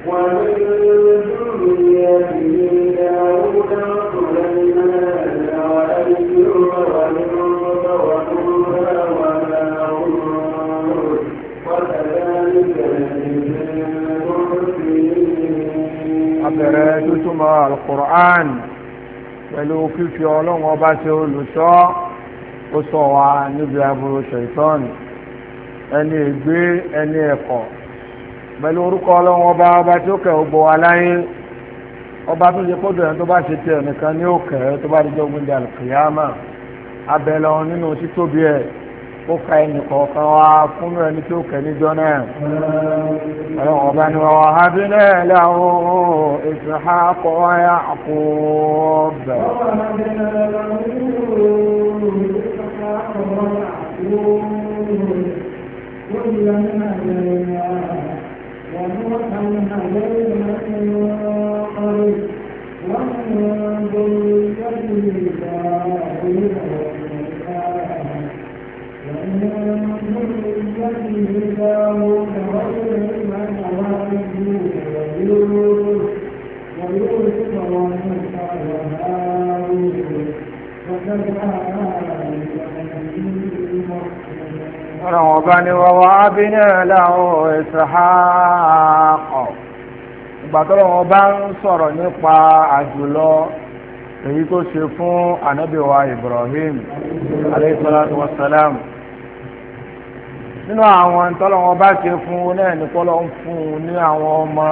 abẹ̀rẹ̀ tútùmọ̀ al-Qur'an pẹ̀lú fífi ọlọ́run ọba ṣe olùṣọ́ ó sọ wa níbi aburú ṣaitan ẹni ègbé ẹni ẹ̀kọ́ pẹ̀lú orúkọ ọlọ́run ọba tí ó kẹ́ gbogbo wa láyé ọba tó ṣe kódò ẹni tó bá ṣe tiẹ̀ nìkan ní òkè tó bá dijọ́ gbìndé al-qiyama abẹ́lọ nínú títóbi ẹ̀ ó ka ẹnì kọ̀ọ̀kan wá fún ẹni tó kẹ́ níjọ́ náà ọlọ́run ọba ni wa wahabna lahu Ishaqa wa Ya'qub ọ̀rọ̀ ọba ni wa wahabna lahu Ishaqa ìgbàtọ́rọ̀ wọn bá ń sọ̀rọ̀ nípa àjùlọ èyí tó ṣe fún ànábì wa Ibrahim alayhi salatu wassalam nínú àwọn tọ́lọ̀ wọn bá ṣe fún náà ní kọ́lọ̀ ń fún ní àwọn ọmọ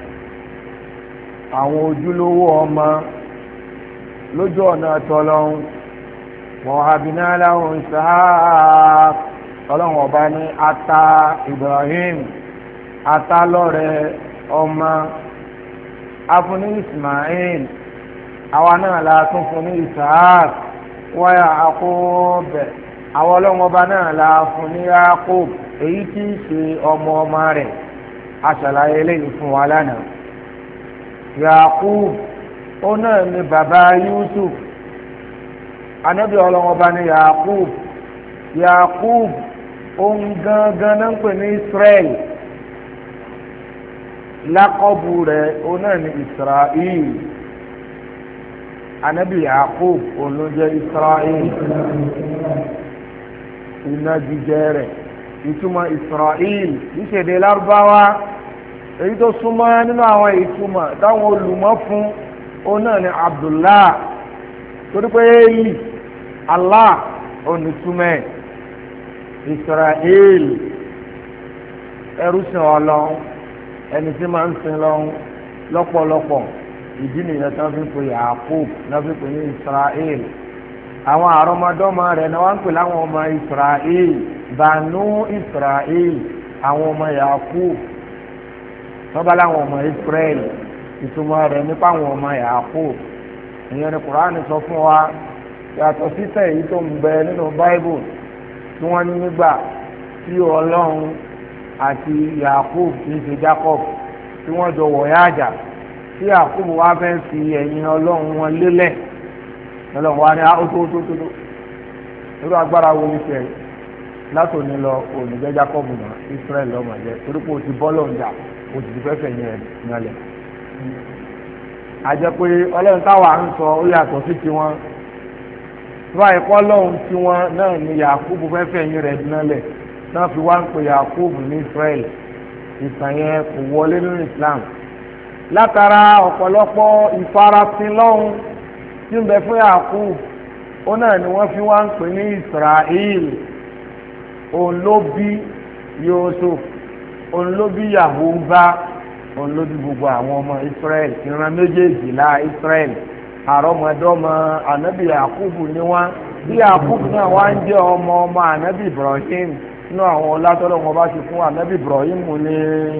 àwọn ojúlówó ọmọ lójú ọ̀nà tọ́lọ́hún wa wahabna lahu Ishaq ọlọ́run ọba ní ata Ibrahim ata lọ́rẹ̀ ọmọ afúnní Ismail àwa náà la tún fún ní Ishaq wa Ya'qub àwọn ọlọ́run ọba náà la fún ní Ya'qub èyí tí í ṣe ọmọ ọmọ rẹ̀ aṣàlàyé eléyìí fún wa lánàá Ya'qub ó náà ní bàbá Yusuf anábì ọlọ́run ọba ní Ya'qub ohun gangan náà ń pè ní Israel lákọ̀bù rẹ̀ òun náà ní Israel anabi Yaqub òun ló jẹ́ Israel iná jíjẹ rẹ̀ ìtumọ̀ Israel ìṣèdè lárúbáwá èyí tó súnmọ́ nínú àwọn ìtumọ̀ táwọn olùmọ̀ fún òun náà ní Abdullah torí pé èyí Allah òun ní túmẹ̀ Israel ẹrú sìn Ọlọ́run ẹni tí máa ń sin lọ́hún lọ́pọ̀lọpọ̀ ìdí nìyẹn tí wọ́n fi ń pè Yaqub náà fi pè ní Israel àwọn àrọ́mọdọ́mọ rẹ̀ náà wọ́n ń pè láwọn ọmọ Israel Banu Israel àwọn ọmọ Yaqub wọ́n bá láwọn ọmọ Israel ìtumọ̀ rẹ̀ nípa àwọn ọmọ Yaqub ìyẹn ni Kùránì sọ fún wa yàtọ̀ sísẹ̀ èyí tó ń bẹ nínú Bible tí wọ́n ní nígbà tí Ọlọ́run àti Yakub ní ṣe Jacob tí wọ́n jọ wọ̀yá àjà tí Yakub wá fẹ́ fi ẹ̀yìn Ọlọ́run wọn lélẹ̀ Ọlọ́run wá ní ótótótótó irú agbára wo ní ṣe látòní lọ olùjẹ́ Jacob mọ́ Israel lọ́mọ jẹ́ torí pé o ti bọ́ lọ́n jà o sì ti fẹ́ fẹ̀yìn ẹ̀ nílẹ̀ àjẹ́ pé Ọlọ́run táwa ń sọ ó yàtọ̀ sí tiwọn tí wọ́n àìkọ́ Ọlọ́run tiwọn náà ni Yakub fẹ́ fẹ̀yìn rẹ̀ nílẹ̀ náà fi wá ń pè Yakub ní Israel ìtàn yẹn kò wọlé nínú Islam látara ọ̀pọ̀lọpọ̀ ìfarasin lọ́hùn tí ń bẹ fún Yakub ó náà ni wọ́n fi wá ń pè ní Israel òun ló bí Yusuf òun ló bí Yahuba òun ló bí gbogbo àwọn ọmọ Israel ìran méjèèjìlá Israel àrọ́mọdọ́mọ ànábì Yakub ni wọ́n bí Yakub náà wá ń jẹ́ ọmọ ànábì Ibrahim inú àwọn ọlátọ́lọ́ wọn bá ti fún ànábì Ibrahim ní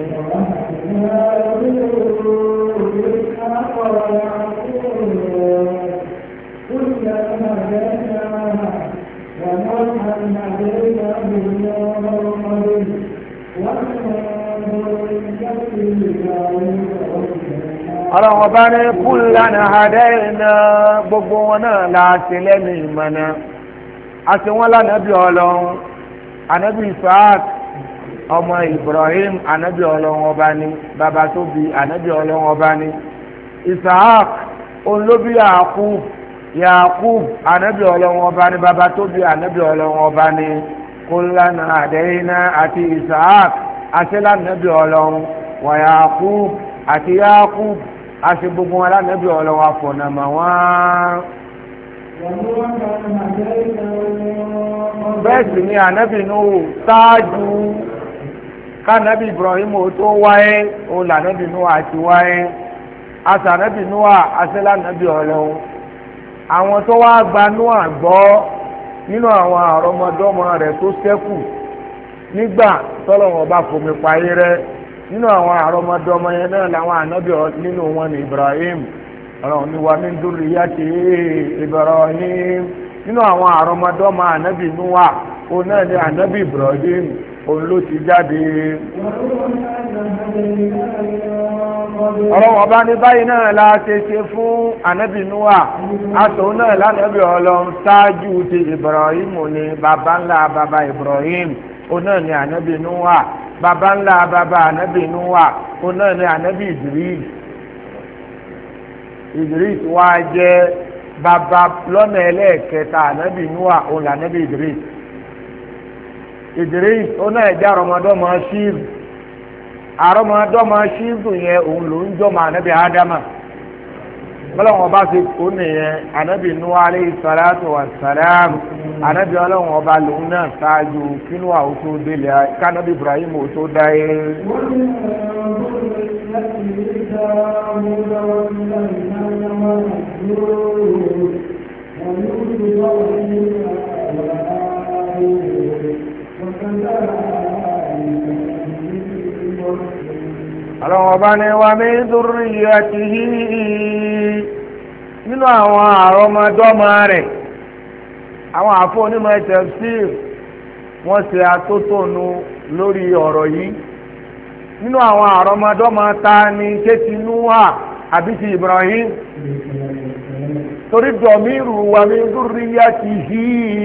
ọlọ́wọ́n bá ní kullana hadayna gbogbo wọn náà láti lẹ́nu ìmọ̀nà àti wọn lánàbí Ọlọ́run anabi Isaac ọmọ Ibrahim ànábì Ọlọ́run ọba ni bàbá tó bí ànábì Ọlọ́run ọba ni Isaac olóbi Yakub ànábì Ọlọ́run ọba ni bàbá tó bí ànábì Ọlọ́run ọba ni kullana hadaina àti Isaac àṣẹlá ànábì Ọlọ́run wa Yakub àti Yakub àṣẹ gbogbo wọn ànábì Ọlọ́run àfọ̀nàmà wọn. bẹ́ẹ̀ sì ni ànábì Nuhu ṣáájú kánábì Ibrahim tó wáyé òun lànábì Nuhu àti wáyé àṣà ànábì Nuhu àṣẹlá ànábì Ọlọ́run. àwọn tó wá gba Nuhu gbọ́ nínú àwọn àrọmọdọ́mọ rẹ̀ tó ṣẹ́kù nígbà tọ́lọ́wọ́n bá fomi payé rẹ̀ nínú àwọn àrọmọdọ́mọ yẹn náà làwọn ànábì nínú wọn ní Ibrahim ọlọ́run ní wa min durriyati Ibrahim nínú àwọn àrọmọdọ́mọ ànábì Nuhu òun náà ní ànábì Ibrahim òun ló ti jáde. ọlọ́run ọba ní báyìí náà la ṣe fún ànábì Nuhu àtòun náà lánàbì Ọlọ́run ṣáájú ti Ibrahim ní baba ńlá baba Ibrahim òun náà ní ànábì Nuhu baba ńlá baba ànábì Nuhu òun náà ní ànábì Idris wá jẹ́ baba lọ́nà ẹlẹ́ẹ̀kẹta ànábì Nuhu òun lànábì Idris òun náà jẹ́ àrọmọdọ́mọ Ṣíìrù àrọmọdọ́mọ Ṣíìrù yẹn òun ló ń jọmọ ànábì Ádámà ọlọ́run ọba ṣe kó nìyẹn ànábì Nuhu alayhi salatu wa salam ànábì ọlọ́run ọba lòun náà ṣáájú kínú àwọn tó délé kánábì Ibrahim ò tó dáyé. ọlọ́run ọba ní wa min durriyatihi nínú àwọn àrọmọdọ́mọ rẹ̀ àwọn àfọ onímọ̀ tafsir wọ́n ṣe atótónu lórí ọ̀rọ̀ yìí nínú àwọn àrọmọdọ́mọ ta ni kéti Nuhu àbí ti Ibrahim torí dọ̀míìrù wa min durriyatihi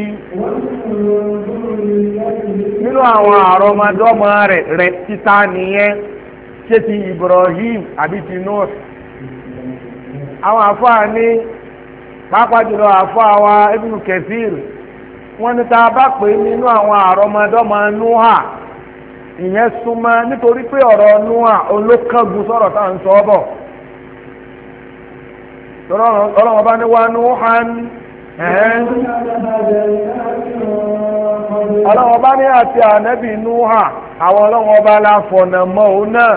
nínú àwọn àrọmọdọ́mọ rẹ̀ títa nìyẹn ṣé ti Ibrahim àbí ti Nuhu. àwọn àfáà ní pàápàá jùlọ àfáà wa Ibn Kathir wọ́n ní tá a bá pè nínú àwọn àrọmọdọ́mọ Nuhu ìyẹn súnmọ́ nítorí pé ọ̀rọ̀ Nuhu olókàngun sọ̀rọ̀ tá à ń sọ bọ̀ ọlọ́wọ́n bá ní wá Nuhan ọlọ́wọ́n bá ní àti ànábì Nuhu àwọn ọlọ́wọ́n bá la fọ̀nà mọ́ òun náà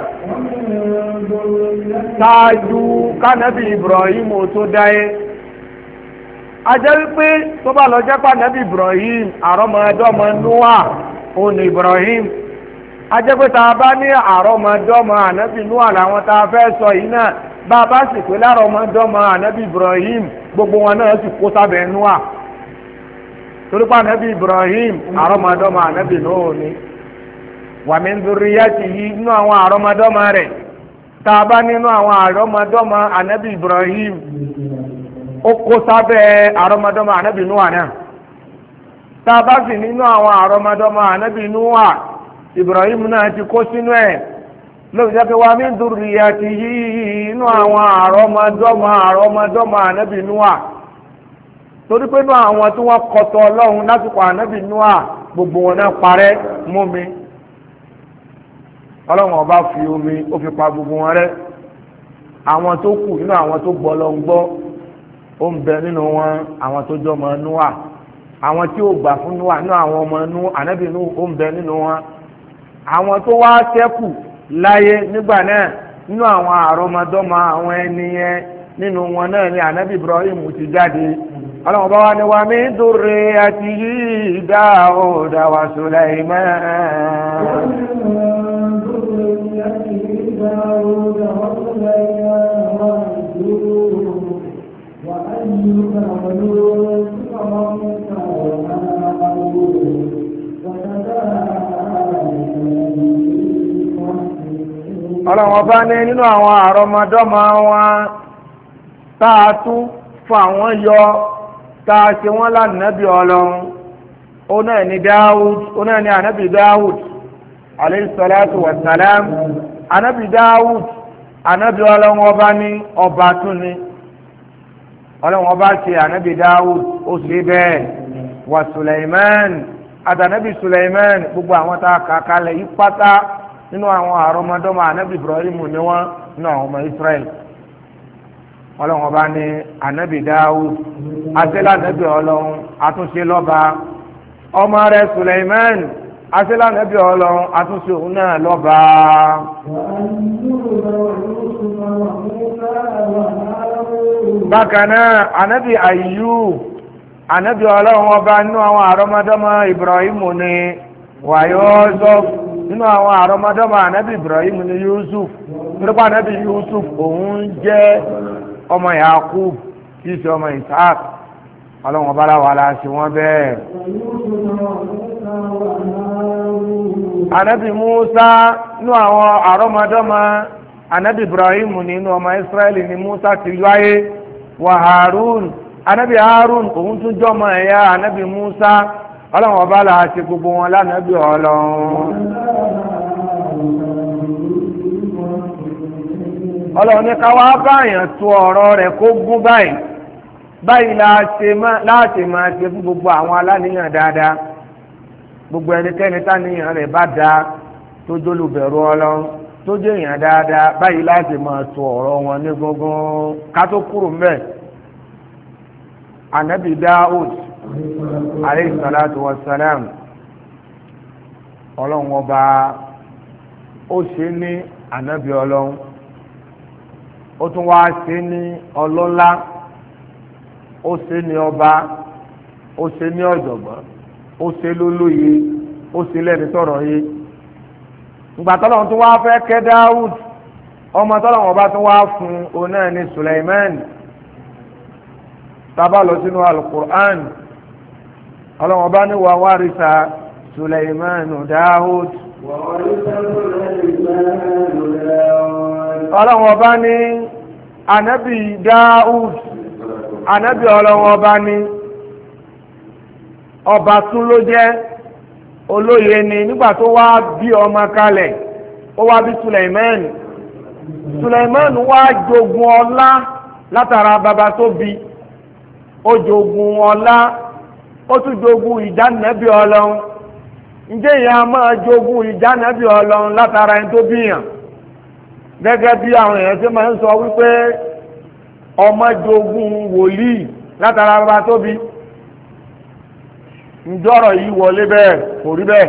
ṣáájú kánábì Ibrahim tó dáyé ajẹ́ wípé tó bá lọ jẹ́ pànábì Ibrahim àrọ́mọdọ́mọ Nuhu òun Ibrahim ajẹ́ pé tá a bá ní àrọ́mọdọ́mọ ànábì Nuhu làwọn tá a fẹ́ sọ yìí náà bá a bá sì pé lárọ́mọdọ́mọ ànábì Ibrahim gbogbo wọn náà sì kó sábẹ́ Nuhu torí pé ànábì Ibrahim àrọ́mọdọ́mọ ànábì Nuhu ni wa min durriyatihi nínú àwọn àrọ́mọdọ́mọ rẹ̀ tá a bá nínú àwọn àrọ́mọdọ́mọ ànábì Ibrahim ó kó sábẹ́ àrọ́mọdọ́mọ ànábì Nuhu náà tá a bá sì nínú àwọn àrọ́mọdọ́mọ ànábì Nuhu Ibrahim náà ti kó sínú ẹ̀ lóòótọ́ jẹ́ pé wa min durriyatihi nínú àwọn àrọ́mọdọ́mọ ànábì Nuhu torí pé nínú àwọn tí wọ́n kọtọ Ọlọ́run lásìkò ànábì Nuhu gbogbo wọn náà parẹ́ mú mi Ọlọ́run ọba fi omi ó fi pa gbogbo wọn rẹ́ àwọn tó kù nínú àwọn tó gbọ́ Ọlọ́run gbọ́ ó ń bẹ nínú wọn àwọn tó jọ ọmọ Nuhu àwọn tí ó gbà fún Nuhu nínú àwọn ọmọ Nuhu ànábì Nuhu ó ń bẹ nínú wọn àwọn tó wá ṣẹ́kù láyé nígbà náà nínú àwọn àrọmọdọ́mọ àwọn ẹni yẹn nínú wọn náà ni ànábì Ibrahim ti jáde Ọlọ́run bá wá ní wa min durriyatihi Dawuda wa Sulaiman. Ọlọ́run bá ní nínú àwọn àrọmọdọ́mọ wọn tá a tún fà wọ́n yọ tá a ṣe wọ́n lánàbí Ọlọ́run ó náà ní Dáúd ó náà ní ànábì Dáúd alayhi salatu wa salam anabi Dawud anabi Ọlọ́run ọba ní ọba tún ni Ọlọ́run ọba ṣe anabi Dawud ó ṣe bẹ́ẹ̀ wa Sulaiman àtànábì Sulaiman gbogbo àwọn tá a kà kalẹ̀ yí pátá nínú àwọn àrọmọdọ́mọ anabi Ibrahim ni wọ́n nínú àwọn ọmọ Israel Ọlọ́run ọba ní anabi Dawud àtẹlẹ anabi Ọlọ́run àtúnṣe lọ́ba ọmọ rẹ̀ Sulaiman àtẹlẹ anabi Ọlọ́run àtúnṣe òun náà lọ́ba. bákan náà anabi Ayyub anabi Ọlọ́run ọba nínú àwọn àrọmọdọ́mọ Ibrahim ni Yusuf nínú àwọn àrọmọdọ́mọ anabi Ibrahim ni Yusuf nípa anabi Yusuf òun jẹ́ ọmọ Yakub tí í ṣe ọmọ Isaac Ọlọ́run ọba láwa la ṣe wọ́n bẹ́ẹ̀. anabi Musa nínú àwọn àrọmọdọ́mọ anabi Ibrahim nínú ọmọ Israẹli ni Musa ti wáyé wa Harun anabi Harun òun tún jọmọ ẹ̀yà anabi Musa Ọlọ́run ọba la ṣe gbogbo wọn lánàbí Ọlọ́run. Ọlọ́run ní ká wá báyàn tó ọ̀rọ̀ rẹ̀ kó gún báyìí láti máa ṣe fún gbogbo àwọn aláníyàn dáadáa gbogbo ẹnikẹ́ni táníyàn rẹ̀ bá dáa tó jólùbẹ̀rù Ọlọ́run tó jẹ́ èèyàn dáadáa báyìí láti máa tó ọ̀rọ̀ wọn ní gúngún ká tó kúrò mbẹ̀. anabi Daud alayhi salatu wa salam Ọlọ́run ọba ó ṣe ní anabi Ọlọ́run ó tún wá ṣe ní ọlọ́lá ó ṣe ní ọba ó ṣe ní ọ̀jọ̀gbọ́n ó ṣe lólóye ó ṣe lẹ́ni tọ̀rọ̀ yé ìgbà tọ́lọ́run tún wá fẹ́ kẹ́ Dáúd ọmọ tọ́lọ́run ọba tún wá fún òun náà ní Suleiman tábà lọ sínú alukur'an Ọlọ́run ọba ní wa warisa Suleiman Dáúd Ọlọ́run ọba ní anabi Dáúd anabi Ọlọ́run ọba ní ọba tún ló jẹ́ olóye ni nígbà tó wá bí ọmọ kalẹ̀ ó wá bí Suleiman wá jogun ọlá látara bàbá tó bí ó jogun ọlá ó tún jogun ìjánabi Ọlọ́run ǹjẹ́ ìyá máa jogun ìjánabi Ọlọ́run látara ẹni tó bíyàn gẹ́gẹ́ bí àwọn èèyàn tí máa ń sọ wípé ọmọ jogun wòlíì látara bàbá tó bí ǹjọ́rọ̀ yìí wọlé bẹ́ẹ̀ kò rí bẹ́ẹ̀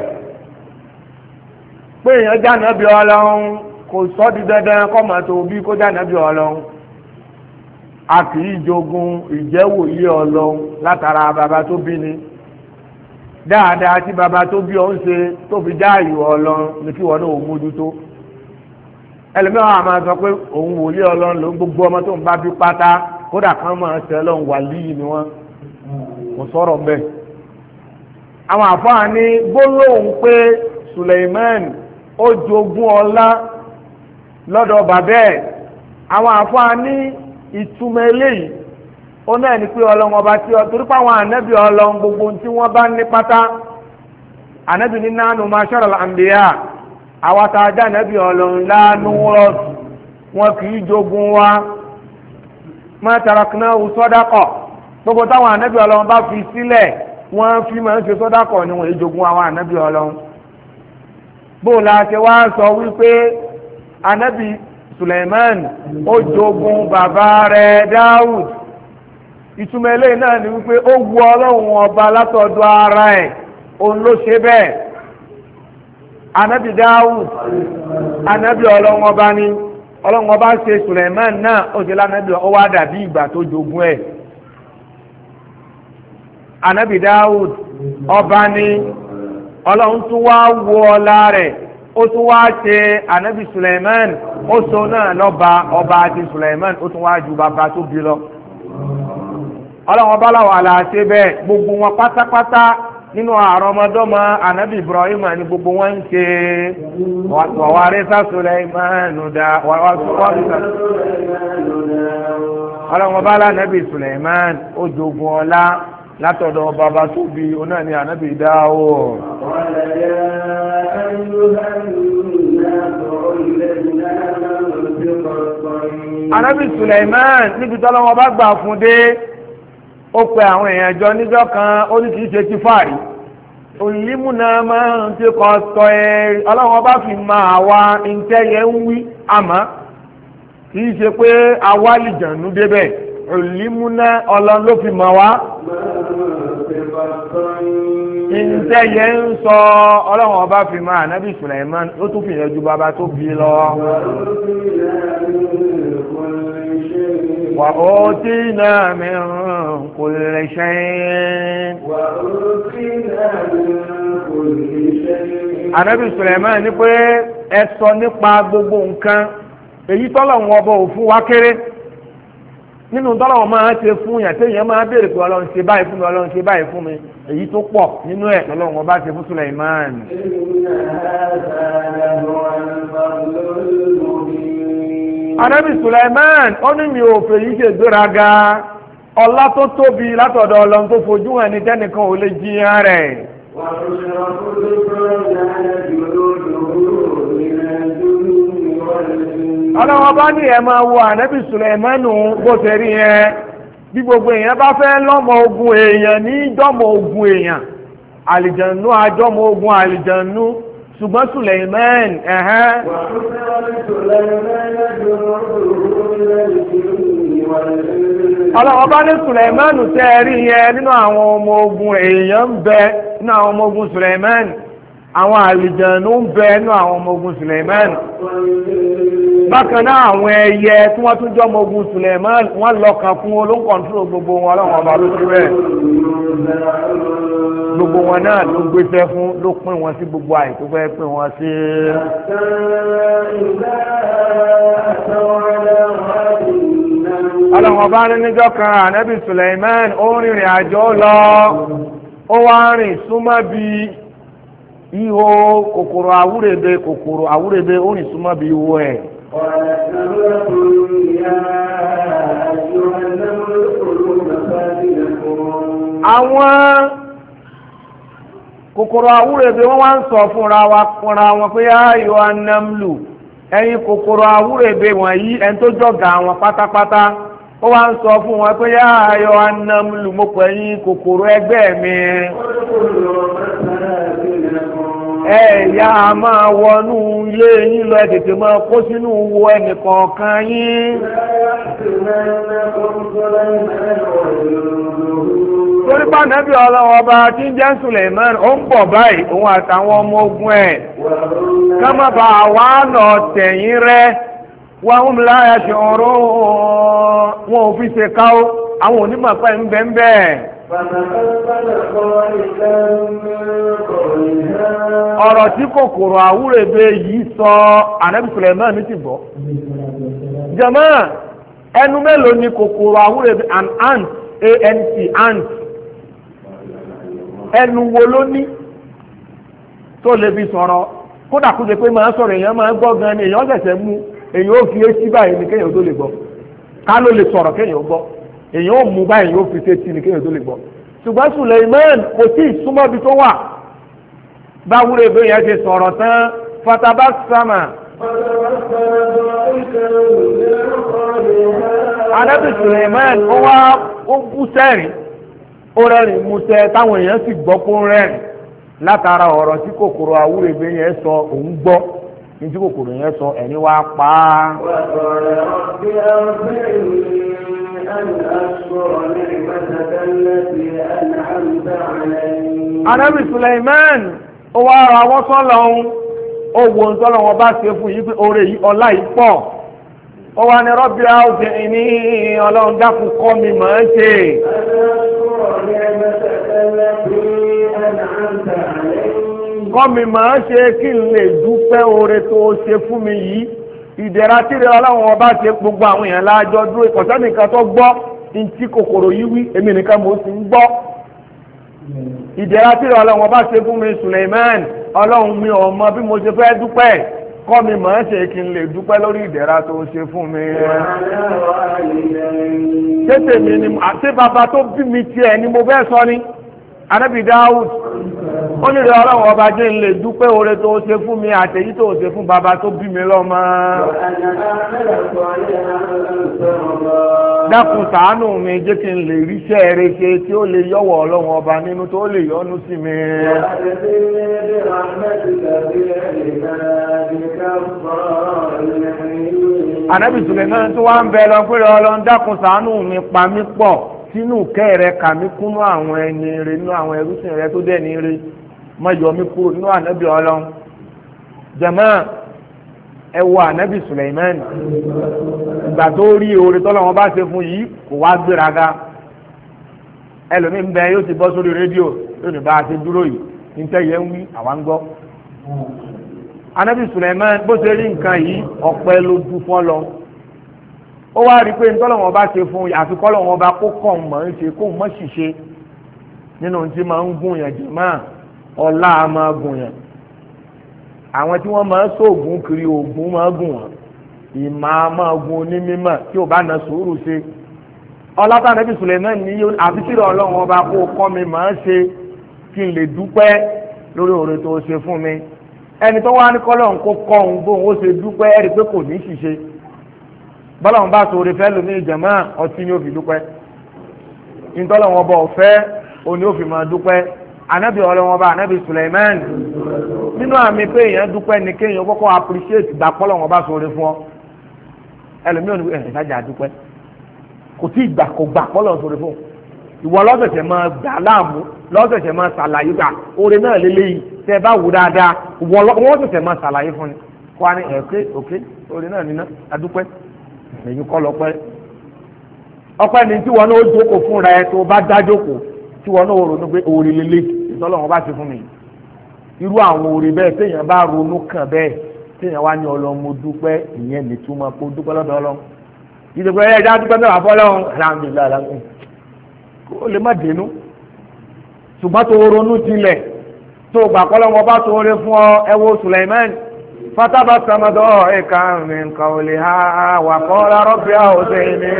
pé èèyàn jánabi Ọlọ́run kò sọ di dandan kọ́ máa tó bí kó jánabi Ọlọ́run a kì í jogun ìjẹ́wòlíì Ọlọ́run látara bàbá tó bí ni dáadáa tí bàbá tó bí ọ ń ṣe tó fi já ìwọ Ọlọ́run ní kí wọn náà mójútó ẹlẹ́mìíràn àmà sọ pé òun wòlíì Ọlọ́run ló ń gbogbo ọmọ tó ń bá bí pátá kódà kan máa ṣe Ọlọ́run wàlíì ni wọn kò sọ̀rọ̀ bẹ́ẹ̀ àwọn àfáà ní gbólóhùn pé Suleiman ó jogún ọlá lọ́dọ̀ bàbẹ́ àwọn àfáà ní ìtumọ̀ eléyìí ó náà ní pé Ọlọ́run ọba tí ọ torí pé àwọn ànábì Ọlọ́run gbogbo tí wọ́n bá ní pátá ànábì ní nánú masharal anbiya àwọn tá a dá ànábì Ọlọ́run lánú wọn kì í jogún wa ma taraknahu sadaqa gbogbo táwọn ànábì Ọlọ́run bá fi sílẹ̀ wọ́n fi máa ń ṣe sọ́dákọ̀ ni wọ́n ìjogún àwọn ànábì Ọlọ́run bóòlà ṣe wá sọ wípé ànábì Suleiman ó jogún bàbá rẹ̀ Dáúd ìtumọ̀ eléyìí náà ni wípé ó wu Ọlọ́run ọba látọ̀dọ̀ ara ẹ̀ òun ló ṣe bẹ́ẹ̀ ànábì Dáúd ànábì Ọlọ́run ọba ni Ọlọ́run ọba ṣe Suleiman náà ó ṣe lánàbì ó wá dàbí ìgbà tó jogún ẹ̀ anabi Dawud ọba ni Ọlọ́run tún wá wo ọlá rẹ̀ ó tún wá ṣe anabi Suleiman ó so náà lọ́ba ọba àti Suleiman ó tún wá ju bàbá tó bí lọ Ọlọ́run ọba làwọn àlàáṣe bẹ́ẹ̀ gbogbo wọn pátápátá nínú àrọmọdọ́mọ anabi Ibrahim ni gbogbo wọn ń ṣe wàwárẹ́sà Suleiman dá Ọlọ́run ọba lànàbì Suleiman ó jogun ọlá látọ̀dọ̀ bàbá tó bí oná ní ànábì Dáúdù Ànábì Suleiman níbi tọ́lọ́wọ́ bá gbà fún dé ó pe àwọn èèyàn jọ níjọ́ kan ó ní kìí ṣe ti fàárí olùlímúná máa ń tí kò tọ́ ẹ ọlọ́wọ́ bá fi máa wá ìtẹ́yẹ ń wí àmọ́ kìí ṣe pé awálìjànú débẹ̀ olùlímúná ọlọ́run ló fi máa wá ìtẹ́yẹ ń sọ ọlọ́wọ́ bá fi máa Ànábì Suleiman ó tún fi yẹn ju bàbá tó bí lọ. وأوتينا من كل شيء Ànábì Suleiman ní pé ẹ sọ nípa gbogbo nǹkan èyí tọ́lọ́run ọba ò fún wa kéré nínú tọ́lọ́run máa ṣe fún yàn téèyàn máa béèrè pé Ọlọ́run ṣe báyìí fún mi Ọlọ́run ṣe báyìí fún mi èyí tó pọ̀ nínú ẹ̀ tọ́lọ́run ọba ṣe fún Suleiman. Ànábì Suleiman ó ní mi ò fèyí ṣe gbéraga ọlá tó tóbi látọ̀dọ̀ Ọlọ́run tó fojú hàn ní tẹ́nìkan ò lè jiyàn rẹ̀. Ọlọ́wọ́ bá ní ẹ máa wo Ànábì Suleimanu bó ṣe rí yẹn bí gbogbo èèyàn bá fẹ́ lọ́mọ ogun èèyàn ní dọ́mọ ogun èèyàn àlìjànú àjọmọ ogun àlìjànú ṣùgbọ́n Suleiman Ọlọ́wọ́ bá ní Suleimanu tẹ́ rí yẹn nínú àwọn ọmọ ogun èèyàn ń bẹ nínú àwọn ọmọ ogun Suleiman àwọn àlìjànú ń bẹ nínú àwọn ọmọ ogun Suleiman bákan náà àwọn ẹyẹ tí wọ́n tún jọ ọmọ ogun Suleiman wọ́n lọ́kàn fún olóńkọ̀ntúrò gbogbo wọn Ọlọ́wọ́ ọba ló ti rẹ̀ gbogbo wọn náà ló gbéṣẹ́ fún ló pín wọn sí gbogbo àyè tó fẹ́ pín wọn sí. Ọlọ́wọ́ bá ní níjọ́ kan Ànábì Suleiman ó rìnrìn àjò lọ ó wá rìn súnmọ́ bí ihò kòkòrò àwúrèbe ó rìn súnmọ́ bí ihò ẹ̀. Àwọn kòkòrò àwúrèbe wọ́n wá ń sọ fúnra wọn pé ayọ̀ anamlu ẹ̀yin kòkòrò àwúrèbe wọ̀nyí ẹni tó jọ̀gá wọn pátápátá ó wá ń sọ fún wọn pé ayọ̀ anamlu mo pè yín kòkòrò ẹgbẹ́ mi ẹ̀yà máa wọnú ilé yín lọ tètè máa kó sínú wo ẹnìkọ̀ọ̀kan yín. Torí bá Ànábì Ọlọ́run ọba tí ń jẹ́ Suleiman ó ń bọ̀ báyìí òun àtàwọn ọmọ ogun ẹ̀ ká má bàa wá lọ tẹ̀yìn rẹ̀ wọ́n ń láyà ṣe ọ̀rọ̀ wọn ò fi ṣe káó àwọn onímọ̀ pẹ́ ń bẹ́ ń bẹ́ẹ̀. Ọ̀rọ̀ tí kòkòrò àwúrèbe yìí sọ Ànábì Suleiman ní ti gbọ́. Jàmáà ẹnu mélòó ni kòkòrò àwúrèbe an ant ant ẹnu wo ló ní tó lè fi sọ̀rọ̀ kódà kó jẹ́ pé máa sọ̀rọ̀ èèyàn máa gbọ́ gan ni èèyàn ṣẹ̀ṣẹ̀ mú èèyàn ó fi etí báyìí ní kéèyàn tó lè gbọ́ ká ló lè sọ̀rọ̀ kéèyàn gbọ́ èèyàn ó mú báyìí yóò fi sétí ní kéèyàn tó lè gbọ́ ṣùgbọ́n Suleiman kò tí ì súnmọ́ bí tó wà báwúrẹ́ bí yẹn ti sọ̀rọ̀ tán fatabasama. Ànábì Suleiman ó wá ó bú sẹ́rìn ó rẹ́rìn músẹ́ táwọn èèyàn sì gbọ́ kó rẹ́rìn látara ọ̀rọ̀ tí kòkòrò àwúrẹ́ bí yẹn sọ òun gbọ́ ní tí kòkòrò yẹn sọ ẹni wá pa á. Ànábì Suleiman ó wá ara wọ́n sọ́lọ́hún ó wo ń sọ́lọ́ wọn bá ṣe fún yìí pé oore yìí ọlá yìí pọ̀ ó wá ní rọ́bì áwùjẹ ní ọlọ́run dákun kọ́ mi máa ń ṣe. Kọ́ mi máa ń ṣe kí n lè dúpẹ́ oore tó ṣe fún mi yìí ìdẹ̀ra tíre ọlọ́run ọba ṣe gbogbo àwọn èèyàn láàjọ dúró ìkọ̀sẹ́ nìkan tó gbọ́ ntí kòkòrò yìí wí èmi nìkan mo sì ń gbọ́ ìdẹ̀ra tíre ọlọ́run ọba ṣe fún mi Suleiman ọlọ́run mi ò mọ bí mo ṣe fẹ́ dúpẹ́ kọ́ mi máa ń ṣe kí n lè dúpẹ́ lórí ìdẹ̀ra tó ṣe fún mi. Tètè mi ni àti bàbá tó bí mi tiẹ̀ ni mo fẹ́ sọ ni Ànábì Dáúd ó ní ìrẹ̀ ọlọ́run ọba jẹ́ ń lè dúpẹ́ oore tó ṣe fún mi àtẹ̀yí tó ṣe fún bàbá tó bí mi lọ́mọ. dákun ṣàánú mi jẹ́ kí n lè ríṣẹ́ rere ṣe tí ó lè yọ̀wọ̀ ọlọ́run ọba nínú tó lè yọ́nú sí mi. Ànábì Sùlẹ̀mánù tó wá ń bẹ lọ pé ọlọ́run dákun ṣàánú mi pa mí pọ̀ sínú kẹ́rẹ̀ kàmí kúnú àwọn ẹni rẹ̀ nínú àwọn ẹrúsìn rẹ̀ tó dẹ̀ ní rí mọ́jọ mi kúrò nínú ànábì ọlọ́run. jàmáà ẹ wo ànábì Sùlẹ̀mánù ìgbà tó rí oore tọ́lọ́run bá ṣe fún yìí kò wá gbéraga. ẹlòmíì ń bẹ yóò ti bọ́ sórí rédíò yóò ní bá a ṣe dúró yìí níta yẹn ń wí àwa ń gbọ́. ànábì Sùlẹ̀mánù bó ṣe rí nǹkan yìí ọpẹ́ ló dún fún lọ. ó wá rí i pé ntọ́lọ́wọ́n bá ṣe fún àfikọ́ lọ́wọ́n bá kó kàn mọ́ ń ṣe kó mọ́ ṣìṣe nínú tí máa ń gùn yàn jù máa ọlá máa gùn yàn. àwọn tí wọ́n máa ń sóògùn kiri oògùn máa gùn wọ́n ìmọ̀ máa gùn onímọ̀ tí ò bá na sùúrù ṣe. ọlọ́tà Ànábì Sùlẹ̀mánù ní àfikírọ̀ ọlọ́wọ́n bá kó kọ́ mi máa ń ṣe kí n lè dúpẹ́ lórí oore tó ṣe fún mi. ẹni tó wá ní kọ́lọ́hún kó kọ́ òun bóun ó ṣe dúpẹ́ ẹ̀rí pé kò ní ṣìṣe bọ́lọ̀wọ́n bá sọ orí fẹ́ lómi ìjàmá ọtí ni ó fi dúpẹ́ ìtọ́lọ̀wọ́n bọ̀ fẹ́ òní ó fi máa dúpẹ́. ànábì ọlọ́wọ́n bá ànábì Sùlẹ̀mánù nínú àmì pé èèyàn dúpẹ́ ni kéèyàn kọ́kọ́ appreciate gbà pọ́lọ̀wọ́n bá sọ orí fún ọ ẹlòmíràn ní ẹ̀ ṣáàjà dúpẹ́ kò tí ì gbà kò gbà pọ́lọ̀ sọ orí fún ìwọ lọ́sẹ̀sẹ̀ máa gbà láàmú lọ́sẹ̀sẹ̀ máa ṣàlàyé gbà oore náà lélẹ́yìí tẹ́ bá wù dáadáa wọ́n sẹ̀sẹ̀ máa ṣàlàyé fún ni kó wá ní òkè oore náà níná adúpẹ́ èyí kọ́ lọ́pẹ́ ọpẹ́ ni tí wọn náà jókòó fúnra ẹ tó bá dá jókòó tí wọn náà ronú pé oore lélẹ̀ ìtọ́lọ́wọ́n bá ti fún mi irú àwọn oore bẹ́ẹ̀ téèyàn bá ronú kàn bẹ́ẹ̀ téèyàn wá ní ọlọ́mọ dúpẹ́ ìyẹn lè túmọ̀ kó dúpẹ́ lọ́dọ̀ ọlọ́run ìdìbò ẹ̀yà dúpẹ́ mẹ́wàá fọlọ́run alhamdulilayi kó lè má dénú ṣùgbọ́n tó ronú tilẹ̀ tó gbà kọ́lọ́wọ́n bá tó oore fún ọ ẹ wo Sùlẹ̀mánù فتبسم ضاحكا من قولها وقال رب أوزعني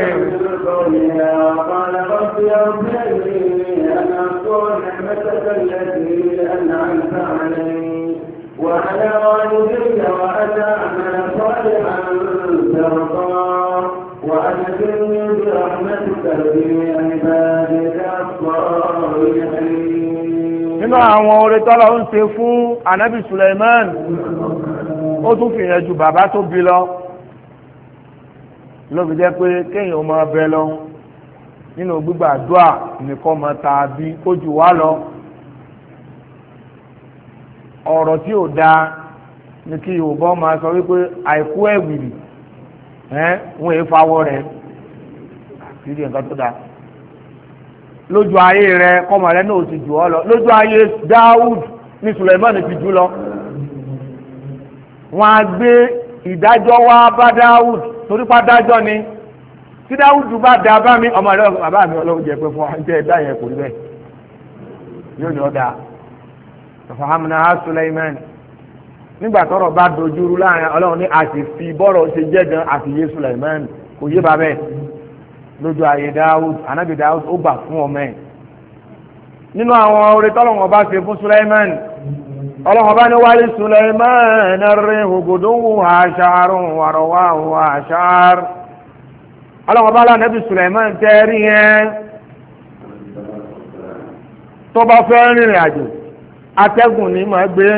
وقال رب أوزعني أن أذكر نعمتك التي أنعمت علي وعلى والدي وأن أعمل صالحا ترضاه وأدخلني برحمتك في عبادك الصالحين. nínú àwọn oore tọ́lọ́ ń ṣe fún ànábì Sùlẹ̀mánù ó tún fi yẹn ju bàbá tó bí lọ ló fi jẹ́ pé kéèyàn máa bẹ lọ nínú gbígbàdúrà nìkan máa tàbí kó jù wá lọ ọ̀rọ̀ tí ò dáa ní kí Yorùbá máa sọ wípé àìkú ẹ̀wìrì wọn èé fawọ́ rẹ̀ kiri nǹkan tó dáa lójú ayé rẹ̀ kọ́mọ rẹ̀ náà ti jù ọ́ lọ lójú ayé Dáúd ní Sùlẹ̀mánù ti jù lọ wọ́n á gbé ìdájọ́ wá bá Dáúd torí pa dájọ́ ni tí Dáúd bá dá bá mi ọmọ rẹ̀ bàbá mi Ọlọ́run jẹ́ pé fún wa jẹ́ ẹ̀dá yẹn kò rí bẹ́ẹ̀ yóò ní ọ̀dà fahamna Sùlẹ̀mánù nígbà tọ́rọ̀ bá dojúrú láàrin Ọlọ́run ní àti fi bọ́rọ̀ ṣe jẹ́ gan àti yé Sùlẹ̀mánù kò yé bàbẹ́ lójú ayé Dáúd anábì Dáúd ó bà fún ọmọ ẹ̀ nínú àwọn oore tọ́lọ́wọ́n bá ṣe fún Sùlẹ̀mánù ọlọ́wọ́n bá ní wálé Sùlẹ̀mánù rihu guduwwuha shahrun wa rawahuha shahr ọlọ́wọ́n bá lánàbì Sùlẹ̀mánù tẹ́rí yẹn tó bá fẹ́ rìnrìn àjò atẹ́gùn ní máa gbé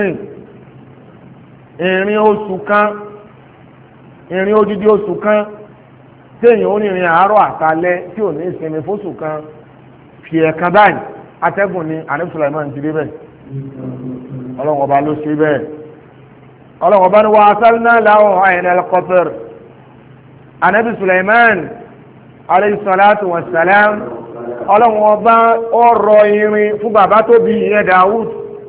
ìrìn oṣù kan ìrìn odidi oṣù kan téèyàn ó ní ìrìn àárọ̀ àtàlẹ́ tí ò ní ìsinmi fóṣù kan fi ẹ̀kan báyìí atẹ́gùn ní ànábì Sùlẹ̀mánù ti dé bẹ́ẹ̀ ọlọ́run ọba ló ṣe bẹ́ẹ̀ ọlọ́run ọba ní wa asalna lahu ayna al-qatr ànábì Sùlẹ̀mánù alayhi salatu wa salam ọlọ́run ọba ọ̀rọ̀ irin fún bàbá tó bí ìyẹn Dáúd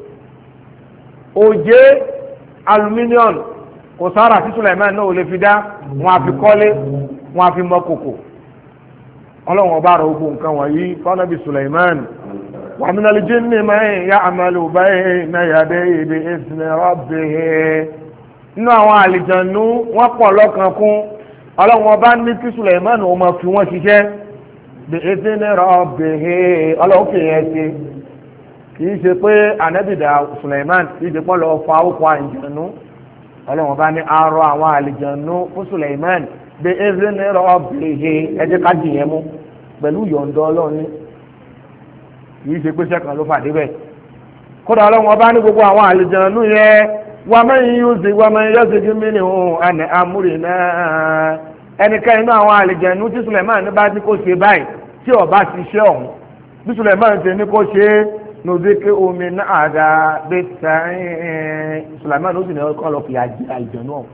òjé aluminium kò sára tí Sùlẹ̀mánù náà ò lè fi dá wọn àfi kọ́lé wọn àfi mọ kòkò ọlọ́run ọba rẹ̀ ogun nǹkan wọ̀nyí fọ́nàbí Sùlẹ̀mánù wa min al-jinni man ya'malu bayna yadayhi bi-izni rabbih nínú àwọn àlìjànú wọ́n pọ̀ lọ́kàn kún ọlọ́run ọba ní kí Sùlẹ̀mánù ó máa fi wọ́n ṣiṣẹ́ bi-izni rabbih ọlọ́run fi yẹn ṣe kìí ṣe pé ànábìdà Suleiman kìí ṣe pọ́ lọ fa ókò àlìjànú ọlọ́run bá ní arọ àwọn àlìjànú fún Suleiman bí ezini rọ́ọ̀bìlì ẹjẹ́ ká dìyẹn mú pẹ̀lú yọ̀ǹda ọlọ́run ní kìí ṣe pé sẹ́kàn ló fàdé bẹ́ẹ̀ kódà ọlọ́run ọba ní gbogbo àwọn àlìjànú yẹn wà mẹ́yìn yóò ṣe wà mẹ́yìn yóò ṣe kí mí ni òun àná amúrè náà ẹnikẹ́ni náà àwọn àlìjànú tí Suleiman ní bá ní kó ṣe báyìí tí ó bá ṣiṣẹ́ ọ̀hún bí Suleiman ṣe ní kó ṣe nùdíkẹ́ omi náà dá bẹ́ẹ̀ tán Suleiman ó sì ní ọkọ̀ lọ fi àlìjànú ọ̀hún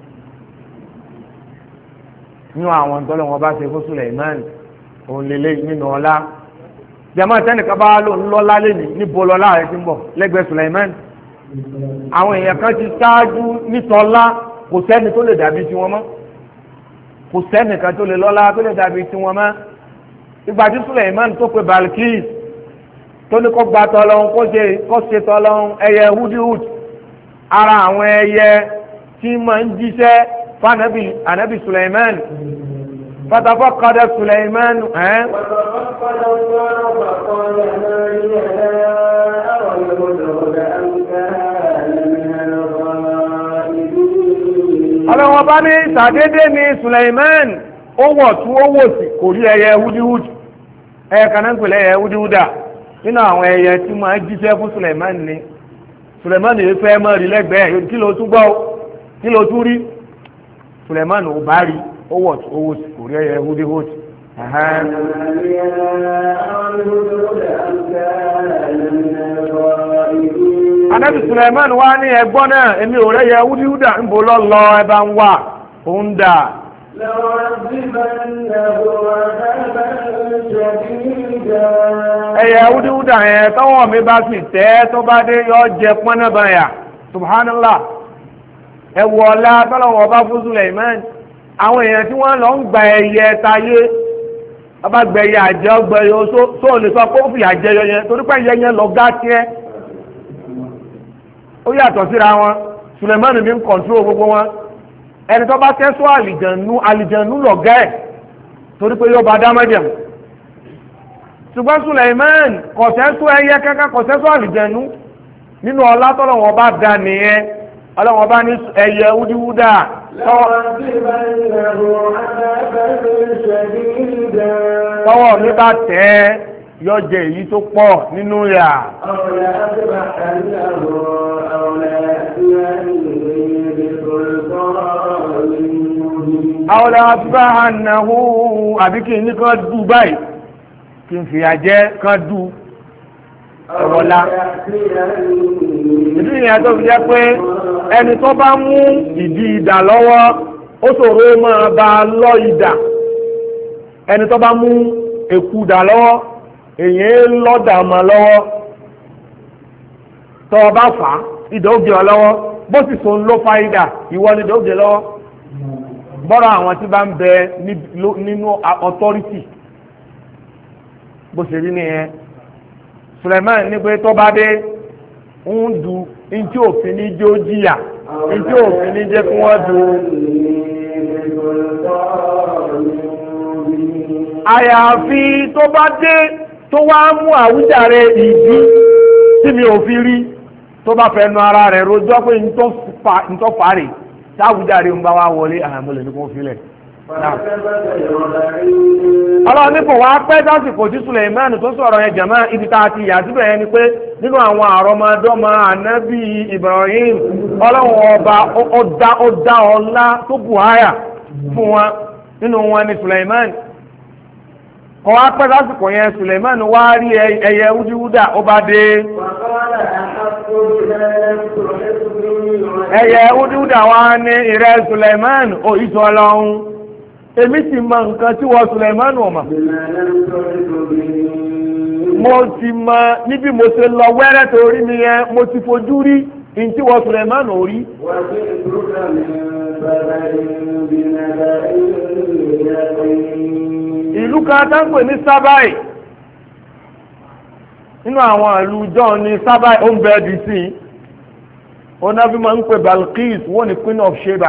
nínú àwọn tọ́lọ́ wọn bá ṣe fún Suleiman òun lélẹ̀ nínú ọlá jama tẹnìkan bá lò ń lọ́lá lẹ́nu níbo lọ́lá rẹ ti ń bọ̀ lẹ́gbẹ̀ẹ́ Suleiman àwọn èèyàn kan ti ṣáájú nítọ́lá kò sẹ́ni tó lè dàbí tiwọn mọ́ kò sẹ́nìkan tó lè lọ́lá tó lè dàbí tiwọn mọ́ ìgbà tí Suleiman tó pe Balkis tó ní kó gba tọ́lọ́hún kó ṣe tọ́lọ́hún ẹyẹ hudihud ara àwọn ẹyẹ tí máa ń jíṣẹ́ fún anabi Suleiman فتفقد سليمان وتفقد الله فقال ما لي لا أرى الهدهد أم كان من الغائبين. ọlọ́wọ́ bá ní ìsàdédé ní Suleiman ó wọ̀ tún ó wò sí kò rí ẹyẹ húdíhúd ẹyẹ kan náà ń pèlè ẹyẹ húdíhúdà nínú àwọn ẹyẹ tí máa jíṣẹ́ fún Suleiman ni Suleiman yìí fẹ́ mọ́ rí lẹ́gbẹ̀ẹ́ kí ló tún gbọ́ kí ló tún rí Suleiman ò bá rí owó kò rí ẹyẹ húdíhúd. Ànábì Suleiman wá ní ẹgbọ́n náà èmi ò rẹ́yẹ húdíhúdà ń bò lọ́lọ́ ẹbá ń wà òun dà. ẹyẹ húdíhúdà yẹn tọ́wọ́ mi bá sì tẹ́ tó bá dé yọ jẹ pọ́nà báyà subhanallah ẹwọ ọlá tọ́lọ́wọ́ bá fún Suleiman àwọn èèyàn tí wọ́n lọ ń gba ẹyẹ tayé ọba gbẹ̀yẹ àjẹ́ ọgbẹ̀yẹ tó lè sọ pé ó fi àjẹyọ yẹn torí pé ẹyẹ yẹn lọ gá tiẹ́ ó yàtọ̀ síra wọn Suleiman ní ń kọ̀ntró gbogbo wọn ẹni tó bá tẹ́sọ́ àlìjànú lọ̀gá ẹ̀ torí pé yóò bá dá mẹ́jẹ̀mú ṣùgbọ́n Suleiman kò tẹ́sọ́ ẹyẹ kankan kò tẹ́sọ́ àlìjànú nínú ọlá tọ́lọ́wọ́n bá da nìyẹn ọlọ́wọ́n bá ní ẹyẹ wúdíwúdà tọ́wọ́ mi bá tẹ́ yọ jẹ èyí tó pọ̀ nínú yà. àwọn àtúbà ànàhù àbí kí ní kan dù báyìí kí n fìyà jẹ kan dù ẹ̀wọ̀lá. ìdí ìyẹn tó fi jẹ́ pé ẹni tó bá mú ìdí idà lọ́wọ́ ó ṣòro máa bá lọ idà ẹni tó bá mú èkú idà lọ́wọ́ èyàn lọ́dà mọ́ lọ́wọ́ tó o bá fà á idà ó gé ọ lọ́wọ́ bó sì so ń ló fa idà ìwọ ni idà ó gé lọ́wọ́ bọ́rọ̀ àwọn tí bá ń bẹ nínú authority bó ṣe rí nìyẹn Suleiman ní pé tó bá dé ń du ntí òfin ní jẹ́ ó jìyà ntí òfin ní jẹ́ kí wọ́n du. àyàfi tó bá dé tó wá mú àwíjàre ìdí tí mi ò fi rí tó bá fẹnu ara rẹ̀ rojọ́ pé ntọ́ fàárẹ̀ tí àwíjàre ń bá wá wọlé àmọ́lẹ̀ ní kò filẹ̀. ọlọ́run ní kò wá pẹ́ sásìkò tí Suleiman tó sọ̀rọ̀ yẹn jẹ̀mọ́ ibi tá a ti yà síbẹ̀ yẹn ni pé nínú àwọn àrọmọdọ́mọ ànábì Ibrahim ọlọ́run ọba ó dá ọlá tó buhaya fún wọn nínú wọn ni Suleiman kò wá pẹ́ sásìkò yẹn Suleiman wá rí ẹyẹ wúdíwúdà ó bá dé ẹyẹ wúdíwúdà wá ní ìrẹ́ Suleiman òyìṣọ́ ọlọ́run èmi sì mọ nǹkan tí wọ́n Suleiman ọ̀mà mo ti mọ níbi mo ṣe lọ wẹ́rẹ́ torí mi yẹn mo ti fojú rí ní tí wọ́n Suleiman ò rí. ìlú kan tá ń pè ní Sábàì nínú àwọn ìlú john ní Sábàì ó ń bẹ dì sí i ó náà fi máa ń pè Balkis wọ́n ní Queen of Sheba.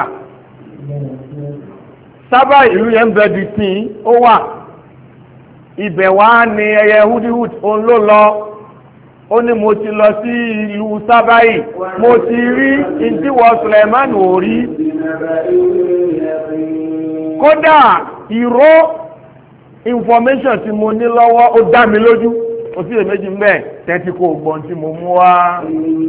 Sábà ìlú yẹn ń bẹ di sí ó wà ibẹ̀ wá ní ẹyẹ húdíhúd òun ló lọ ó ní mo ti lọ sí ìlú Sábáì mo ti rí ìdíwọ̀ Suleiman ò rí kódà ìró information tí mo ní lọ́wọ́ ó dá mi lójú ó sì èméjì ń bẹ̀ tẹ́tí kò gbọ́n tí mo mú wá.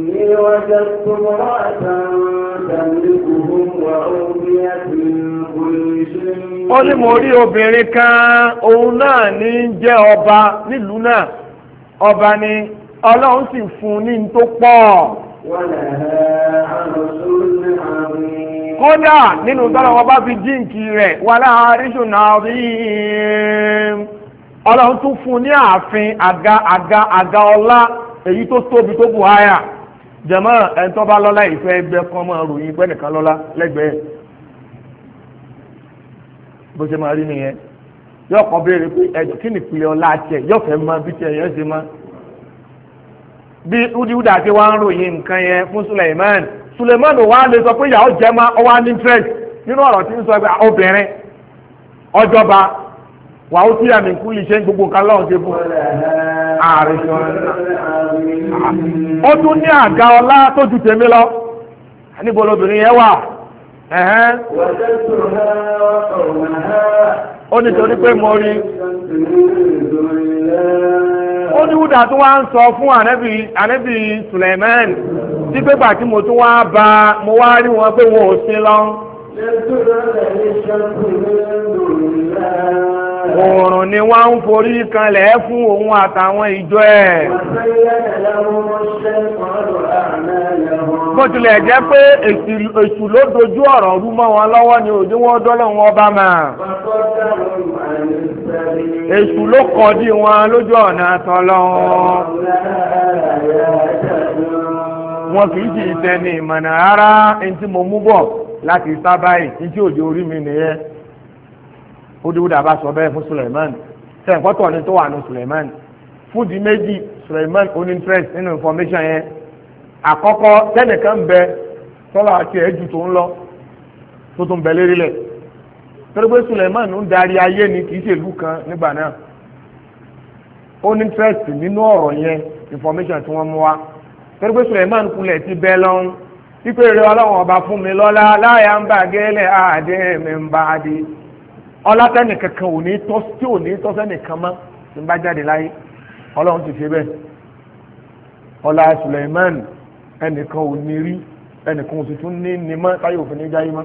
ó ní mo rí obìnrin kan òun náà ní jẹ́ ọba nílùú náà ọba ni ọlọ́run sì fún ní tó pọ̀. kódà nínú tọ́lọ̀ wọn bá fi jíǹkì rẹ̀ wà láàárín náà rí ọlọ́run tún fún ní ààfin àga ọlá èyí tó tóbi tó bù háyà jẹ̀mọ́ ẹni tó bá lọ́lá ìfẹ́ ẹgbẹ́ kan mọ́ ròyìn pẹ́ nìkan lọ́lá lẹ́gbẹ̀ẹ́ bó ṣe máa rí nìyẹn yóò kọ́ béèrè pé ẹjọ́ kí ni ìpìlẹ̀ ọlá tiẹ̀ yóò fẹ́ mọ bí tiẹ̀ yẹn ṣe mọ́ bí udíwúdà tí wọ́n ń ròyìn nǹkan yẹn fún Suleiman wà lè sọ pé ìyàwó jẹ́ máa ọwọ́ ní interest nínú ọ̀rọ̀ tí ń sọ pé obìnrin ọjọba wà ó tí àmì kú lè ṣe gbogbo nǹkan lọ́wọ́ ṣe fún ààrẹ ṣọ́ra ó tún ní àga ọlá tó ju tèmi lọ níbo lobìnrin yẹn wà ó nítorí pé mo rí ó ní wúdà tó wá ń sọ fún ànábì Suleiman tí pépà tí mo tún wá bá mo wá rí wọn pé wọn ò sin lọ. Oòrùn ni wọ́n ń forí kanlẹ̀ fún òun àtàwọn ìjọ ẹ̀. Bó tilẹ̀ jẹ́ pé èṣù ló dojú ọ̀rọ̀ rú mọ́ wọn lọ́wọ́ ni òjò wọn dọ́lọ́ wọn bá máa. Èṣù ló kọ̀dí wọn lójú ọ̀nà tọ́lọ́run. Wọn kì í sì tẹni ìmọ̀nà rárá ẹni tí mo mú bọ̀ láti Sábáì ní tí òjò orí mi nìyẹn. Ó dúdú bá sọ bẹ́ẹ̀ fún Suleiman sẹ́ǹkọ́tọ̀ ni tó wà ní Suleiman fúdi méjì Suleiman oní interest nínú information yẹn àkọ́kọ́ tẹ́nìkan ń bẹ tọ́lá àti ẹ̀jú tó ń lọ tó tún bẹ lérí lẹ̀ torí pé Suleiman ń darí ayé ni kì í ṣe ìlú kan nígbà náà oní interest nínú ọ̀rọ̀ yẹn information tí wọ́n mú wá torí pé Suleiman kulẹ̀ ti bẹ́ lọ́n pípé rẹ ọlọ́run ọba fún mi lọ́lá láyà ń bà gẹ́lẹ́ àdé mi ń bá a di ọlátẹ́nì kankan ò ní tọ́ tí ò ní tọ́ sẹ́nìkan mọ́ tí ń bá jáde láyé ọlọ́run ti ṣe bẹ́ẹ̀ ọlá Suleiman ẹnìkan ò ní rí ẹnìkan ò sì tún ní mọ́ táyé òfin ní jáyé mọ́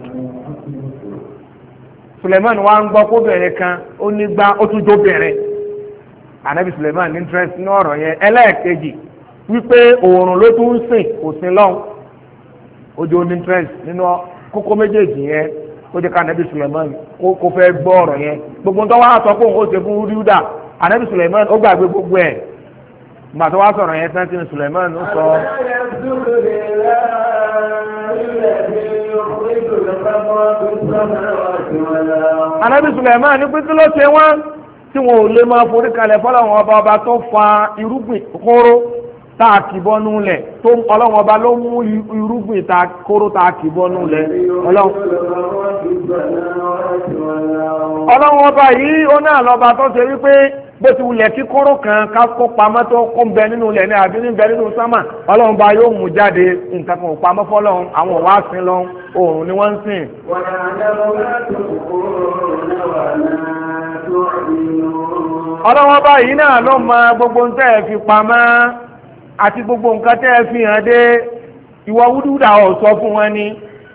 Suleiman wa ń gbọ́ kóbìnrin kan ó ní gbá ó tún jóbìnrin ànábì Suleiman ní interest ní ọ̀rọ̀ yẹn ẹlẹ́ẹ̀kejì wípé oòrùn ló tún ń sìn kò sí lọ́hùn ojú ní interest nínú kókó méjèèjì yẹn ó jẹ́ ká ànábì Suleiman kó fẹ́ gbọ́ ọ̀rọ̀ yẹn gbogbo tó wá sọ pé òun ó ṣe fún ríúdà ànábì Suleiman ó gbàgbé gbogbo ẹ̀ gbà tó wá sọ̀rọ̀ yẹn tán tí Suleiman ó sọ. ànábì Suleiman ní pé kí ló ṣe wọ́n tí wọn ò lè máa forí kalẹ̀ fọlọ́wọn ọba tó fa irúgbìn kóró tá a kì bọ́nú lẹ̀ tó ọlọ́run ọba ló mú irúgbìn tá kóró tá a kì bọ́nú lẹ̀ ọlọ́run ọba yìí ó náà lọ́ba tó ṣe wípé bó ti wulẹ̀ kí kóró kan ká kó pamọ́ tó kó ń bẹ nínú ilẹ̀ ní àbí ń bẹ nínú sámà ọlọ́run ọba yóò mú jáde nǹkan kan ò pamọ́ fọlọ́run àwọn òwá sin lọ oòrùn ni wọ́n ń sìn. ọlọ́run ọba yìí náà ló mọ gbogbo ń tẹ́ ẹ fi pamọ́ àti gbogbo nǹkan tẹ́ ẹ fi hàn dé ìwọ wúdúdà ọ̀ sọ fún wọn ni.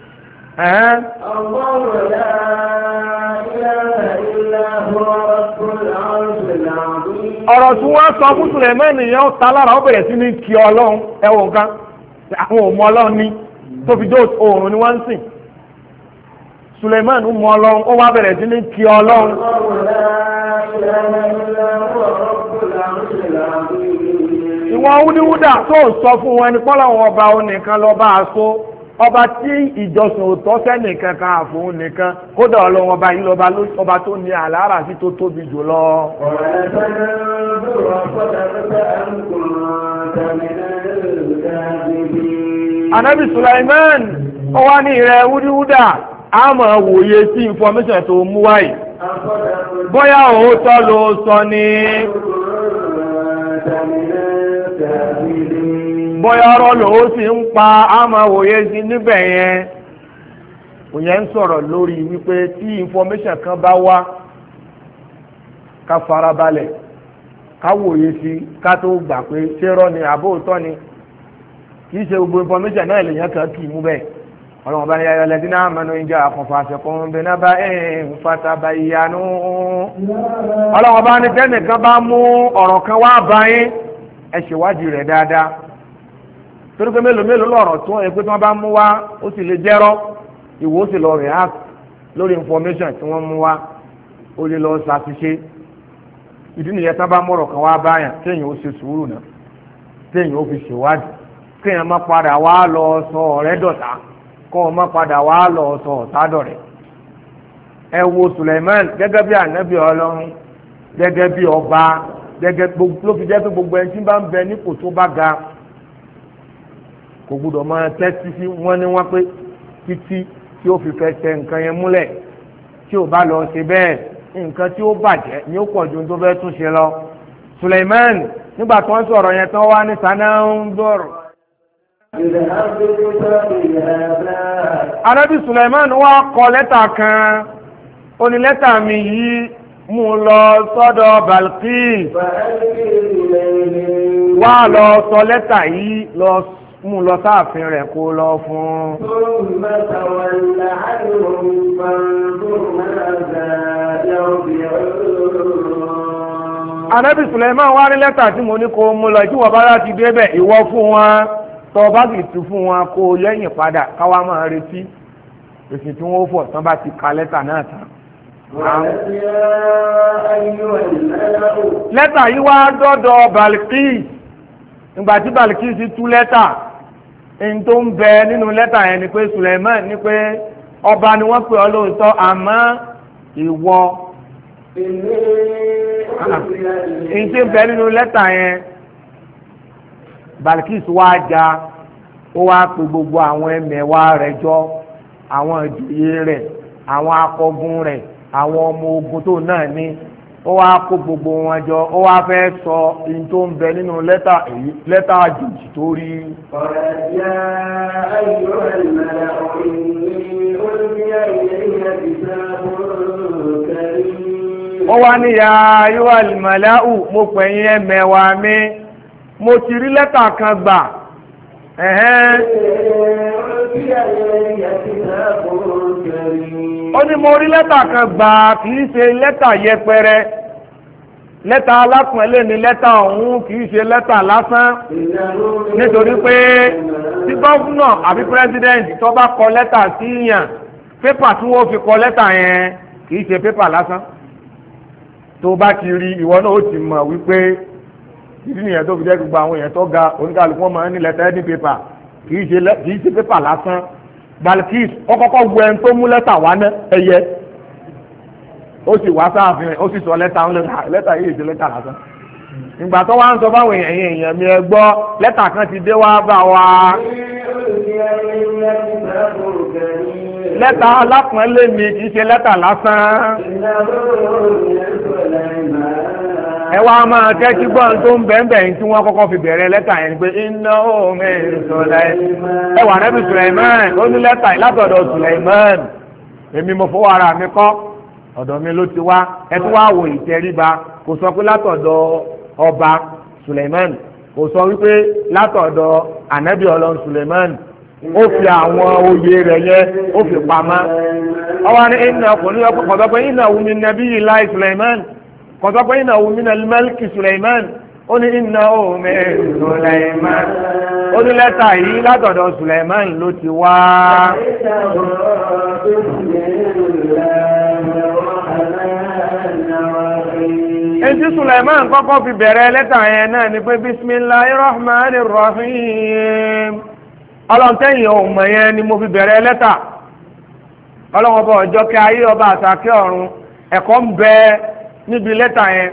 ọ̀rọ̀ tí wọ́n sọ fún Sùlẹ̀mánì yẹn ó ta lára ó bẹ̀rẹ̀ sí ní kí ọlọ́run ẹwọ nǹkan àwọn òmọ ọlọ́run ní tó fi dé oòrùn ni wọ́n ń sìn Sùlẹ̀mánì mọ ọlọ́run ó wá bẹ̀rẹ̀ sí ní kí ọlọ́run. ìwọ̀n wúdíwúdà tó sọ fún wọn ni pọ́lọ́wọ́n ọba onìkan lọ́ba àṣọ ọba tí ìjọsìn òtọ́ sẹ́nìkan kan àfòun nìkan kódà ọlọ́wọ́n ọba yìí ọba tó ní àlàárà sí tó tóbi jù lọ. Ànábì Sulaiman ó wá ní ìrẹ wúdíwúdà a máa wòye sí information tó mú wáyé bóyá òótọ́ ló sọ ní. bóyá ọ̀rọ̀ lòó sì ń pa àmọ́ òye sí níbẹ̀ yẹn òyìn ń sọ̀rọ̀ lórí wípé tí information kan bá wá ká farabalẹ̀ ká wòye sí ká tó gbà pé ṣérọ́ ni àbóòtọ́ ni kì í ṣe gbogbo information náà lèèyàn kan kì í mú bẹ́ẹ̀ ọlọ́run bá ní ayọ̀ lẹ́sìn náà mẹ́nu ìjà àkànfà àṣẹkùn bẹ́ẹ̀ náà bá fàtàbà ìyanu ọlọ́run bá ní tẹ́nìkan bá mú ọ̀rọ̀ kan wá bá yín ẹ ṣèwádìí rẹ̀ dáadáa torí pé mélòó lọ́rọ̀ tó ẹ pé tí wọ́n bá mú wá ó sì lè jẹ́rọ́ ìwọ ó sì lọ react lórí information tí wọ́n mú wá ó lè lọ ṣàṣìṣe ìdí nìyẹn tí wọ́n bá mọ̀rọ̀ kan wá báyàn téèyàn ó ṣe sùúrù náà téèyàn ó fi ṣèwádìí kéèyàn má padà wá lọ sọ ọ̀rẹ́ dọ̀tá kọ́ ọ má padà wá lọ sọ ọ̀tá dọ̀rẹ́ ẹ wo Suleiman gẹ́gẹ́ bí ànábì Ọlọ́run gẹ́gẹ́ bí ọba gẹ́gẹ́ ló fi jẹ́ pé gbogbo ẹni tí bá ń bẹ nípò tó bá ga kò gbúdọ̀ máa tẹ́tí sí wọ́n ní wọ́n pé títí tí ó fi fẹsẹ̀ nǹkan yẹn múlẹ̀ tí ò bá lọ ṣe bẹ́ẹ̀ nǹkan tí ó bàjẹ́ ni ó pọ̀ ju tó fẹ́ tún ṣe lọ. Suleiman nígbà tó ń sọ̀rọ̀ yẹn tán wá ní sanandor. Ànábì Suleiman wá kọ lẹ́tà kan ó ní lẹ́tà mi yìí mú lọ sọ́dọ̀ Balqis wá lọ sọ lẹ́tà yìí mú lọ sáàfin rẹ̀ kó lọ fún. Ànábì Suleiman wá ní lẹ́tà tí mo ní kó mú lọ tí wọ́n bá láti débẹ̀ ìwọ fún wọn tó bá sì tún fún wọn kó lẹ́yìn padà káwá máa retí èsì tí wọ́n fọ̀ tán bá ti ka lẹ́tà náà tán. Lẹ́tà yìí wá dọ́dọ̀ Balqis nígbà tí Balqis tú lẹ́tà ẹni tó ń bẹ nínú lẹ́tà yẹn ni pé Suleiman ní pé ọba ni wọ́n pè ọ́ lóòótọ́ àmọ́ ìwọ ẹni tí ń bẹ nínú lẹ́tà yẹn Balqis wá já ó wá pe gbogbo àwọn ẹmẹ̀wà rẹ̀ jọ àwọn ìjòyè rẹ̀ àwọn akọgun rẹ̀ àwọn ọmọ ogun tó náà ní ó wá kó gbogbo wọn jọ ó wá fẹ́ sọ in tó ń bẹ nínú lẹ́tà àjòjì tó rí. ọ̀rẹ́díà ayọ̀ ìmọ̀lá òní olùbíyà ìyẹ̀yẹ̀ ìsáàbò kẹrí. ó wá ní ya ayọ̀ ìmọ̀lá mo pẹ̀yìn ẹmẹ̀wà mi mo ti rí lẹ́tà kan gbà. Ó ní mo rí lẹ́tà kan gbà kìí ṣe lẹ́tà yẹpẹrẹ lẹ́tà alápọ̀nlé ni lẹ́tà ọ̀hún kìí ṣe lẹ́tà lásán nítorí pé tí gọ́fúnà àbí pírẹ́sidẹ́ǹtì tó bá kọ lẹ́tà sí yàn pépà tí wọ́n fi kọ lẹ́tà yẹn kìí ṣe pépà lásán tó bá ti rí ìwọ náà ó ti mọ̀ wípé ìdí nìyẹn tó fi jẹ́ gbogbo àwọn èèyàn tó ga oníkàlùkù wọn máa ń ní lẹ́tà ẹni pépà kìí ṣe pépà lásán. Balqis ọkọ̀kọ́ wo ẹni tó mú lẹ́tà wá ná ẹyẹ ó sì wá sáàfin ó sì sọ lẹ́tà yìí ṣe lẹ́tà lásán. Ìgbà tó wá ń sọ fáwọn èèyàn mi ẹ gbọ́ lẹ́tà kan ti dé wá bá wa. Lẹ́tà alápọ̀nlé mi kìí ṣe lẹ́tà lásán. Ẹ wá máa tẹ́tí gbọ́n tó ń bẹ̀ẹ̀bẹ̀ tí wọ́n kọ́kọ́ fi bẹ̀rẹ̀ lẹ́tà yẹn ni pé iná omi ìsọ̀lẹ̀ ẹ wà nẹ́bí Suleiman ó ní lẹ́tà látọ̀dọ̀ Suleiman èmi mo fọwọ́ ara mi kọ́ ọ̀dọ̀ mi ló ti wá ẹ tún wá wò ìtẹríba kò sọ pé látọ̀dọ̀ ọba Suleiman kò sọ wípé látọ̀dọ̀ ànẹ́bí Ọlọ́run Suleiman ó fi àwọn oyè rẹ̀ yẹn ó fi pamọ́ ọwọ́ ní iná ọkùnrin ọkọ̀ pé iná wumi nàbí yìí láì Suleiman kọ̀tọ́ pé iná wumi nà mẹ́lìkì Suleiman ó ní iná omi Suleiman ó ní lẹ́tà yìí látọ̀dọ̀ Suleiman ló ti wá. Ètí Suleiman kọ́kọ́ fi bẹ̀rẹ̀ lẹ́tà yẹn náà ni pé bismillahir rahmanir rahim ọlọ́ntẹ́yìn ọmọ yẹn ni mo fi bẹ̀rẹ̀ lẹ́tà ọlọ́wọ́ bọ̀ ọjọ́ kí ayé ọba àtàkẹ́ ọ̀run ẹ̀kọ́ ń bẹ níbi lẹ́tà yẹn.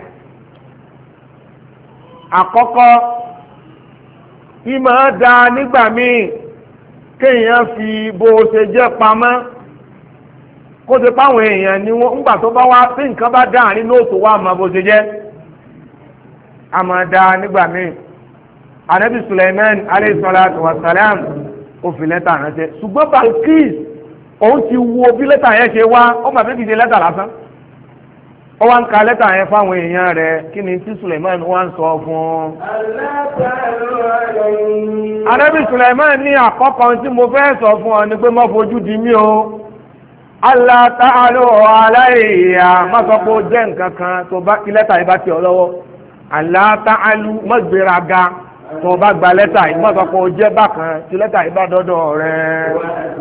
Àkọ́kọ́ bí máa da nígbà míì kéèyàn fi bó ṣe jẹ́ pamọ́ kó ṣe páwọn èèyàn ni wọ́n ńgbà tó bá wá tí nǹkan bá dá nínú òtò wá máa bó ṣe jẹ́ a máa da nígbà míì anabi Sulaiman alayhi salatu wa salam ó fi lẹ́tà ránṣẹ́ ṣùgbọ́n Balkis òun ti wo bí lẹ́tà yẹn ṣe wá ó mà fi dìde lẹ́tà lásán ó wá ń ka lẹ́tà yẹn fáwọn èèyàn rẹ̀ kí ni tí Sulaiman wá ń sọ fún. anabi Sulaiman ní àkọ́kọ́ tí mo fẹ́ sọ fún ọ ni pé má fojú di mí o Allah ta'ala aláìyá má sọ pé ó jẹ́ nǹkan kan tó bá kí lẹ́tà yìí bá ti ọ lọ́wọ́ Allah ta'ala má gbéraga tó bá gba lẹ́tà yìí má sọ pé ó jẹ́ bákan tí lẹ́tà yìí bá dọ́dọ̀ rẹ̀.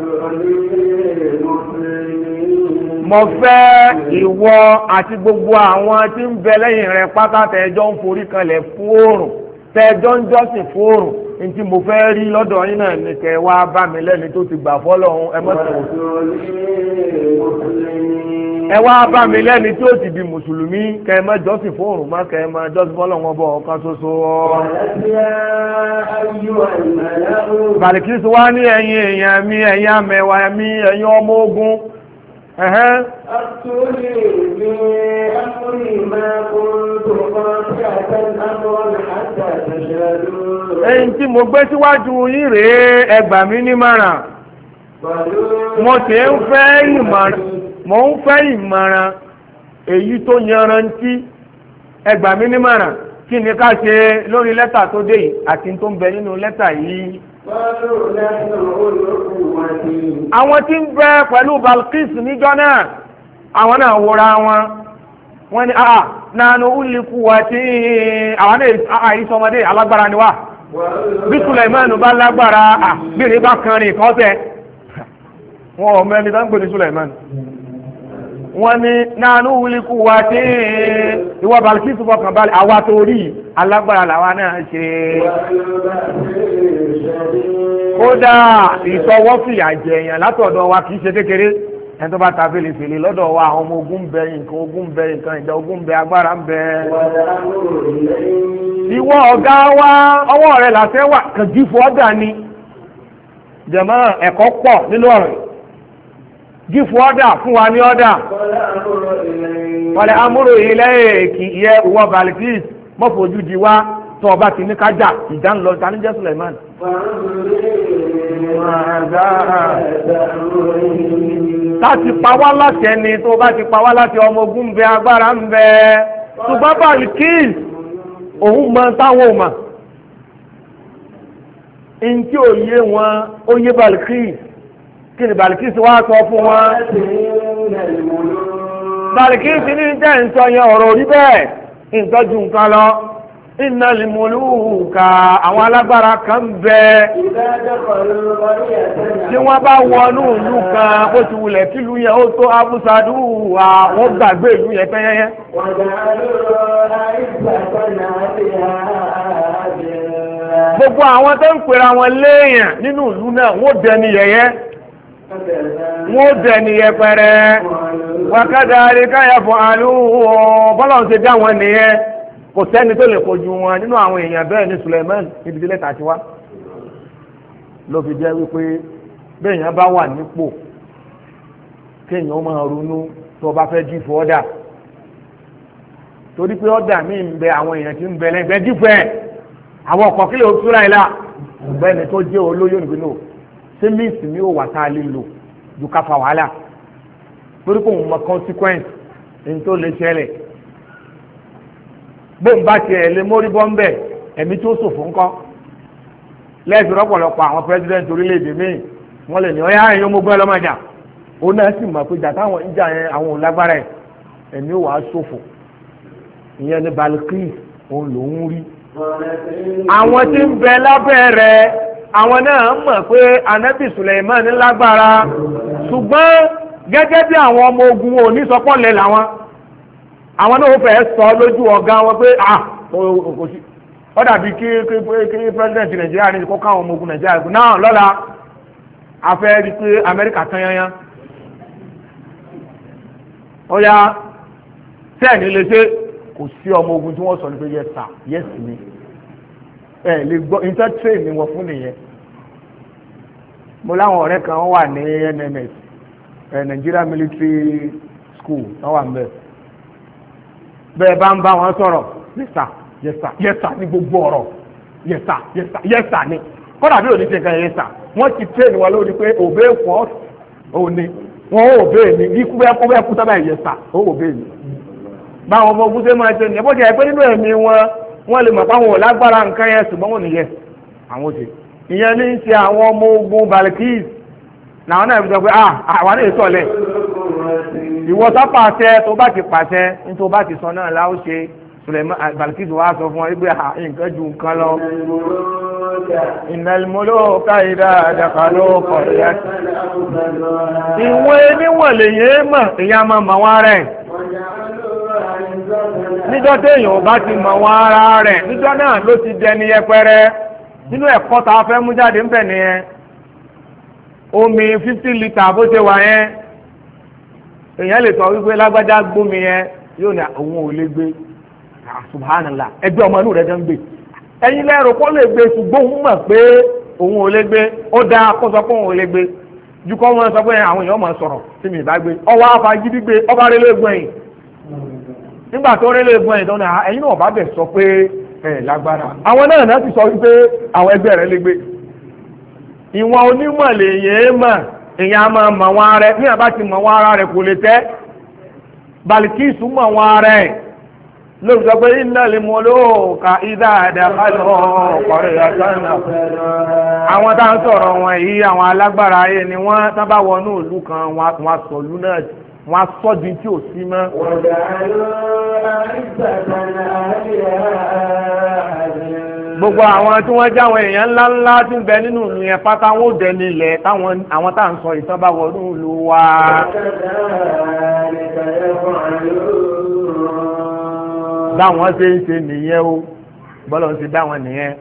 mo fẹ́ ìwọ àti gbogbo àwọn tí ń bẹ lẹ́yìn rẹ̀ pátá tẹ́jọ́ ń forí kanlẹ̀ fún oòrùn tẹ́jọ́ ń jọ́sìn fún oòrùn ntí mo fẹ́ rí lọ́dọ̀ yín náà ní kẹ́ wá bá mi lẹ́ni tó ti gbà fọ́lọ́run ẹ wá bá mi lẹ́ni tí ó ti di mùsùlùmí kẹ́ ẹ má jọ́sìn fún oòrùn má kẹ́ ẹ má jọ́sìn fọ́lọ́run ọbọ̀ ọ̀kan ṣoṣo. Bàlìkísù wá ní ẹ̀yin èèyàn mi ẹ̀yin amẹ̀wà mi ẹ̀yin ọmọ ogun. أفتوني بأمري ما كنت قاطعة أمرا حتى تشهدون. Ẹ̀yin tí mo gbé síwájú yín rèé ẹ gbà mí nímọ̀ràn. Mo sì ń fẹ́ ìmọ̀ràn. Mo ń fẹ́ ìmọ̀ràn èyí tó yanrantí ẹ gbà mí nímọ̀ràn kí ni ká ṣe lórí lẹ́tà tó dé yìí àti tó ń bẹ nínú lẹ́tà yìí. Àwọn tí ń bẹ pẹ̀lú Balkis níjọ́ náà àwọn náà wòra wọ́n ní nánú uliku wa tí àwọn náà ìsọmọdé alágbára ni wá bí Sulaimanu bá lágbára bíi bá kan rìn kan tẹ wọn ò mẹ́ni tó ń pè ní Sulaimanu wọ́n ní nánú uliku wa tí ìwọ Balkis fọkàn balẹ̀ àwa tó rí alágbára làwa náà ṣe. Kódà ìsọwọ́ fìyà jẹ èèyàn látọ̀dọ̀ wa kì í ṣe kékeré ẹni tó bá ta fèlèfèlè lọ́dọ̀ wa àwọn ọmọ ogun ń bẹ nǹkan ogun ń bẹ nǹkan ìjà ogun ń bẹ agbára ń bẹ. Ìwọ ọ̀gá wa ọwọ́ rẹ̀ làṣẹ wà kàn jí fún ọ̀dà ni jẹ̀mọ́ ẹ̀kọ́ pọ̀ nínú ọ̀rọ̀ jí fún ọ̀dà fún wa ní ọ̀dà. Wàlẹ̀ amúrò ilẹ̀ kì í yẹ ìwọ Balkis mọ́fojú di wa tó ọba ti ní kájà ìdánilọ tani jẹ́ Suleiman. Láti pa wá láti ẹni tó bá ti pa wá láti ọmọ ogun ń bẹ agbára ń bẹ ṣùgbọ́n Balkis òun mọ táwọn ò mọ̀ ntí òye wọn ó yé Balkis kí ni Balkis wá sọ fún wọn. Balkis ní jẹ́ nsọ yẹn ọ̀rọ̀ orí bẹ́ẹ̀ ìtọ́jú nǹkan lọ. Innal muluka àwọn alágbára kan bẹ tí wọ́n bá wọnú ìlú kan bó ti wulẹ̀ kí ìlú yẹn ó tó abúsadú àwọn gbàgbé ìlú yẹn pẹ́yẹ́yẹ́. Gbogbo àwọn tó ń pera wọn léèyàn nínú ìlú náà wọ́n dẹni yẹ̀yẹ́ wọ́n dẹni yẹpẹrẹ wákàtí káyà fún àlù bọ́lá ń ṣe dá wọn nìyẹn. Kò sẹ́ni tó lè kojú wọn nínú àwọn èèyàn bẹ́ẹ̀ ní Suleiman níbi tí lẹ́tà ti wá ló fi jẹ́ wípé béèyàn bá wà nípò kéèyàn máa ronú tó o bá fẹ́ jí fún ọ́dà torí pé ọ́dà míì ń bẹ àwọn èèyàn tí ń bẹ lẹ́gbẹ́ jí fún ẹ̀ àwọn ọkọ̀ kílẹ̀ ó túra ẹ̀ la ọ̀gbẹ́ni tó jẹ́ olóyè nìgbìnà ṣé míìsì mi ò wà tá a lè lò ju ká fa wàhálà torí pé òun mọ consequence ní tó lè ṣẹlẹ̀ bó ń bá tiẹ̀ lé mórí bọ́m̀bẹ̀ ẹ̀mí tó ṣòfò ńkọ́ lẹ́sìn rọ́pọ̀lọpọ̀ àwọn president orílẹ̀-èdè míì wọ́n lè ní ọ̀yá ẹ̀yìn ọmọgbọ́n ẹlọ́mọdà òun náà sì mọ̀ pé jà táwọn ń jà yẹn àwọn ò lágbára ẹ̀ ẹ̀mí ò wá ṣòfò ìyẹn ní Balkis òun lòún rí. àwọn tí ń bẹ lábẹ́ rẹ̀ àwọn náà mọ̀ pé anabi Suleiman lágbára ṣùgbọ́n gẹ́gẹ́ bí àwọn ọmọ ogun ò ní sọpọ́lẹ̀ làwọn àwọn náà fẹ́ sọ lójú ọ̀gá wọn pé kò sí ó dàbí kí president Nàìjíríà ní kó káwọn ọmọ ogun Nàìjíríà náà lọ́la afẹ́ rí pé Amẹ́ríkà tán yányán ó yá sẹ́ẹ̀ni lè ṣe kò sí ọmọ ogun tí wọ́n sọ ní pé yes sir yes ni ẹ lè gbọ́ intertrain ni wọ́n fún nìyẹn mo láwọn ọ̀rẹ́ kan wà ní NMS Nigeria Military School wọ́n wà mbẹ́ bẹ́ẹ̀ bá ń bá wọn sọ̀rọ̀ yes sir yes sir yes sir ní gbogbo ọ̀rọ̀ yẹ́sà ni kọ́dà bí òní ṣe nǹkan yẹ́sà wọ́n ti train wa lórí pé òbẹ́ fọ́ òní wọ́n ó òbẹ́ mi ikú bẹ́ẹ̀ kú sábà yẹ́sà ó òbẹ́ mi. báwọn ọmọ ogun ṣe máa ṣe nìyẹn bó ṣe ẹ pé nínú ẹ̀mí wọ́n lè mọ̀ pé àwọn ò lágbára nǹkan yẹn ṣùgbọ́n wọ́n nìyẹn àwọn ò ṣe. ìyẹn ní í ṣe àwọn ọmọ ogun Balkis làwọn náà sọ pé àwọn náà sọ̀lẹ̀ ìwọ sọ pàṣẹ tó bá ti pàṣẹ ní tó bá ti sọ náà láó ṣe Suleiman Balkis wa sọ fún ọ wípé nǹkan ju nǹkan lọ. Innal muluka idha dakhalu qaryatan ìwọ̀n níwọ̀n lè yé mọ̀ èyàn máa mọ̀ wọn rẹ̀ níjọ́ téèyàn bá ti mọ̀ wọn ara rẹ̀ níjọ́ náà ló ti dẹni yẹpẹrẹ nínú ẹ̀kọ́ tá a fẹ́ mú jáde ń bẹ̀ nìyẹn omi 50 litre bó ṣe wà yẹn èèyàn lè sọ wípé lágbájá gbómi yẹn yóò ní òun ò lè gbé subhanallah ẹgbẹ́ ọmọ inú rẹ̀ jẹ́ ń gbé ẹ̀yin lẹ́rù kó lè gbé ṣùgbọ́n òun mọ̀ pé òun ò lè gbé ó dáa kó sọ pé òun ò lè gbé ju kọ́ wọn sọ pé àwọn èèyàn máa sọ̀rọ̀ tí mi bá gbé ọwọ́ afagídí gbé ọba rẹ̀ lè gbẹ̀yìn nígbà tó rẹ̀ lè gbẹ̀yìn tó ní ẹ̀yin náà bá bẹ̀ sọ pé ẹ̀ lágbára àwọn náà ti sọ wípé àwọn ẹgbẹ́ rẹ̀ lè gbé ìwọ̀n onímọ̀ lè yé mọ̀ èèyàn máa mọ̀ wọn ara rẹ̀ ní àbá ti mọ̀ wọn ara rẹ̀ kò lè tẹ́ Balikisu mọ̀ wọn ara rẹ̀ lórí sọ pé innal muluka idha dakhalu qaryatan àwọn tá ń sọ̀rọ̀ wọn yìí àwọn alágbára ayé ni wọ́n tá bá wọnú ìlú kan wọ́n sọ ìlú náà wọ́n sọ di tí ò sí mọ́. gbogbo àwọn tí wọ́n jáwọn èèyàn ńláńlá tí ń bẹ nínú ìlú yẹn pátá wọn ò dẹni ilẹ̀ àwọn tá à ń sọ ìtàn bá wọnú ìlú wa. báwọn ṣe ń ṣe nìyẹn o bọ́lá ń ṣe dáwọn nìyẹn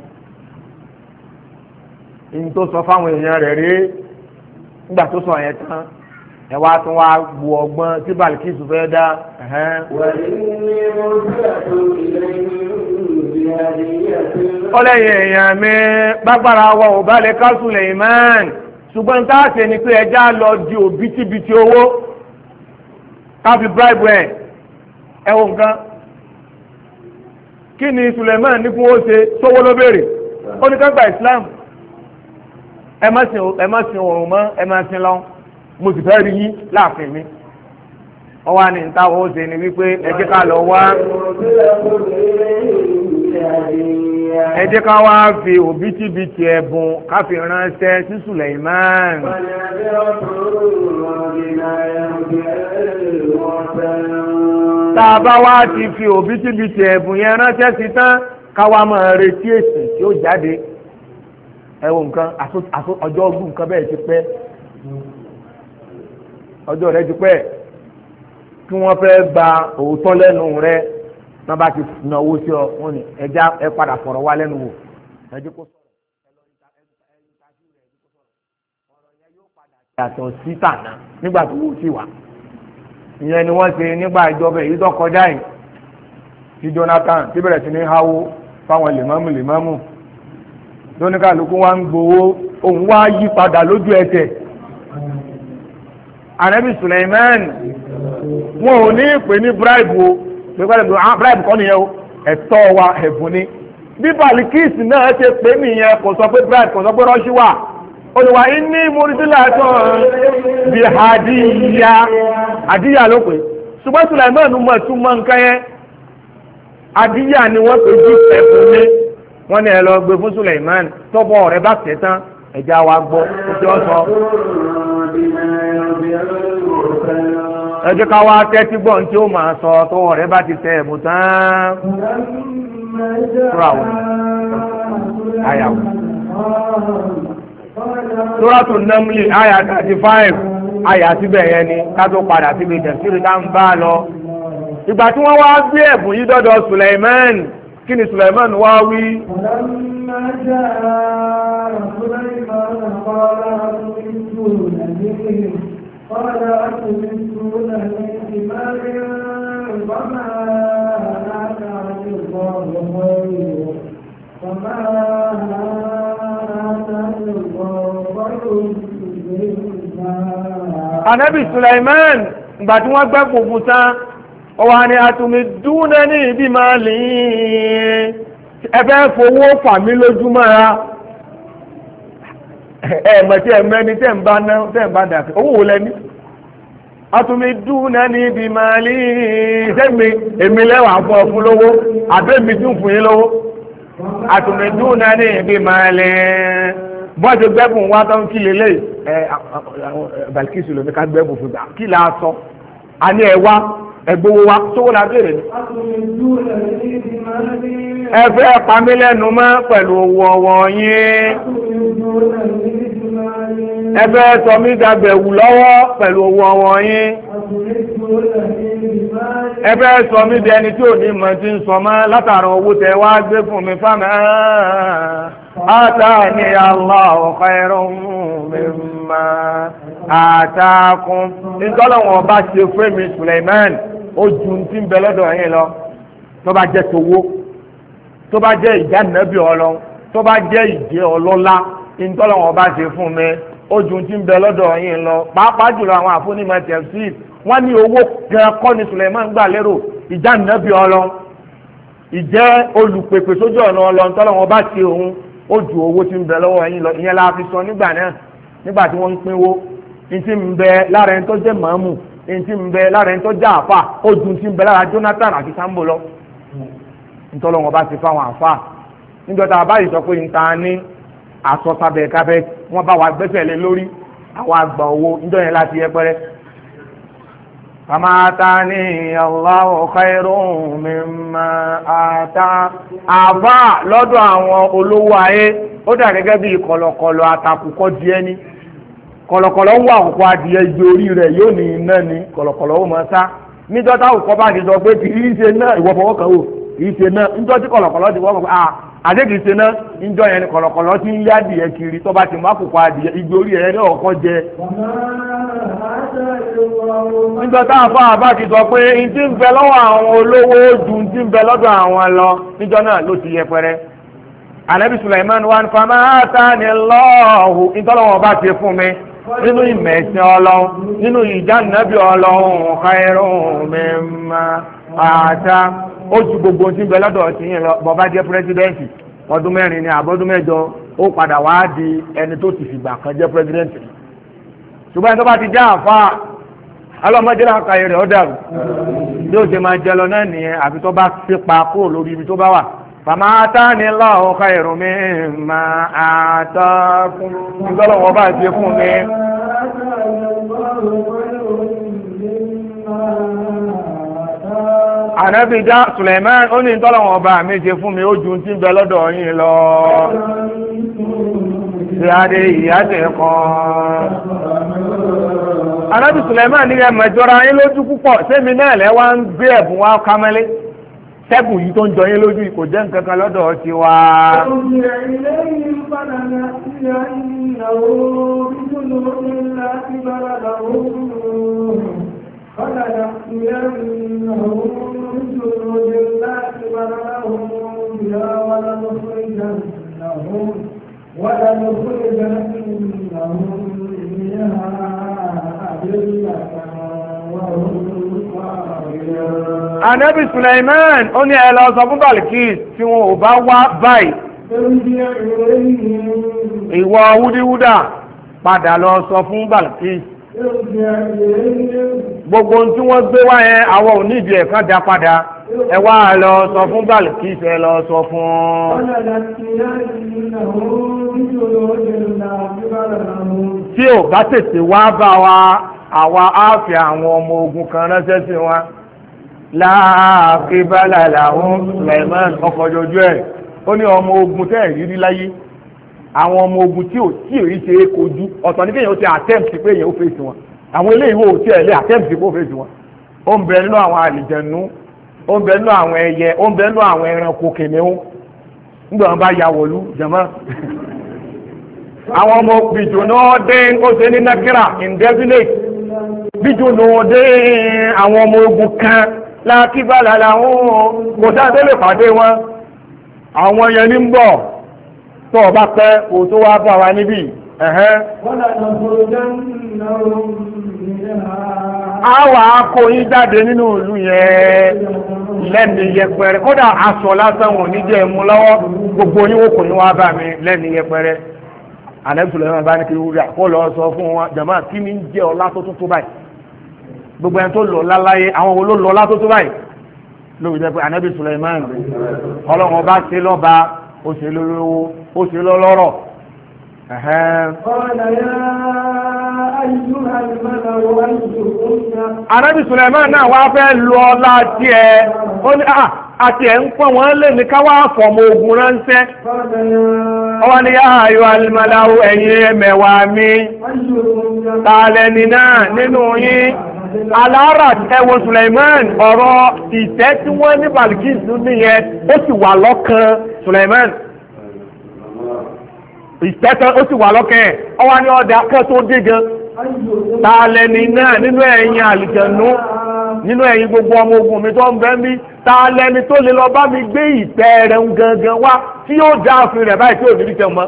ní tó sọ fáwọn èèyàn rẹ̀ rí nígbà tó sọ yẹn tán ẹ wá tún wá bu ọgbọ́n tí Balikisu fẹ́ dá. ọlẹ́yìn èèyàn mi bágbára wa ò bá lè ká Suleiman ṣùgbọ́n tá a ṣe ni pé ẹja lọ di òbítíbitì owó ká fi bribe ẹ wo nǹkan kí ni Suleiman ní fún ó ṣe sówó ló béèrè ó ní ká gba Islam ẹ má sin òrùn mọ́ ẹ má sin lọ mo sì fẹ́ rí yín láàfin mi wọ́n wá ní ìtawọ̀ ó ṣe ni wípé ẹ jẹ́ ká lọ wá ẹ jẹ́ ká wá fi òbítíbitì ẹ̀bùn ká fi ránṣẹ́ sí Suleiman. tá a bá wá ti fi òbítíbitì ẹ̀bùn yẹn ránṣẹ́ sí tán ká wá máa retí èsì tí ó jáde ẹ wo nǹkan ọjọ́ ọgbùn nǹkan bẹ́ẹ̀ ti pẹ́ ọjọ́ rẹ ti pẹ́ kí wọ́n fẹ́ gba òótọ́ lẹ́nu rẹ náà bá ti náwó sí ọ wọ́n ní ẹja ẹ padà fọ̀rọ̀ wá lẹ́nu wò ẹjẹ́ kó sọ̀rọ̀ yàtọ̀ sí tànà nígbà tó wò sí wa ìyẹn ni wọ́n ṣe nígbà ìjọba èyí tó kọjá yìí tí Jonathan tí bẹ̀rẹ̀ sí ní háwó fáwọn lèmọ́mù lóníkàlùkù wá ń gbowó òun wá yí padà lójú ẹsẹ̀ Ànábì Suleiman wọn ò ní pè ní bribe o bribe kọ́ nìyẹn o ẹ̀tọ́ wa ẹ̀bùn ni bí Balikis náà ṣe pè nìyẹn kò sọ pé bribe kò sọ pé rọ́ṣí wà olùwà ní múrídìlá tó bí àdíyà ló pè ṣùgbọ́n Suleiman mọ̀ tún mọ́ nǹkan yẹn àdíyà ni wọ́n pè jí ẹ̀bùn ni wọ́n ní ẹ lọ gbé fún Suleiman tọ́bọ̀ rẹ̀ bá tẹ̀ tán ẹ̀já wa gbọ́ ojú ọ̀sọ́. ẹ jẹ́ ká wá tẹ́tí gbọ́n tí ó máa sọ tọ́wọ́ rẹ̀ bá ti tẹ̀ ẹ̀bùn tán. Suratu Namli àyà 35 àyà síbẹ̀ yẹn ni ká tó padà síbi tẹ̀síìrì tá ń bá lọ. ìgbà tí wọ́n wá gbé ẹ̀bùn yìí dọ́dọ̀ Suleiman kí ni Suleiman wá wí. قال أتمدونني بمال فما آتاني الله خير فما آتاني الله خير Ànábì Suleiman ìgbà tí wọ́n gbẹ́ gbogbo tán ọwọ́ ni àtùmídúnà ní ibi máa lè ẹ fẹ́ fowó fà mí lójú mọ́ra mọ̀tí ẹ̀mẹ́ni tẹ́ ń bá dàkẹ́ owó wò lẹ́ni atumiduna ní ibi máa lè sẹ́mi èmi lẹ́wà fún lówó àbẹ́mi tún fún yín lówó atumiduna ní ibi máa lè bọ́ọ̀dù gbẹ́bùn wá tó ń kí lélẹ̀ Balkisu lómi ká gbẹ́bùn fún gbà kí la sọ a ní ẹ wá ẹgbówó wa sówó la béèrè ni. ẹ fẹ́ pa mí lẹ́nu mọ́ pẹ̀lú owó ọwọ́ yín ẹ fẹ́ sọ mí dàgbẹ̀wù lọ́wọ́ pẹ̀lú owó ọwọ́ yín ẹ fẹ́ sọ mí di ẹni tí ò ní mọ̀ tí ń sọ mọ́ látara owó tẹ wá gbé fún mi fáwọn àtàní Allahu khairun mimma àtàkùn nítọ́lọ́wọ́n bá ṣe fún mi Suleiman ó ju ti ń bẹ lọ́dọ̀ yín lọ tó bá jẹ́ towó tó bá jẹ́ ìjánàbí ọlọ́run tó bá jẹ́ ìjẹ́ ọlọ́lá nítọ́lọ́wọ́n bá ṣe fún mi ó ju ti ń bẹ lọ́dọ̀ yín lọ pàápàá jùlọ àwọn àfúnímọ̀ tafsir wọ́n ní owó gan kọ́ ni Suleiman gbà lérò ìjánàbí ọlọ́run ìjẹ́ olùpèpè sójú ọ̀nà ọlọ́run tọ́lọ́wọ́n bá ṣe òun ó ju owó tí ń bẹ lọ́wọ́ yín lọ ìyẹn la fi sọ nígbà náà nígbà tí wọ́n ń pínwó ní ti ń bẹ lára ẹni tó jẹ́ màámù ní ti ń bẹ lára ẹni tó jẹ́ àfà ó ju ti ń bẹ lára Jonathan àti Sambo lọ nítorí wọn bá ti fáwọn àfà níjọba àbáyé sọ pé níta ní àsọsábẹ káfẹ wọn bá wa gbẹ́sẹ̀ lé lórí àwọn àgbà owó níjọ yẹn láti yẹpẹrẹ. Fama atani Allahu khairun mimma ata àbá lọ́dọ̀ àwọn olówó ayé ó dà gẹ́gẹ́ bí kọ̀lọ̀kọ̀lọ̀ àtàkùkọ díẹ̀ ní kọ̀lọ̀kọ̀lọ̀ ń wà àkùkọ adìẹ ìjọ orí rẹ̀ yóò ní iná ní kọ̀lọ̀kọ̀lọ̀ ó mọ̀ sá níjọ́ táwọn kọ́ bá ti sọ pé kì í ṣe náà ìwọ fọwọ́ kan wò kì í ṣe náà níjọ́ tí kọ̀lọ̀kọ̀lọ̀ ti wọ́n mọ̀ pé àdé kì í ṣe náà níjọ́ yẹn ni kọ̀lọ̀kọ̀lọ̀ ti ń yá adìẹ kiri tó bá ti mú àkùkọ adìẹ ìjọ orí rẹ̀ ní ọ̀kọ́ jẹ. níjọ́ táwọn fún àbá ti sọ pé n ti ń bẹ lọ́wọ́ àwọn olówó ju n ti ń bẹ lọ́dọ̀ àwọn lọ níjọ́ náà ló ti yẹpẹrẹ. Ànábì Sulaiman wa fama atani Allahu ìtọ́lọ́wọ́ bá ti fún mi nínú ìmẹ̀sìn ọlọ́run nínú ìjánàbí ọlọ́run khairun mimma ata ó ju gbogbo tí ń bẹ lọ́dọ̀ tí yẹn lọ bọ́ bá jẹ́ pírẹ́sidẹ́ǹtì ọdún mẹ́rin ní àbọ̀dún mẹ́jọ ó padà wá di ẹni tó ti fìgbà kan jẹ́ pírẹ́sidẹ́ǹtì ṣùgbọ́n tó bá ti já àfa alọ́mọdé làkàyè rẹ̀ ó dàrú yóò ṣe máa jẹ lọ náà nìyẹn àfi tó bá sípa kúrò lórí ibi tó bá wà. Fama atani Allahu khairun mimma atakum ìgbọ́lọ́wọ́ bá ṣe fún mi. Ànábì dá Suleiman ó ní ìtọ́lọ́wọ́ bá mi ṣe fún mi ó ju tí ń bẹ lọ́dọ̀ yín lọ. Ṣé adé ìyá tẹ̀ kan? Ànábì Suleiman ní ẹ̀ mẹ́jọra yín lójú púpọ̀ sẹ́mi náà lẹ́wà ń gbé ẹ̀bùn wá kámẹ́lé. Sẹ́gùn yìí tó ń jọ yín lójú kò jẹ́ nǹkan kan lọ́dọ̀ ti wá. Ànábì Suleiman ó ní ẹ lọ sọ fún Balkis tí wọn ò bá wá báyìí ìwọ wúdíwúdà padà lọ sọ fún Balkis gbogbo tí wọ́n gbé wá yẹn àwọn ò nídìí ẹ̀ kàn dá padà ẹ wá lọ sọ fún Balkis ẹ lọ sọ fún tí ò bá tètè wá bá wa àwa á fi àwọn ọmọ ogun kan ránṣẹ́ sí wọn láàkíbálà làwọn Suleiman ọkọ̀ ojú ẹ̀ ó ní ọmọ ogun tẹ́ ìrírí láyé àwọn ọmọ ogun tí ò rí ṣe é kojú ọ̀tọ̀ ní kéèyàn ó ti attempt pé èèyàn ó fèsì wọn àwọn eléyìí wò ó tí ẹ̀ lé attempt pé ó fèsì wọn ó ń bẹ nínú àwọn àlìjẹ̀nú ó ń bẹ nínú àwọn ẹyẹ ó ń bẹ nínú àwọn ẹranko kìnìún nígbà wọn bá ya wọ̀lú jẹ̀mọ́ àwọn ọmọ bìjò náà dé ó ṣe ní nàkírà indefinite bìjò náà dé àwọn ọmọ ogun kan lákíbálà làwọn kò sáà lè pàdé wọn àwọn yẹn ní ń bọ̀ tó ọba pẹ́ kò tó wá bá wa níbí àwa kó yín jáde nínú ìlú yẹn lẹ́ni yẹpẹrẹ kódà aṣọ lásán wọn ní jẹ́ mú lọ́wọ́ gbogbo oníwó kò ní wá bá mi lẹ́ni yẹpẹrẹ Ànábì Sùlẹ̀mánù bá ní kí wúrà kó lọ sọ fún wọn jàmáà kí ni ń jẹ́ ọlá tó tó báyìí gbogbo ẹni tó lọ láláyé àwọn wo ló lọ ọlá tó tó báyìí lóbi jẹ́ pé Ànábì Sùlẹ̀mánù Ọlọ́run ọba ṣe lọ́ba ó ṣe lólówó ó ṣe lọ́lọ́rọ̀ Ànábì Sùlẹ̀mánù náà wá fẹ́ lu ọlá tiẹ̀ ó ní àti ẹ̀ ń pọ̀ wọ́n lè ní káwá fọmọ ogun ránṣẹ́ ọwọ́ ni yá ayọ̀ alìmọ̀láwò ẹ̀yin ẹ̀mẹ̀wàá mi tààlẹ́ni náà nínú yín alára ẹwọ Suleiman ọ̀rọ̀ ìtẹ́ tí wọ́n ní Balkis nìyẹn ó sì wà lọ́kàn Suleiman ìtẹ́ ó sì wà lọ́kàn ẹ̀ ọwọ́ ni ọ̀dà kan tó dé gan tààlẹ́ni náà nínú ẹ̀yin àlùjànnú nínú ẹ̀yin gbogbo ọmọ ogun mi tó ń bẹ mí tààlẹ́ni tó lè lọ bá mi gbé ìtẹ́ rẹ̀ ń gangan wá tí yóò dá àfin rẹ̀ báyìí tí ò ní rí tẹ̀ mọ́.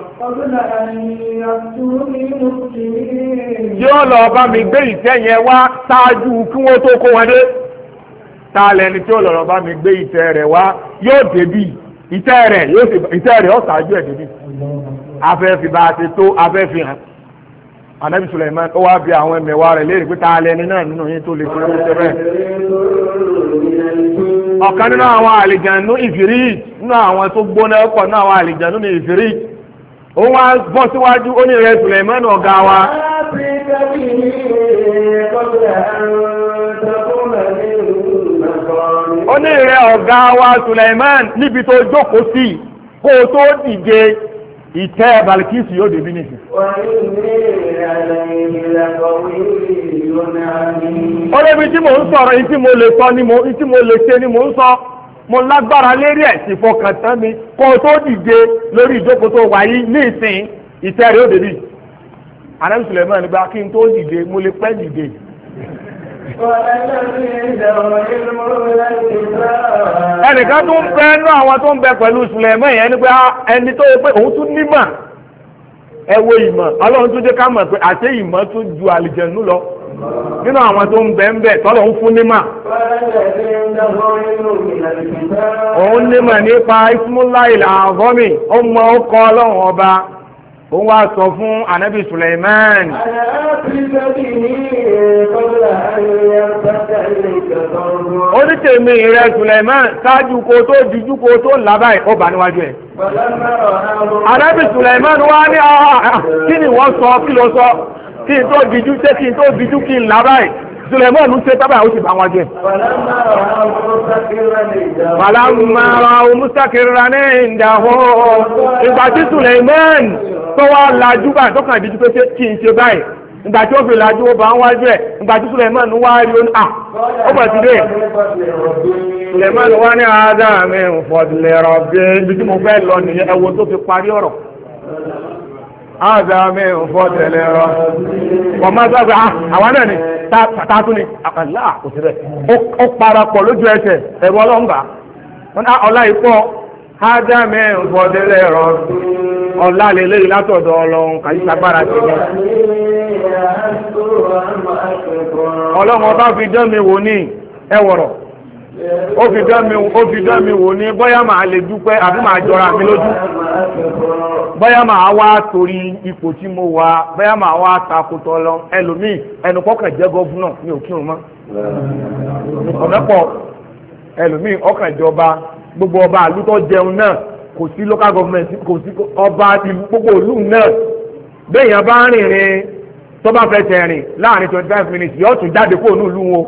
yóò lọ bá mi gbé ìtẹ́ yẹn wá ṣáájú kí wọ́n tó kó wọn dé. tààlẹ́ni tí ó lọ bá mi gbé ìtẹ́ rẹ̀ wá yóò débì ìtẹ́ rẹ̀ ó ṣáájú ẹ̀ débì. afẹ́fi bá a ti tó afẹ́fi hàn. Ànábì Suleiman ó wá bí àwọn ẹ̀mẹ̀wá rẹ̀ léèrè pé tààlẹ́ni náà nínú yín tó lè fi owó ṣe bẹ́ẹ̀. ọ̀kan nínú àwọn àlìjànú ìfìríj nínú àwọn tó gbóná pọ̀ nínú àwọn àlìjànú ní ìfìríj ó wá bọ́ síwájú ó ní rẹ̀ Suleiman ọ̀gá wa. ó ní rẹ̀ ọ̀gá wa Suleiman níbi tó jókòó sí kó o tó dìde ìtẹ́ Balkis yóò dé bí nìsín. ó lébi tí mò ń sọ̀rọ̀ yìí tí mo lè sọ ni tí mo lè ṣe ni mò ń sọ mo lágbára lérí ẹ̀ sì fọkàn tán mi kó o tó dìde lórí ìjókòó tó wáyé ní ìsìn ìtẹ́ rẹ̀ ó dé bí. Ànábì Suleiman nígbà kí n tó dìde mo lè pẹ́ dìde. ẹnìkan tó ń bẹ nú àwọn tó ń bẹ pẹ̀lú Suleiman yẹn ni pé ẹni tó yẹ pé òun tún nímọ̀ ẹ wo ìmọ̀ Ọlọ́run tún jẹ́ ká mọ̀ pé àṣẹ ìmọ̀ tún ju àlìjẹ̀nú lọ nínú àwọn tó ń bẹ ń bẹ tọ́lọ̀ ń fún nímọ̀ òun nímọ̀ nípa Ismullahi al-Azami ó mọ ó kọ́ Ọlọ́run ọba òun wá sọ fún Ànábì Suleiman. onítèmi rẹ̀ Suleiman ṣáájú kó tó dijú kó tó làbáyé ó bá níwájú ẹ̀. Ànábì Suleiman wá ní kí ni wọ́n sọ kí ló sọ kí n tó dijú ṣé kí n tó dijú kí n làbáyé Suleiman ń ṣe tábà ó sì bá wọn jẹ. Falamma ra'ahu mustakirran indahu ìgbà tí Suleiman tó wá lajú báyìí tó kàn díjú pé kí n ṣe báyìí ìgbà tí ó fi lajú ó bá ń wájú ẹ̀ ìgbà tí Suleiman wá rí ó bọ̀ sí dé. Suleiman wá ní hadha min fadli rabbi ibi tí mo fẹ́ lọ nìyẹn ẹ̀wọ̀n tó fi parí ọ̀rọ̀. hadha min fadli rabbi wọ́n máa sọ pé àwa náà ni tààtú ni àkànlá kò sí bẹ́ẹ̀ ó parapọ̀ lójú ẹsẹ̀ ẹ̀rọ ọlọ́mbà wọn ọlá ìpọ́ hadha min fadli rabbi ọlá lélẹ́yìn látọ̀dọ̀ Ọlọ́run kàyí sagbára ti ní. Ọlọ́run ọba fi dán mi wò ní ẹwọ̀rọ̀ ó fi dán mi wò ní bóyá màá lè dúpẹ́ àbí màá jọra mi lójú bóyá màá wá torí ipò tí mo wà bóyá màá wá takòtò lọ ẹlòmíì ẹnu kọkàn jẹ́ gọ́fúnà ní òkírun mọ́ ọ̀mẹ́pọ̀ ẹlòmíì ọkàn ìjọba gbogbo ọba àlùtọ́ jẹun náà kò sí local government kò sí ọba gbogbo ìlú náà béèyàn bá rìnrìn tó bá fẹsẹ̀ rìn láàrin 25 minutes yóò tún jáde kó ònú ìlú wọn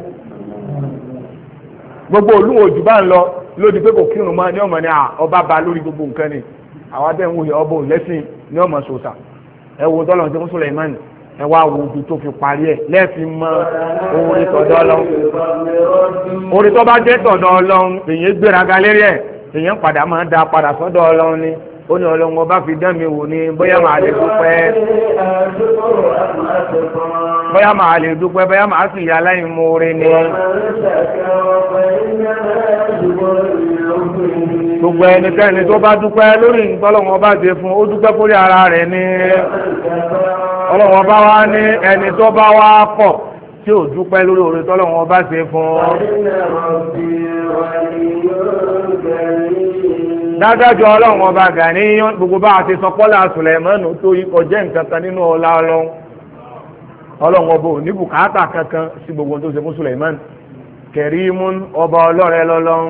gbogbo ìlú wọn jù bá ń lọ lódì pé kò kírun mọ́ ní ọmọ ní ọba ba lórí gbogbo nǹkan ni àwọn abẹ́ ń wòye ọba òlẹ́sìn ní ọmọ sòsà ẹ wo tọ́lọ̀ tí wọ́n sọ̀rọ̀ ìmọ̀ ni ẹ wá wo ojú tó fi parí ẹ̀ lẹ́ẹ̀fi mọ orin tọ̀dọ̀ Ọlọ́run orin tó bá jẹ́ tọ̀dọ̀ Ọlọ́run èyí gbéraga lérí ẹ̀ èyàn padà máa ń da padà sọ́dọ̀ Ọlọ́run ni ó ní Ọlọ́run ọba fi dán mi wò ní bóyá màá lè dúpẹ́ bóyá màá sì yà láì moore ni. gbogbo ẹnikẹ́ni tó bá dúpẹ́ lórí ìtọ́lọ́run ọba ṣe fún ó dúpẹ́ fórí ara rẹ̀ ni Ọlọ́run ọba wá ní ẹni tó bá wá pọ̀ tí ò dúpẹ́ lórí oore tọ́lọ́run ọba ṣe fún ọ. dájọ́ ọlọ́run ọba Gàníyàn gbogbo bá a ti sọ pọ́lá Sùlẹ̀mánù tó ikọ̀ jẹ́ nǹkan kan nínú ọlá ọlọ́run ọba ò ní bùkátà kankan sí gbogbo tó ṣe fún Sùlẹ̀mánù. Kẹ̀rímún ọba ọlọ́rẹ́ lọ́lọ́run.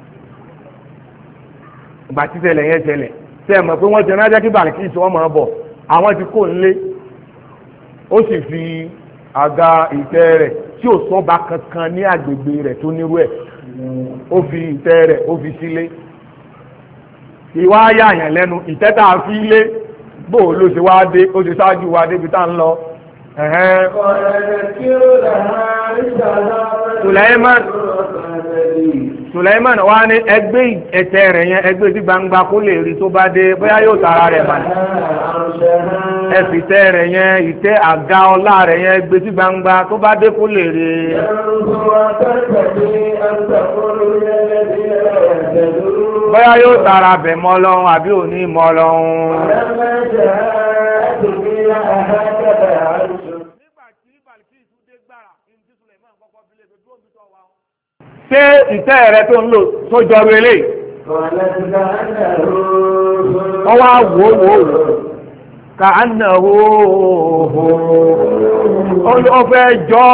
ìgbà títẹ̀lẹ̀ yẹn tẹ̀lẹ̀ tẹ́ ẹ̀ mọ̀ pé wọ́n ti rájẹ́ kí Bàlíkísì wọ́n máa bọ̀ àwọn ti kó nílé ó sì fi àga ìtẹ́ rẹ̀ tí ò sọ́ba kankan ní agbègbè rẹ̀ tó nírú ẹ̀ ó fi ìtẹ́ rẹ̀ ó fi sílé ìwà ayáyàn lẹ́nu ìtẹ́ tá a fi lé bó ló ṣe wá dé ó ti ṣáájú wa débi tá ń lọ. Sùlẹ́mánù wá ní ẹgbẹ́ ẹ̀tẹ́ rẹ̀ yẹn ẹgbẹ́ sí gbangba kó lè rí tó bá dé bóyá yóò tara rẹ̀ bàlẹ̀. Ẹ̀fìtẹ́ rẹ̀ yẹn ìtẹ́ àga ọlá rẹ̀ yẹn ẹgbẹ́ sí gbangba tó bá dé kó lè rí. Bóyá yóò tara bẹ̀ mọ́ lọ́hún àbí òní mọ́ lọ́hún. Ṣé ìtẹ́ rẹ tó ń lò tó jọrọ eléyìí? Wọ́n wá wò ká ànàwó ó fẹ́ jọ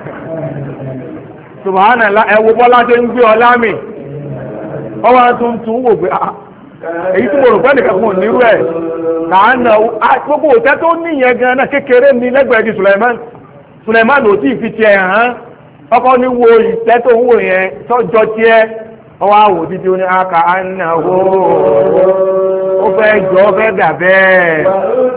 Subhanallah ẹ̀wọ̀ bọ́lá tó ń gbé ọlá mi wọ́n wá tún wò pé èyí tí mo rò pé nìkan fún onírú ẹ̀ ká ànàwó gbogbo òtẹ́ tó níyẹn gan náà kékeré ní lẹ́gbẹ̀ẹ́ di Suleiman ò tí ì fi tiẹ̀ hàn ọkọ ní wo ìtẹ́ tó ń wò yẹn tọ́jọ́ tiẹ́ ọwọ́ àwò títí ó ní aka ànàwó ó fẹ́ jọ ó fẹ́ dà bẹ́ẹ̀.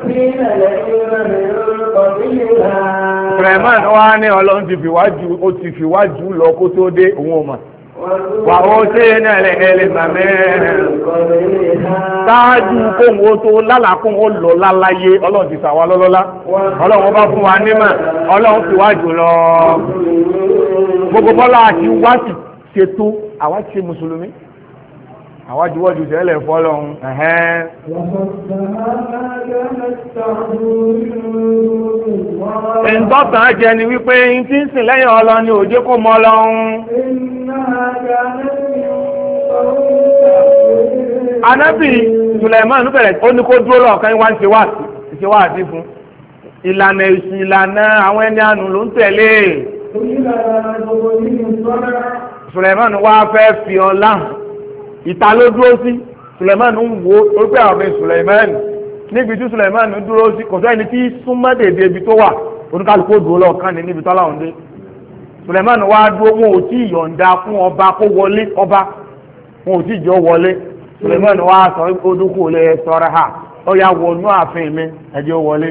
Suleiman wá ní ọlọ́run ti fi wájú lọ kó tó dé òun ò mọ̀ wà ó ṣe náà lẹ́ẹ̀lẹ́ màmẹ́rin ṣáájú kóhùn ó tó lálàá kóhùn ó lọ láláyé ọlọ́run ti sàwá lọ́lọ́lá ọlọ́run bá fún wa nímọ̀ ọlọ́run fi wájú lọ gbogbo bọ́lá àti wá sì ṣètò àwa ti ṣe mùsùlùmí àwa juwọ́jú tẹ́lẹ̀ fọ́lọ́run ìtọ́tàn jẹ ni wípé ń tí ń sìn lẹ́yìn ọlọ́run ni òjé kó mọ́ ọlọ́run Ànábì Suleiman bẹ̀rẹ̀ ó ní kó dúró lọ́ọ̀kan wá ń ṣe wá sí fún ìlànà ìsìn ìlànà àwọn ẹni àánú ló ń tẹ̀lé Suleiman wá fẹ́ fi ọlá ìta ló dúró sí Suleiman ń wo orúkọ àwọn ọmọ Suleiman níbi tí Suleiman dúró sí kò sẹ́ni tí súnmọ́ dèdè ibi tó wà oníkálukú dúró lọ́ọ̀kan ní níbi tọ́lá òǹdé Suleiman wá dúró wọn ò tí ì yọ̀ǹda fún ọba kó wọlé ọba wọn ò tí ì jọ wọlé Suleiman wá sọ odúkú lè sọ̀rọ̀ ha ó yà wọnú ààfin mi ẹjọ́ wọlé.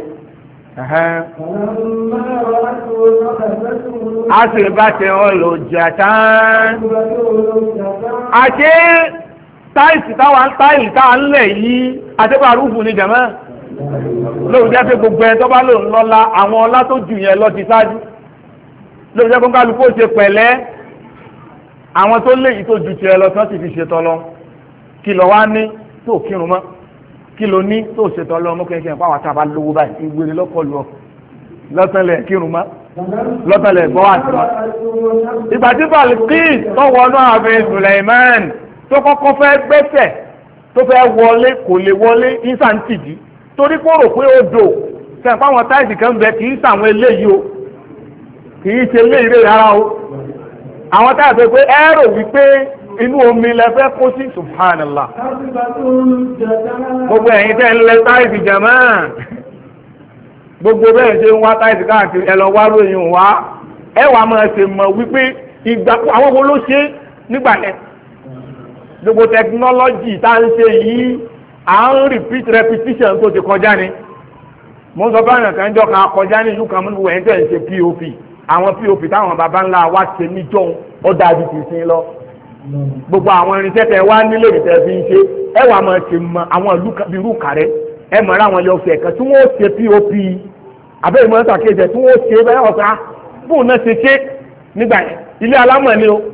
A sì bá tẹ ọ lò jà tán. Àti táìsì táwa ń lẹ̀ yìí àtẹ́bà rúfù ní jẹ̀mọ́. Lóòrùn jẹ́ pé gbogbo ẹ̀ tó bá lò ń lọ́la àwọn ọlá tó jù yẹn lọ ti ṣáájú. Lóòrùn jẹ́ pé kálukú ó ṣe pẹ̀lẹ́ àwọn tó léyìí tó ju tiẹ̀ lọ tán sì fi ṣètò lọ. Kí lọ wá ní tó kírun mọ́? Kí ló ní tó ṣètò ọlọ́run kẹ́kẹ́ fún àwọn àtàbà lówó báyìí ìgbèrè lọ́kọlù ọ lọ́tẹ̀lẹ̀ kírun mọ́ lọ́tẹ̀lẹ̀ gbọ́ àti mọ́. ìgbà tí Balqis tó wọnú ààfin Suleiman tó kọ́kọ́ fẹ́ gbẹ́sẹ̀ tó fẹ́ wọlé kò lè wọlé ìsàntìdì torí kó rò pé ó dò sẹ́ǹpá àwọn táìsì kan bẹ kì í sàwọn eléyìí o kì í ṣe eléyìí rẹ̀ rárá o àwọn táìsì pé ẹ rò wípé inú omi lẹ́fẹ́ kó sí subhanallah gbogbo ẹ̀yin tẹ́ ń lẹ táìsì jẹ̀mọ́ gbogbo bẹ́ẹ̀ ṣe ń wá táìsì káàkiri ẹ lọ wá lóyún wá ẹ wàá máa ṣe mọ̀ wípé ìgbà àwọn wo ló ṣe nígbà yẹn gbogbo tẹkinọ́lọ́jì tá ń ṣe yìí à ń repetition tó ti kọjá ni mo ń sọ fáwọn kan jọ kan kọjá ní ìlú kan mú ẹ̀yin tẹ́ ń ṣe pop àwọn pop táwọn baba ńlá wa ṣe níjọ́ ó dájú ti sin lọ gbogbo àwọn irinṣẹ́ tẹ wá nílé ìtẹ́ fi ń ṣe ẹ wà máa ṣe mọ àwọn ìlú bíi irú kàrẹ́ ẹ mọ̀ àwọn ilé ọ̀fẹ́ kan tí wọ́n ṣe pop abẹ́rẹ́ mọ́tò àkéjẹ tí wọ́n ṣe bẹ́ẹ̀ ọ̀sán bóun náà ṣe nígbà yẹn ilé alámọ̀ ni o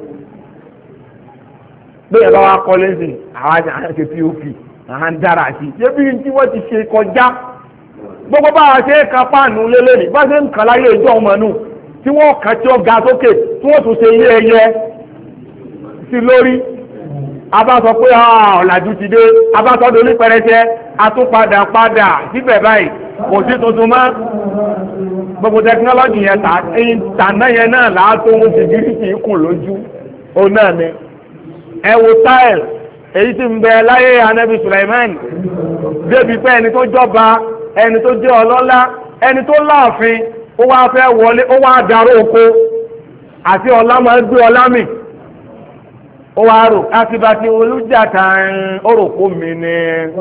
bẹ́ẹ̀ bá wa kọ́ lẹ́sìn àwọn àṣẹ pop àwọn ń dára sí i ṣébí tí wọ́n ti ṣe kọjá gbogbo bá a ṣe ka páànù lélẹ́rìí bá ṣe ń kàn láyé ìjọ ọmọ nù tí wọ́n kàn tí ó ga sókè tí wọ́n tún ṣe ilé ẹyẹ sí lórí abá sọ pé ọ̀làjú ti dé abá sọ dorí pẹrẹsẹ atúpadà síbẹ̀ báyìí kò sí tuntun mọ́ gbogbo tẹkinọ́lọ́jì yẹn tàná yẹn náà láàtó ń fi gírísì kùn lójú òun náà ni ẹ wo táìl èyí tí ń bẹ láyé anabi Sulaiman débi pé ẹni tó jọba ẹni tó jẹ́ ọlọ́lá ẹni tó láàfin ó wá fẹ́ wọlé ó wá darú oko àti ọlá máa gbé ọlá mi ó wá rò àtibàtì olùjàtà òròkó mi ni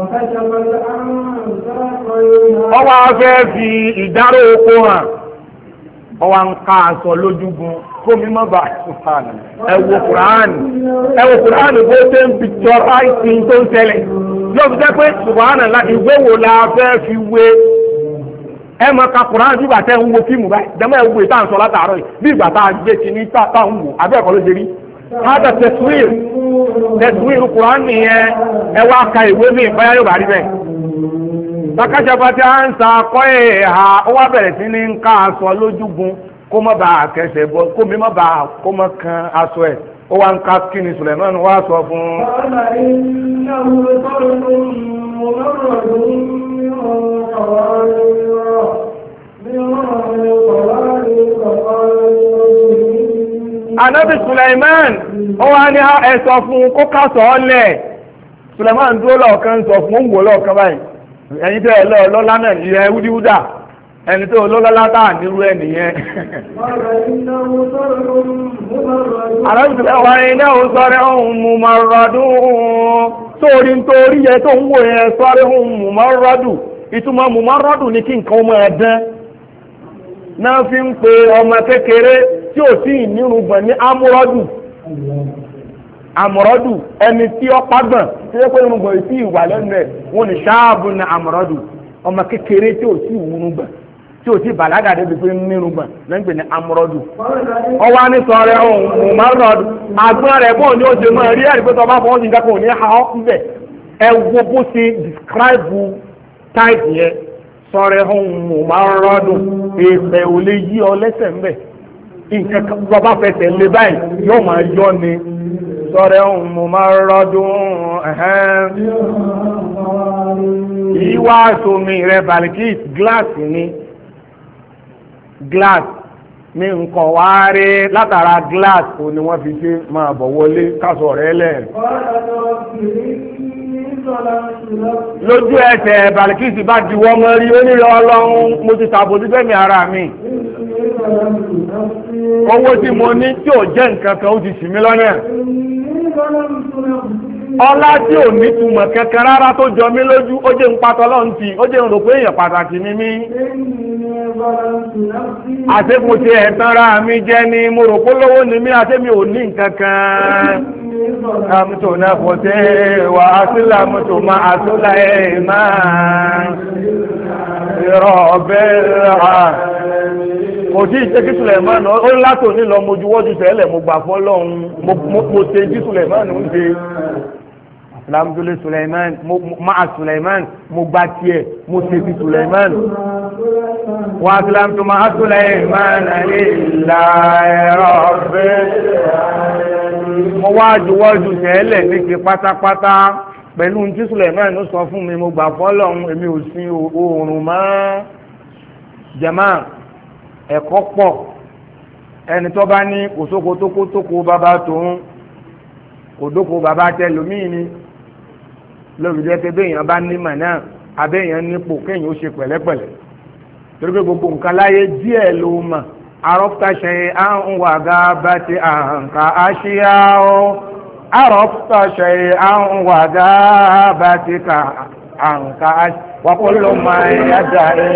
ó wá fẹ́ fi ìdárò oko hàn ó wá ń ká aṣọ lójúgun kó mi má bàa sùpàlì ẹ wo kùránì bó ṣe ń picturizing tó ń ṣẹlẹ̀ yóò fi jẹ́ pé subhanallah ìwé wo la fẹ́ fi wé ẹ mọ ka kùránì bí ìgbà tẹ́ ń wo fíìmù báyìí jẹ́mọ́ ẹ̀ ń wo ìta ń sọ látàárọ̀ yìí bí ìgbà tá a gbé kìíní tá a ń wò abẹ́ ẹ̀kọ́ ló ṣe rí hádà tẹ̀síwìrì kùránì yẹn ẹ wá ka ìwé mi báyà yóò bá rí bẹ́ẹ̀. Takajaba tí a ń sa akọ́ ẹ̀ha ó wá bẹ̀rẹ̀ sí ní ń ká aṣọ lójúgun kó má bàa kẹsẹ̀ bọ́ kó mi má bàa kó má kan aṣọ ẹ̀ ó wá ń ká kíni Suleiman wá sọ fún Ànábì Suleiman ó wá ní ẹ sọ fún kó ká sọ ọ́ lẹ̀ Suleiman dúró lọ́ọ̀kan sọ fún òun wò lọ́ọ̀kan báyìí ẹ̀yin tẹ́ ẹ lọ́lá náà ìyẹn wúdíwúdà ẹni tó lọ́lá táà nírú ẹ̀ nìyẹn. àrẹ́bìtìlẹ̀ wà iná ò sọ́rẹ́ ohun mú ma rọ́dún torí yẹ tó ń wò yẹn sọ́rẹ́ ohun mú ma rọ́dún ìtumọ̀ mú ma rọ́dún ní kí nǹkan ọmọ ẹ̀dán náà fi ń pe ọmọ kékeré tí ò sí ìnírùngbọ̀n ní amúrọ́dù ẹni tí ó pàgbọ̀n tí ó pé irùngbọ̀n sí ìwà lẹ́nu ẹ̀ wọ́n ní ṣáàbù ní amúrọ́dù ọmọ kékeré tí ò sí ìwúrúgbọ̀n tí ò sí bàlágà débi pé nírùngbọ̀n lẹ́gbẹ̀ẹ́ ní amúrọ́dù ọwọ́ á ní sọ̀rọ̀ ohun mọ̀mọ́rọ́dù àgbọ̀n rẹ̀ bọ́ọ̀ ni ó ṣe mọ́ rí ẹ̀rí pé tọ́ bá fọwọ́ sí nǹkan kò ní ha ọ́ bẹ̀ ẹ wo bó ṣe describe type yẹn sọ̀rọ̀ ohun mọ̀mọ́rọ́dù èèpẹ̀ ò lè yí ọ lẹ́sẹ̀ ńbẹ̀ nǹkan bàbá fẹsẹ̀ lé báyìí yóò máa yọ ni sọ̀rọ̀ ohun máa rọ́dún ẹ̀hẹ́n ìwà àtòmí rẹ̀ Balikis gíláàsì ní glass ní nǹkan wá rí látara glass ò ní wọ́n fi ṣe máa bọ̀ wọlé kásọ̀ rẹ̀ lẹ̀ lójú ẹsẹ̀ Balikis bá diwọ́ mọ́ rí onírẹ̀ ọlọ́run mo ti tàbò sí fẹ́mi ara mi owó tí mo ní tí ò jẹ́ nǹkan kan ó ti ṣì mí lọ́nà ọlá tí ò ní túmọ̀ kankan rárá tó jọ mí lójú ó jẹ́ ń patọ́ lọ́ntì ó jẹ́ ń rò pé èèyàn pàtàkì ni mí àti mo ti ẹ̀tàn ra mi jẹ́ ni mo rò pé lówó ni mí àti mi ò ní nǹkan kan àmútò náà kò tẹ́ wà á sílẹ̀ àmútò máa àtúlà ẹ̀ máa rọ̀ bẹ́ẹ̀ rà kò tí ì jẹ́ kí Suleiman ó látò nílọ mojú wọ́jú tẹ́lẹ̀ mo gbà fọ́ lọ́hún mo ṣe jí Suleiman ń ṣe alhamdulillah Suleiman máa Suleiman mo gba tiẹ̀ mo ṣe ti Suleiman wa aslamtu máa Suleiman lillahi rabbil alamin mo wá juwọ́jú tẹ́lẹ̀ ní ti pátápátá pẹ̀lú tí Suleiman ó sọ fún mi mo gbà fọ́ lọ́hún èmi ò sin oòrùn mọ́ jama ẹ̀kọ́ pọ̀ ẹni tó bá ní kòsókò tókó bàbá tòun kòdókò bàbá tẹlòmíì ni lórí jẹ́ pé béèyàn bá nímọ̀ náà abéèyàn nípò kéèyàn ó ṣe pẹ̀lẹ́pẹ̀lẹ́ torí pé gbogbo nǹkan láyé díẹ̀ ló mọ̀ arọ́pútà ṣe àrùn wàgá bá ti àǹkà àṣíyá ó arọ́pútà ṣe àrùn wàgá bá ti kà àǹkà àṣíyá وكل ما يدعي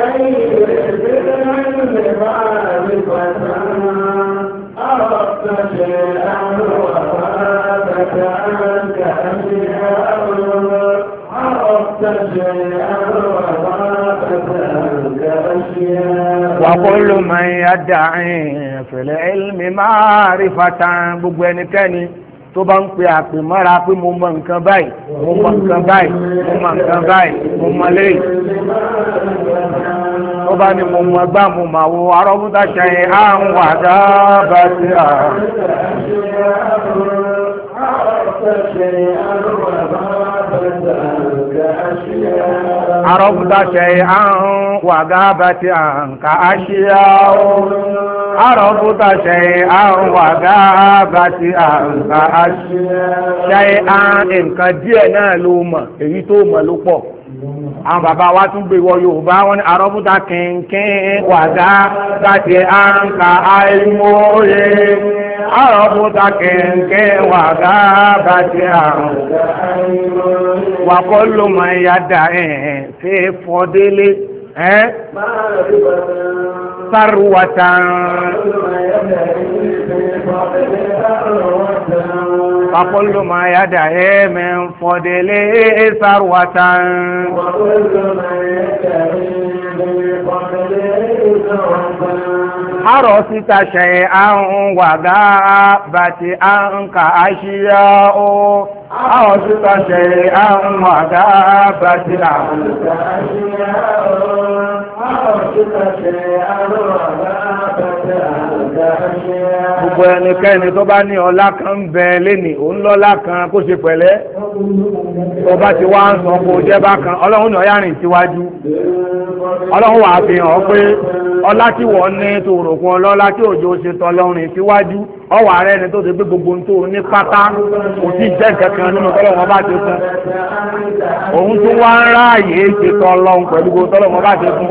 عرفت شيئا وفاتك عنك أشياء عرفت شيئا وفاتك عنك أشياء وكل من يدعي في العلم معرفة gbogbo ẹnikẹ́ni tó bá ń pe àpè mọ́ra pé mo mọ nǹkan báyìí mo mọ nǹkan báyìí mo mọ nǹkan báyìí mo mọ léyìí tó bá ní mo mọ̀ gbá mo mà wo arọ́bútà ṣẹ̀yìn àrùn àdábà sí àrùn. عرفت شيئا وغابت عنك أشياء عرفت شيئا وغابت عنك أشياء شيئا nǹkan díẹ̀ náà ló mọ̀ èyí tó mọ̀ ló pọ̀ àwọn bàbá wa tún gbé wọ Yorùbá wọn ní àrọ́bùtà kìnkín wàdá láti àǹkà àìmọye àrọ́bùtà kìnkín wàdá láti àǹkà àìmọye wàkọ́ ló mọ̀ yàdá fi fọdélé sarwatan وكل ما يدعي من فضله ثروة حرصت شيئا وغابت عنك أشياء حرصت شيئا وغابت عنك أشياء حرصت شيئا وغابت عنك أشياء gbogbo ẹnikẹ́ni tó bá ní ọlá kan ń bẹ lẹ́nì òun lọ́lá kan kó ṣe pẹ̀lẹ́ tó bá ti wá ń sọ kó jẹ́ bá kan ọlọ́run ní ọyá rìn síwájú ọlọ́run wà fi hàn pé ọlá tí wọ́n ní tó rò fún ọlọ́lá tí òjò ṣe tọ́lọ́run rìn síwájú ọwọ́ ààrẹ ni tó ti gbé gbogbo tó ní pátá kò sí jẹ́ kankan nínú tọ́lọ́run bá ti fún òun tún wá ń ráàyè ṣe tọ́lọ́run pẹ̀lú gbogbo tọ́lọ́run bá ti fún.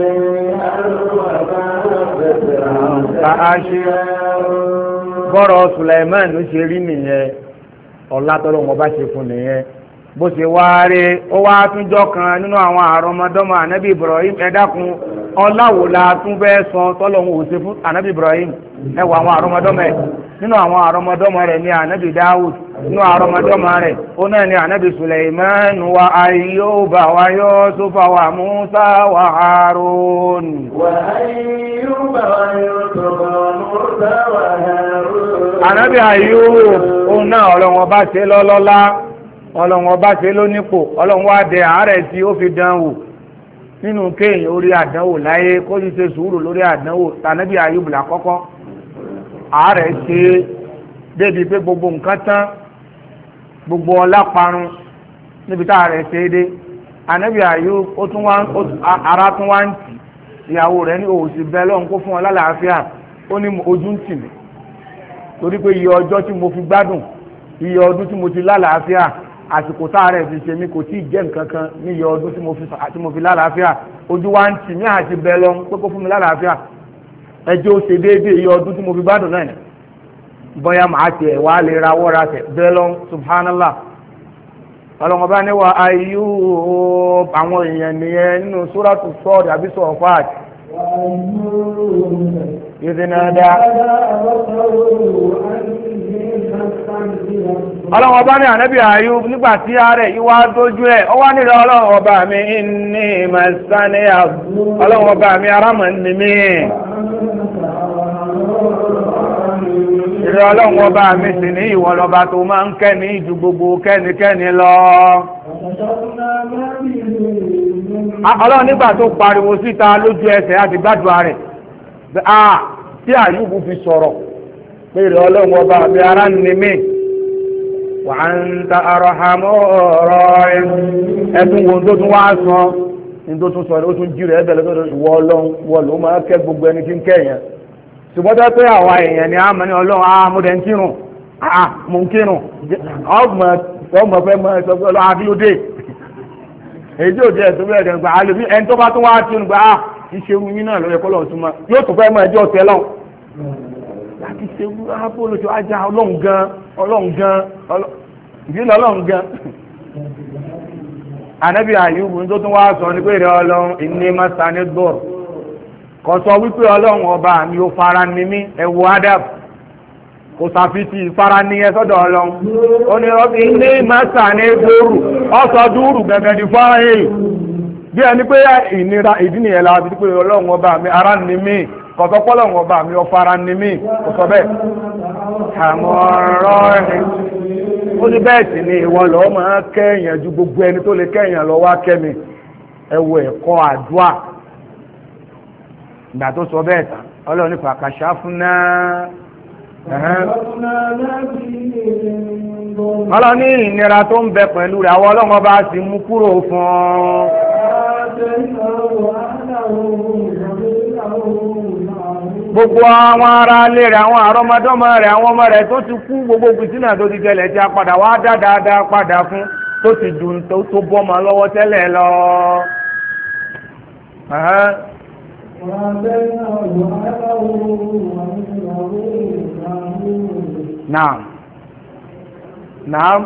bọ́rọ̀ Sulaiman ló ṣe rí nìyẹn ọlá tọ́lọ́run bá ṣe fún nìyẹn bó ṣe wá rí ó wá túnjọ́ kan nínú àwọn àrọmọdọ́mọ ànábì Ibrahim ẹ dákun ọláwo la tún bẹ́ẹ̀ sọ tọ́lọ́run ò ṣe fún ànábì Ibrahim ẹ wọ àwọn àrọmọdọ́mọ ẹ̀ nínú àwọn àrọmọdọ́mọ rẹ̀ ní ànábì Dawud nínú àrọmọdọ́mọ rẹ̀ ó náà ní ànábì Sulaiman wa Ayyuba wa Yusufa wa Musa wa Harun. wa Ayyuba wa Yusufa wa Musa wa Harun. ànábì Ayyub òun náà ọlọ́run ọba ṣe lọ́lọ́lá ọlọ́run ọba ṣe lónípò ọlọ́run wá dẹ àárẹ̀ tí ó fi dán wò nínú kéèyàn orí àdánwò láyé kó sì ṣe sùúrù lórí àdánwò tànábì Ayúbù lákọ́kọ́ àárẹ̀ ṣe débi pé gbogbo nǹkan tán gbogbo ọlá parun níbi tá àárẹ̀ ṣe dé ànábì Ayúbù ó tún wá ara tún wá ń tì ìyàwó rẹ̀ ní òsì bẹ́ẹ̀ lọ́hùn kó fún ọ lálàáfíà ó ní ojú ń tì mí torí pé iye ọjọ́ tí mo fi gbádùn iye ọdún tí mo ti lálàáfíà àsìkò táàrẹ̀ fi ṣe mí kò tí ì jẹ́ nǹkan kan ní iye ọdún tí mo fi lálàáfíà ojú wa ń tì mí àti bẹ́ẹ̀ lọ pé kó fún mi lálàáfíà ẹjọ́ ó ṣe déédéé iye ọdún tí mo fi gbádùn náà bóyá màá tiẹ̀ wá lè ra wọ́ra tẹ̀ bẹ́ẹ̀ lọ subhanallah ọlọ́run bá ní wa Ayyub àwọn èèyàn nìyẹn nínú suratu Sad àbí Safat ìdínàdá ọlọ́run ọba ní ànábì Ayub nígbà tí ààrẹ ìwà dójú ẹ̀ ó wá nílò ọlọ́run ọba mi inni masaniya ọlọ́run ọba mi arámọ̀ ní mi ìrẹ́ ọlọ́run ọba mi sì ní ìwọ lọ́ba tó máa ń kẹ́ni ju gbogbo kẹ́nikẹ́ni lọ ọlọ́run nígbà tó pariwo síta lójú ẹsẹ̀ àti gbàdúrà rẹ̀ tí Ayubu fi sọ̀rọ̀ pé ìrẹ́ ọlọ́run ọba mi ará ní mi wa anta arhamur rahim ẹ̀tún wo tó tún wá sọ ní tó tún sọ̀rọ̀ ó tún jí rẹ̀ ẹ̀bẹ̀rẹ̀ tó ìwọ ọlọ́run wọ ló máa kẹ́ gbogbo ẹni tí ń kẹ́yìn ṣùgbọ́n tó pé àwa èèyàn ni a mọ̀ ní ọlọ́run mo dẹ̀ ń kírun mo ń kírun ọmọ fẹ́ mọ́ ẹ̀sọ́ pé ọlọ́run àbílódé èyí tí ò jẹ́ ẹ̀sọ́ bẹ́ẹ̀ dẹ̀ gbà á lè fi ẹni tó bá tún wá kírun gbà iṣẹ́ wù mí náà lọ́yẹ kọ́lọ́ tún mọ́ yóò tún fẹ́ mọ́ ẹjọ́ ọ̀sẹ̀ lọ́hùn láti ṣe wú abólóṣù ajá ọlọ́run gan ìdílé ọlọ́run gan ànábì Àyùbù tó tún wá sọ ní pé ìrẹ́ ọlọ́run ìní masani dọ́r kò sọ wípé ọlọ́run ọba mi ò fara ní mí ẹ̀wù adab kò sàfitì fara ní ẹ sọ́dọ̀ ọlọ́run ó ní ìní masani dọ́rù ọ̀sọ̀ dúrù gẹ́gẹ́ di fáyé bí ẹni pé ìnira ìdí nìyẹn la bí pé ọlọ́run ọba mi ara ní mí kọ̀tọ́ pọ́lọ́run ọba mi ọ̀fara ní mí kò sọ bẹ́ẹ̀ àmọ́ ọ̀rọ̀ ẹ̀ ó ní bẹ́ẹ̀ sì ni ìwọ lọ́ọ́ máa kẹ́yàn ju gbogbo ẹni tó lè kẹ́yàn lọ wá kẹ́mi ẹ̀wọ̀ ẹ̀kọ́ àdúà ìgbà tó sọ bẹ́ẹ̀ tán ọlọ́run ní fàkàṣà fún náà ọlọ́run ní ìnira tó ń bẹ pẹ̀lú rẹ̀ àwọn ọlọ́run bá sì mú kúrò fún ọ. Gbogbo àwọn ará ilé rẹ̀ àwọn àrọ́mọdọ́mọ rẹ̀ àwọn ọmọ rẹ̀ tó ti kú gbogbo gbìsínà tó ti tẹ̀lẹ̀ tí a padà wá dáadáa padà fún tó ti dùn tó bọ́mọ lọ́wọ́ tẹ́lẹ̀ lọ. Naam. Naam.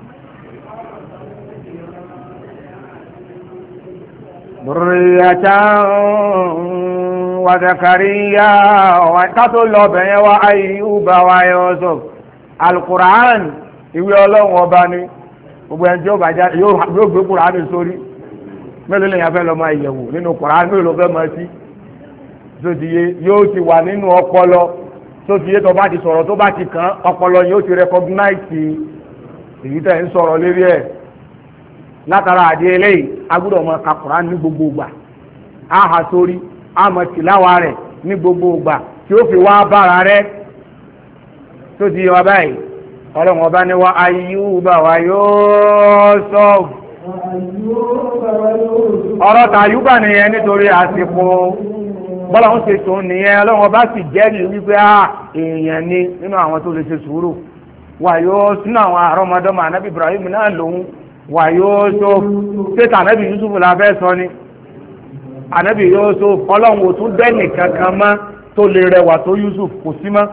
وزكريا وقتل لبن وأيوب ويوسف القرآن ìwé Ọlọ́run ọba ni gbogbo ẹni tí ó bá já yóò gbé Kùránì sórí mélòó lèyàn fẹ́ lọ máa yẹ̀wò nínú Kùránì mélòó fẹ́ máa sí tó ti yé yóò ti wà nínú ọpọlọ tó ti yé tó bá ti sọ̀rọ̀ tó bá ti kàn ọpọlọ yóò ti recognize èyí tẹ̀ ń sọ̀rọ̀ lérí ẹ̀ látara àdé eléyìí agbọ́dọ̀ máa ka Kùránì ní gbogbo ìgbà áhà sórí àmọ́ tìláwà rẹ̀ ní gbogbo ìgbà tí ó fi wá bára rẹ̀ tó ti wá báyìí ọlọ́run ọba ní wa Ayúbà wa Yúsúf ọ̀rọ̀ tàyúbà nìyẹn nítorí àsìkò bọ́lá ń ṣe tòun nìyẹn ọlọ́run ọba sì jẹ́rìí wípé èèyàn ni nínú àwọn tó lè ṣe sùúrù wa Yúsúf nínú àwọn àrọ́mọdọ́mọ ànábì Ibrahim náà lòun wa Yúsúf tètè ànábì Yúsúf la fẹ́ sọ ni ànábì Yúsúf ọlọ́run ò tún dẹ́nì kankan mọ́ tó lè rẹwà tó Yúsúf kò sí mọ́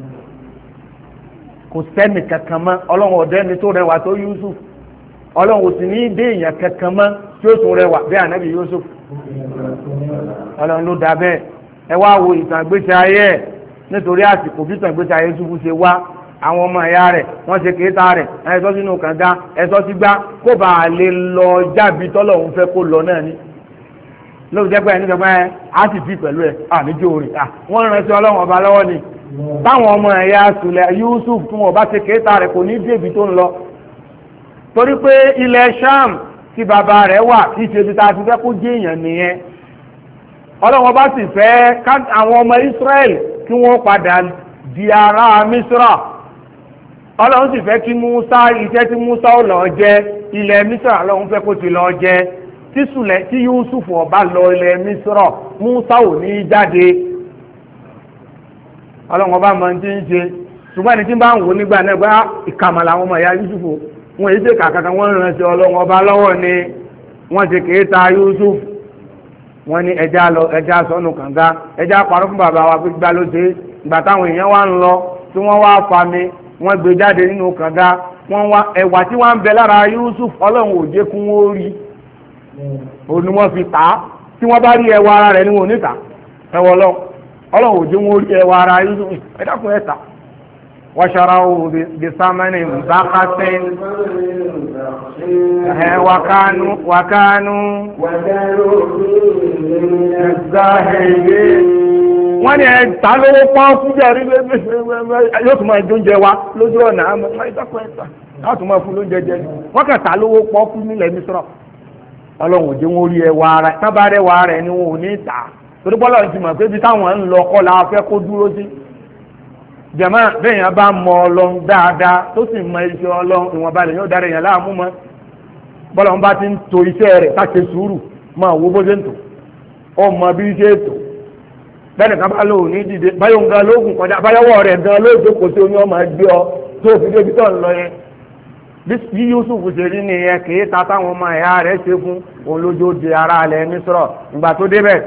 kò sẹ́nì kankan mọ́ ọlọ́run ò dẹ́ni tó rẹwà tó Yúsúf ọlọ́run ò sì ní dé èèyàn kankan mọ́ tí ó tún rẹwà bí ànábì Yúsúf ọlọ́run ló dá bẹ́ẹ̀ ẹ wá wo ìtàn ìgbésí ayé ẹ̀ nítorí àsìkò bí ìtàn ìgbésí ayé Yúsúf ṣe wá àwọn ọmọ ẹ̀yà rẹ̀ wọ́n ṣe kéétà rẹ̀ ẹ̀sọ́ sínú kànga ẹ̀sọ́ sí gbá kó bàa lè lọ jábí tọ́lọ́run fẹ́ kó lọ náà ni lóòótọ́ jẹ́ pé ẹni sọ pé a sì fi pẹ̀lú ẹ̀ àníjó rẹ̀ wọ́n rán sí ọlọ́run ọba lọ́wọ́ ni táwọn ọmọ ẹ̀yà sùlẹ̀ Yusuf tí wọ́n bá ṣe kéétà rẹ̀ kò ní débi tó ń lọ torí pé ilẹ̀ Sham tí bàbá rẹ̀ wà kí ṣe ti ta ti fẹ́ kó jẹ́ èèyàn nìyẹn ọlọ́run ọba sì fẹ́ àwọn ọmọ Israel kí wọ́n padà di ará Misra ọlọ́run sì fẹ́ kí Musa iṣẹ́ tí Musa ó lọ jẹ ilẹ̀ Misra ọlọ́run fẹ́ kó ti lọ jẹ tí Yusuf ọba lọ ilẹ̀ Misra Musa ò ní jáde ọlọ́run ọba máa ń tí ń ṣe ṣùgbọ́n ẹni tí bá ń wò nígbà náà gbá ìkàmà làwọn ọmọ ìyá Yusuf wọn èyí ṣe kàkàkà wọ́n rán sí ọlọ́run ọba lọ́wọ́ ni wọ́n ṣe kèé ta Yusuf wọ́n ní ẹja sọ́nù kànga ẹja parọ́ fún bàbá wa gbígbá ló ṣe ìgbà táwọn èèyàn wá ń lọ tí wọ́n wá fa mi wọ́n gbé jáde nínú kànga wọ́n wá ẹ̀wà tí wọ́n ń bẹ lára Yusuf ọlọ́run ò jẹ́ kún ó rí òun ni wọ́n fi tà á tí wọ́n bá rí ẹwà ara rẹ̀ ní wọn ò ní tà ẹwọ́ ọlọ́run ò jẹ́ wọn ó rí ẹwà ara Yusuf ẹ̀dákun ẹ̀ tà وشروا بثمن بخس وكانوا الزاهدين wọ́n ní ẹ̀ta lówó pọ́n fún jẹ́rí yóò tún máa jóúnjẹ wa lójú ọ̀nà àmọ́ ìdákọ̀ ẹ̀ta láti tún máa fún lóúnjẹ jẹ wọ́n kàn ta lówó pọ́n fún nílẹ̀ Mísírà ọlọ́run ò jẹ́ wọn rí ẹwà ara tábà rẹwà rẹ̀ ni wọn ò ní tà torí bọ́lá ti mọ̀ pé ibi táwọn ń lọ kọ́ la fẹ́ kó dúró sí jàmá bẹ́ẹ̀yàn bá mọ Ọlọ́run dáadáa tó sì mọ iṣẹ́ Ọlọ́run ìwọ̀nba lè yóò dára èèyàn láàmú mọ́ bọ́lá wọn bá ti ń to iṣẹ́ rẹ̀ káṣe sùúrù máa wo bó ṣe ń tò ó mọ bí ṣe tò bẹ́ẹ̀ nìkan bá lóò ní dìde báyọ̀ ń gan lóògùn kọjá báyọ̀wọ̀ rẹ̀ gan lóòjó kò sí oní ọmọ ẹgbẹ́ ọ tó fi débi tó ń lọ yẹn bí Yusuf ṣe rí nìyẹn kì í ta táwọn ọmọ ẹ̀yà rẹ̀ ṣe fún olójó di ara alẹ́ Mísírà ìgbà tó débẹ̀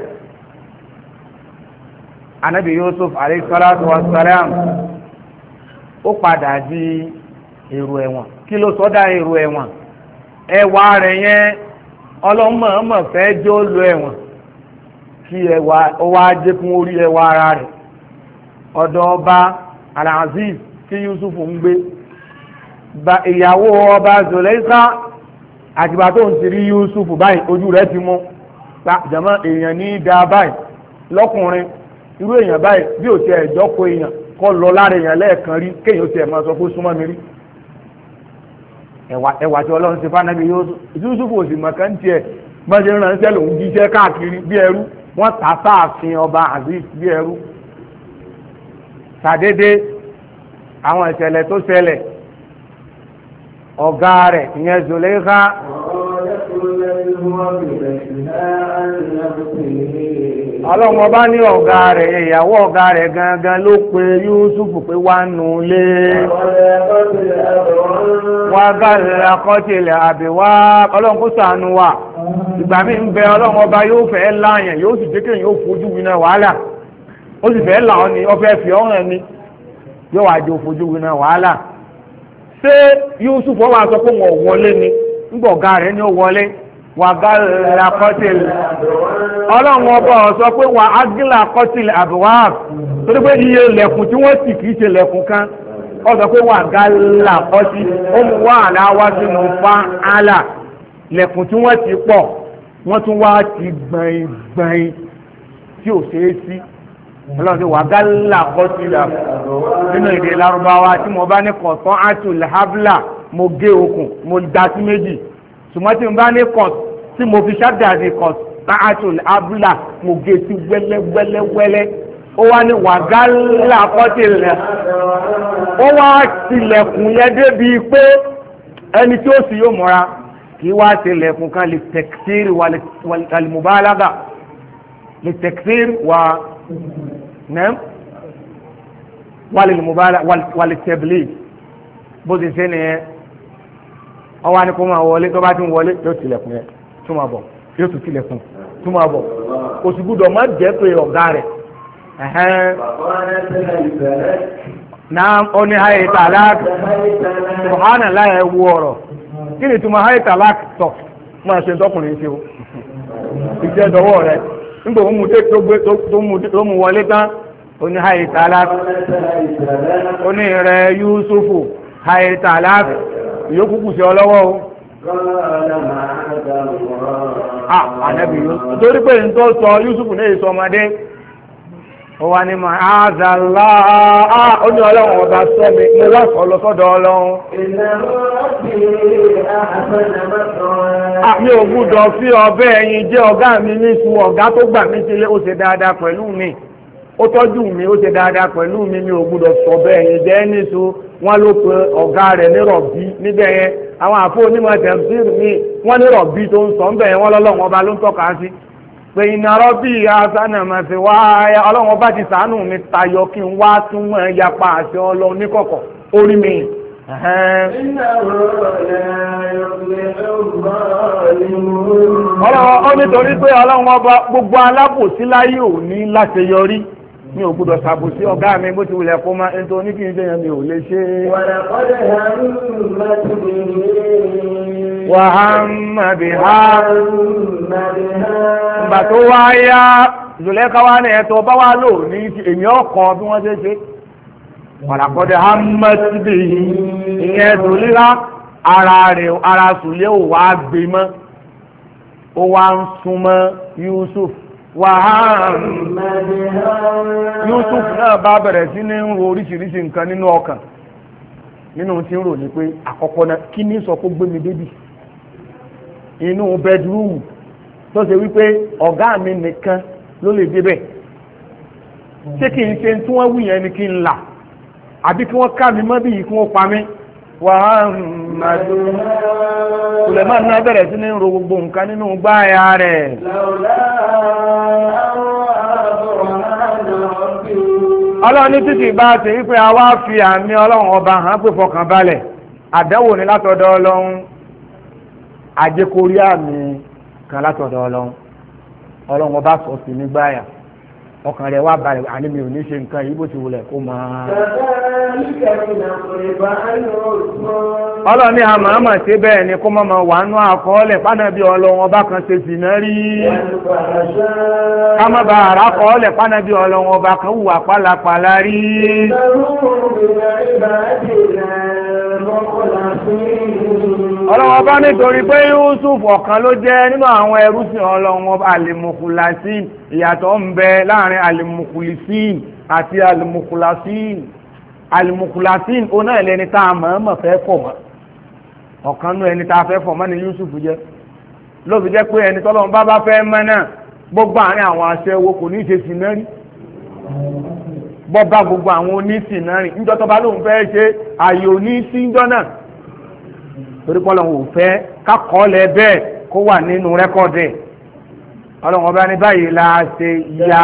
anabi Yusuf aleyhisalatu wasalam ó padà di èrò ẹ̀wọ̀n kí ló sọ́dá èrò ẹ̀wọ̀n ẹwà rẹ̀ yẹn ọlọ́mọ̀ọ́mọ̀ fẹ́ jẹ́ ó lo ẹ̀wọ̀n kí ẹwà ó wá jẹ́ fún orí ẹwà ara rẹ̀ ọ̀dọ̀ ọba Al-Aziz tí Yusuf ń gbé ìyàwó ọba Zulaikha àtìgbà tó ń ti rí Yusuf báyìí ojú rẹ̀ ti mú jàmọ́ èèyàn ní dáa báyìí lọ́kùnrin irú èèyàn báyìí bí ò ti ẹ̀jọ́ kó èèyàn kọ́ lọ lára èèyàn lẹ́ẹ̀kan rí kéèyàn ti ẹ̀ máa sọ pé súnmọ́ mi rí ẹwà tí Ọlọ́run ti fánàbí Yusuf ò sì mọ̀kàn tiẹ̀ mọ́ṣẹ́ ránṣẹ́ lòún jíṣẹ́ káàkiri bí ẹrú wọ́n tà sáàfin ọba Aziz bí ẹrú sàdédé àwọn ìṣẹ̀lẹ̀ tó ṣẹlẹ̀ ọ̀gá rẹ̀ ìyẹn Zulaikha ọlọ́run ọba ní ọ̀gá rẹ̀ ìyàwó ọ̀gá rẹ̀ gangan ló pe Yúsúfù pé wá nù lé wá gàlá kọ́tìlẹ̀ àbíwá ọlọ́run kó ṣàánú wa ìgbà mi ń bẹ ọlọ́run ọba yóò fẹ́ láàyàn yóò sì dékè yóò fojú winá wàhálà ó sì fẹ́ là ọ́ ni ọ fẹ́ fi ọ́ hàn ni yóò wá jẹ́ òfojú winá wàhálà ṣé Yúsúfù wá sọ pé wọn ò wọlé ni ńgbọ̀ ọ̀gá rẹ̀ ni ó wọlé wà gàlá kọ́tìlẹ̀ ọlọ́run ọba sọ pé wà ágílà kọ́tìlẹ̀ àbíwá torí pé iye lẹ̀kùn tí wọ́n sì kì í ṣe lẹ̀kùn kan ó sọ pé wà gàlá kọ́tì ó mú wà láwá sínú fáálà lẹ̀kùn tí wọ́n ti pọ̀ wọ́n tún wá ti gbọ̀n tí ò ṣeé sí ọlọ́run ti wà gàlá kọ́tìlẹ̀ nínú èdè Lárúbáwá tí mo bá ní kọ̀tán àtúl habla mo gé okùn mo dá sí méjì ṣùgbọ́n tí mo bá ní kọ̀t tí mo fi ṣáàdì kọ̀t ta'atul abla mo gé sí wẹ́lẹ́wẹ́lẹ́wẹ́lẹ́ ó wá ní wàgálà kọ́tìlẹ̀ ó wá tilẹ̀kùn yẹn débi pé ẹni tí ó sì yóò mọ́ra kì í wá tilẹ̀kùn kan lè tẹ̀kítírì wà lè mubalaga lè tẹ̀kítírì wà nẹ́m wà lè mubalaga wà lè tẹ̀blì bó ti ṣe nìyẹn ọwọ́ ni kó máa wọlé tó bá ti ń wọlé yóò tilẹ̀kùn yẹn tó máa bọ̀ yóò tún tilẹ̀kùn tó máa bọ̀ oṣù gbúdọ̀ má jẹ́ pé ọ̀gá rẹ̀ náà ó ní háyé tàlák ṣùgbọ́n láyé wu ọ̀rọ̀ kí ni túmọ̀ háyé tàlák tọ̀ máa ṣe tọkùnrin ṣe o ìjẹ́ dọwọ́ rẹ̀ nígbà tó mú wọlé tán ó ní háyé tàlák ó ní rẹ̀ Yúsúfù háyé tàlák ìyókù kù sí ọ lọ́wọ́ o. Ànábì Yúsúfù torí pé n tó sọ Yúsúfù ní èso ọmọdé ó wá ní ma'azallá ó ní ọlọ́run ọba sọ mi mo wá sọ lọ sọ́dọ̀ ọlọ́run. Mi ò gbúdọ̀ fi ọbẹ̀ ẹyin jẹ́ ọ̀gá mi níṣu ọ̀gá tó gbà mí sílé ó ṣe dáadáa pẹ̀lú mi ó tọ́jú mi ó ṣe dáadáa pẹ̀lú mi mi ò gbúdọ̀ sọ ọbẹ̀ ẹyin jẹ́ níṣu wọ́n ló pe ọ̀gá rẹ̀ ní rọ̀bí níbẹ̀ yẹn àwọn àfọ onímọ̀ tẹ̀síìrì mi wọ́n ní rọ̀bí tó ń sọ ńbẹ̀ yẹn wọ́n lọ́lọ́run ọba ló ń tọ́ka sí pé iná rọ́bì asánà máa fi wá ọlọ́run ọba ti ṣàánú mi tayọ kí n wá tún mọ̀ yapa àṣẹ ọlọ́run níkọ̀kọ̀ orí mi. ọlọ́run ó nítorí pé ọlọ́run ọba gbogbo alábòsí láyé ò ní láṣeyọrí mi ò gbúdọ̀ ṣàbòsí ọ̀gá mi bó ti wulẹ̀ kó máa ń tó ní kí n sẹ́yìn mi ò lè ṣe. wàhámà bí ha ìgbà tó wá yá Zulaikha wá ní ẹ̀tọ́ bá wá lò ní èmi ọkàn bí wọ́n ṣe ṣe. wàlàkọ́dẹ̀ hamadi ìyẹn Zulaikha ara sùlẹ̀ ò wá gbé mọ́ ó wá ń súnmọ́ Yusuf Yusuf náà bá bẹ̀rẹ̀ sí ní ń ro oríṣiríṣi nǹkan nínú ọkàn nínú tí ń rò ní pé àkọ́kọ́ náà kí ní sọ kó gbé mi débì inú bedroom tó ṣe wípé ọ̀gá mi nìkan ló lè débẹ̀ ṣé kí n ṣe tí wọ́n wù yẹn ni kí n là àbí kí wọ́n ká mi mọ́ bí yìí kí wọ́n pa mí Suleiman náà bẹ̀rẹ̀ sí ní ro gbogbo nǹkan nínú gbáyà rẹ̀. Ọlọ́run ní títí bá ṣe wípé a wá fi àmì ọlọ́run ọba hàn pé fọkàn balẹ̀ àdánwò ní látọ̀dọ̀ ọlọ́run àjẹkórí àmì kan látọ̀dọ̀ ọlọ́run ọba sọ sí ní gbáyà ọkàn rẹ̀ wá balẹ̀ àní mi ò ní ṣe nǹkan yìí bó ti wulẹ̀ kó máa. Ọlọ́run ní àmàmà ṣe bẹ́ẹ̀ ni kó máa wà nú àkọọ́lẹ̀ pánàbí ọlọ́run ọba kan ṣe sì náà rí. Ká má ba àrà kọ́ọ́lẹ̀ pánàbí ọlọ́run ọba kan hùwà pálapàla rí. Ọlọ́run ọba nítorí pé Yusuf ọ̀kan ló jẹ́ nínú àwọn ẹrúsìn ọlọ́run ọba alimukulasi ìyàtọ̀ ń bẹ láàrin alimukulisin àti alimukulasin ó náà lẹni tá a mọ̀ọ́mọ̀ fẹ́ fọ̀ mọ́ ọ̀kan nú ẹni tá a fẹ́ fọ̀ mọ́ ni Yusuf jẹ́ ló fi jẹ́ pé ẹni tọ́lọ́run bá fẹ́ mọ́ náà gbogbo àárín àwọn aṣẹ́wó kò ní ṣe sìnà rí bọ́bá gbogbo àwọn onísìnà rí níjọ́ tó bá lóun fẹ́ ṣe àyè òní sí níjọ́ náà torí pé Ọlọ́run ò fẹ́ kákọọ́lẹ̀ bẹ́ẹ̀ kó wà nínú rẹ́kọ̀dì Ọlọ́run ọba ní báyìí la ṣe ya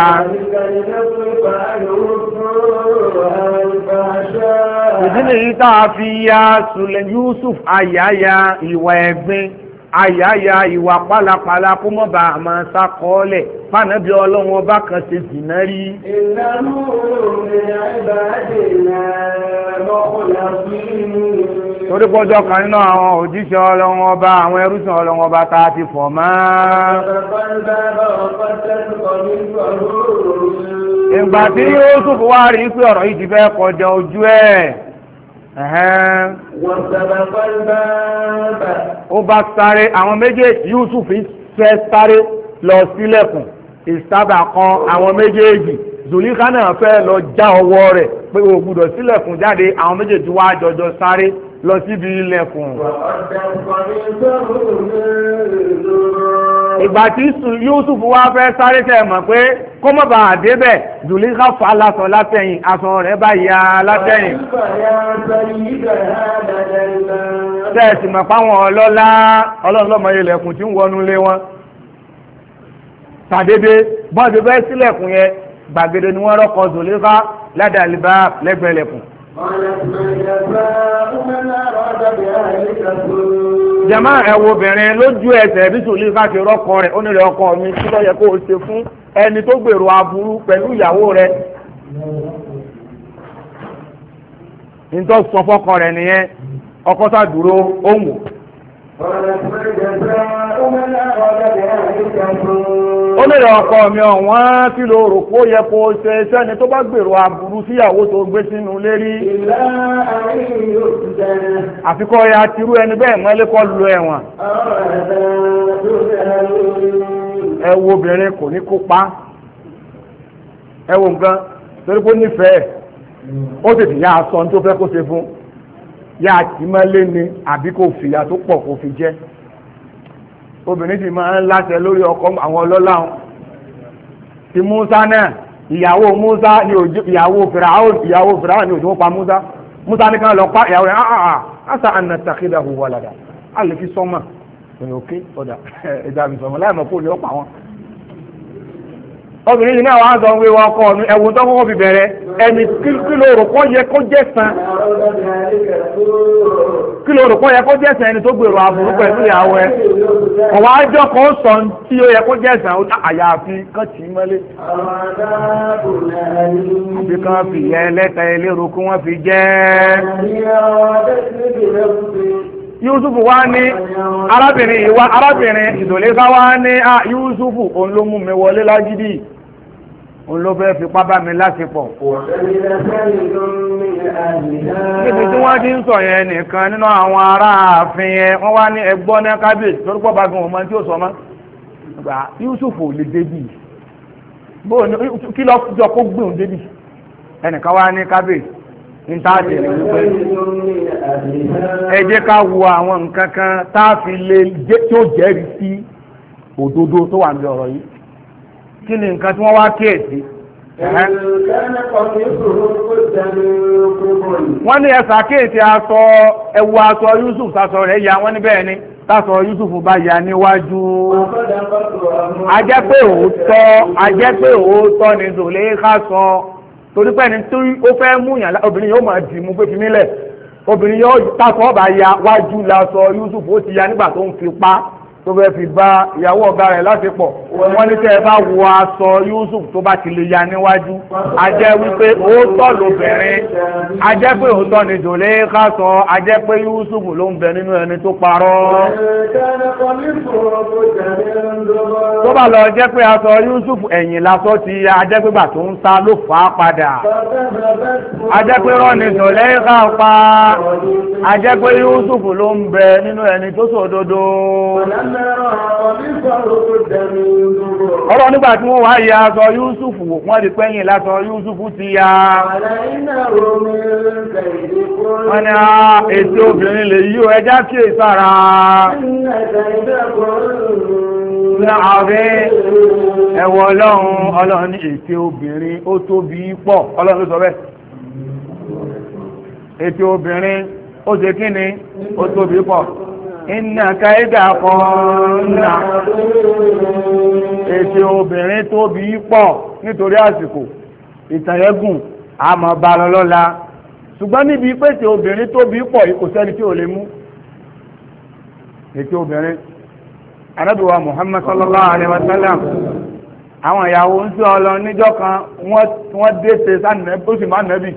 ìdí nìyí tá a fi ya Sùlẹ̀ Yusuf àyàyà ìwà ẹ̀gbin àyàyà ìwà pálapàla kó mọ́ bá a máa sákọọ́lẹ̀ fànàbí Ọlọ́run ọba kan ṣe zìnà rí. ìnáwó ìbádìínà lọ́kùnrin àfihàn. torí pọ́jọ́ kan nínú àwọn òjíṣẹ́ Ọlọ́run ọba àwọn ẹrúsìn Ọlọ́run ọba tá a ti fọ̀ mọ́. ìgbà tí Yusuf wá rí pé ọ̀rọ̀ yìí ti fẹ́ kọjá ojú ẹ̀ ó bá sáré àwọn méjèèjì Yusuf fẹ́ sáré lọ sílẹ̀kùn ìsábà kan àwọn méjèèjì Zulika náà fẹ́ lọ já ọwọ́ rẹ̀ pé o gbúdọ̀ sílẹ̀kùn jáde àwọn méjèèjì wá jọjọ sáré lọ síbi ilẹ̀kùn. ìgbà tí Yusuf wá fẹ́ sáré tẹ̀ mọ̀ pé kó mọ̀ bá a débẹ̀ Zulika fà á lásán látẹ̀yìn aṣọ rẹ̀ bá ya látẹ̀yìn. tẹ́ẹ̀sì mọ̀ páwọn ọlọ́lá ọlọ́ọ̀lọ́mọ ilẹ̀kùn tí ń wọnú lé wọn. tàdédé bọ́ọ̀dé bẹ́ẹ̀ sílẹ̀kùn yẹn gbàgede ni wọ́n rọ́kọ̀ Zulika ládàlíbá lẹ́gbẹ̀ẹ́lẹ̀kùn. jama ẹ̀wọ̀ obìnrin lójú ẹsẹ̀ bí Zulika ti rọ́kọ rẹ̀ ó nílẹ̀ ọkọ mi kí ló yẹ kó o ṣe fún ẹni tó gbèrò aburú pẹ̀lú ìyàwó rẹ̀. nítorí sọ fọ́kọ rẹ̀ nìyẹn ọkọ sá dúró ó ń wò. ó lè ọkọ mi ọ̀wọ́n kí ló rò pé ó yẹ kó o ṣe sẹ́ni tó bá gbèrò aburú síyàwó tó gbé sínú lérí. àfikọ́ ya tirú ẹni bẹ́ẹ̀ mọ́lé kọ́ lu ẹ̀wọ̀n. ẹ wo obìnrin kò ní kó pa ẹ wo nǹkan torí pé ó nífẹ̀ẹ́ ó tètè yá aṣọ tó fẹ́ kó ṣe fún yá àtìmọ́lé ni àbí kò fìyà tó pọ̀ kò fi jẹ́. obìnrin sì máa ń láṣẹ lórí ọkọ àwọn ọlọ́lá wọn. ti Musa náà ìyàwó Musa ni ìyàwó Fìràwọ̀ ni òjò pa Musa ní kan lọ pa ìyàwó rẹ̀ àṣà àna takidahu walada a lè fi sọ́mà òyìn òkè ọ̀dà ẹ̀dá mi sọ̀mọ́ láì mọ̀ kó ní ọ̀pá wọn. obìnrin yìí náà wàá sọ wí wọn kọ́ mi ẹ̀wù tó kọ́kọ́ fi bẹ̀rẹ̀ ẹni kí ló rò kọ́ yẹ kó jẹ́ san kí ló rò kọ́ yẹ kó jẹ́ san ẹni tó gbèrò aburú pẹ̀lú ìyàwó ẹ̀ ọ̀wá àjọ kan sọ tí ó yẹ kó jẹ́ san àyàfi kán tì í mọ́lé àbí kán fi yẹ ẹlẹ́ta ẹlẹ́rú kí wọ́n fi jẹ́. Yusufu wá ní arábìnrin Zulika wá ní Yusufu òun ló mú mi wọlé lágídí òun ló fẹ́ fipá bá mi láṣepọ̀. níbi tí wọ́n ti ń sọ yẹn nìkan nínú àwọn ará ààfin yẹn wọ́n wá ní ẹgbọ́n ní kábíyèsí torí pọ̀ bá gan ọmọ tí ó sọ mọ́. Yusufu lè débì kí ló jọ kó gbé òun débì ẹnìkan wá ní kábíyèsí ntaade ni wípé ẹ jẹ́ ká wo àwọn nǹkan kan tá a fi lè tí ó jẹ́rìí sí òdodo tó wà ní ọ̀rọ̀ yìí kí ni nǹkan tí wọ́n wá kíyèsí. wọ́n ní ẹ̀sà kíyèsí aṣọ ẹ̀wù aṣọ Yusuf sasọ rẹ̀ ya wọ́n ní bẹ́ẹ̀ ni sasọ Yusuf bá ya níwájú ajẹ́ pé òótọ́ ni Zulika sọ. torí pé ẹni tí ó fẹ́ mú yàn obìnrin yóò máa dì mú pé fi mílẹ̀ obìnrin yóò tásọ̀ ọba ya wájú lásọ Yusuf ó ti ya nígbà tó ń fi pa tó fẹ́ fi bá ìyàwó ọ̀gá rẹ̀ láṣepọ̀ wọ́n ní tẹ́ ẹ bá wọ aṣọ Yusuf tó bá ti lè ya níwájú a jẹ́ wípé òótọ́ lóbìnrin a jẹ́ pé òótọ́ ni Zulika sọ a jẹ́ pé Yusuf ló ń bẹ nínú ẹni tó parọ́. tó bá lọ jẹ́ pé aṣọ Yusuf ẹ̀yìn lásọ ti ya a jẹ́ pé gbà tó ń sá ló fà á padà a jẹ́ pé rọ́ ni Zulika pa a jẹ́ pé Yusuf ló ń bẹ nínú ẹni tó sòdodo. ọ̀rọ̀ nígbà tí wọ́n wá ya aṣọ Yusuf wọ́n di pẹ́yìn lásọ Yusuf ti ya wọ́n ní ètò obìnrin lè yí o ẹjá kí è sára láàrẹ́ ẹ̀wọ̀ ọlọ́run ní ètè obìnrin ó tóbi pọ̀ ọlọ́run ló sọ bẹ́ẹ̀ ètè obìnrin ó ṣe kí ni ó tóbi pọ̀ iná káídà kan ètè obìnrin tóbi pọ̀ nítorí àsìkò ìtànyẹ́gùn àmọ́ bá lọ lọ́la ṣùgbọ́n níbi pèsè obìnrin tóbi pọ̀ kò sẹ́ni tí ò lè mú ètè obìnrin Ànábì wa Muhammad sallallahu alaihi wasallam àwọn ìyàwó ń sí ọlọ níjọ́ kan wọ́n dé ṣe sánìyàn ó sì máa nẹ́bì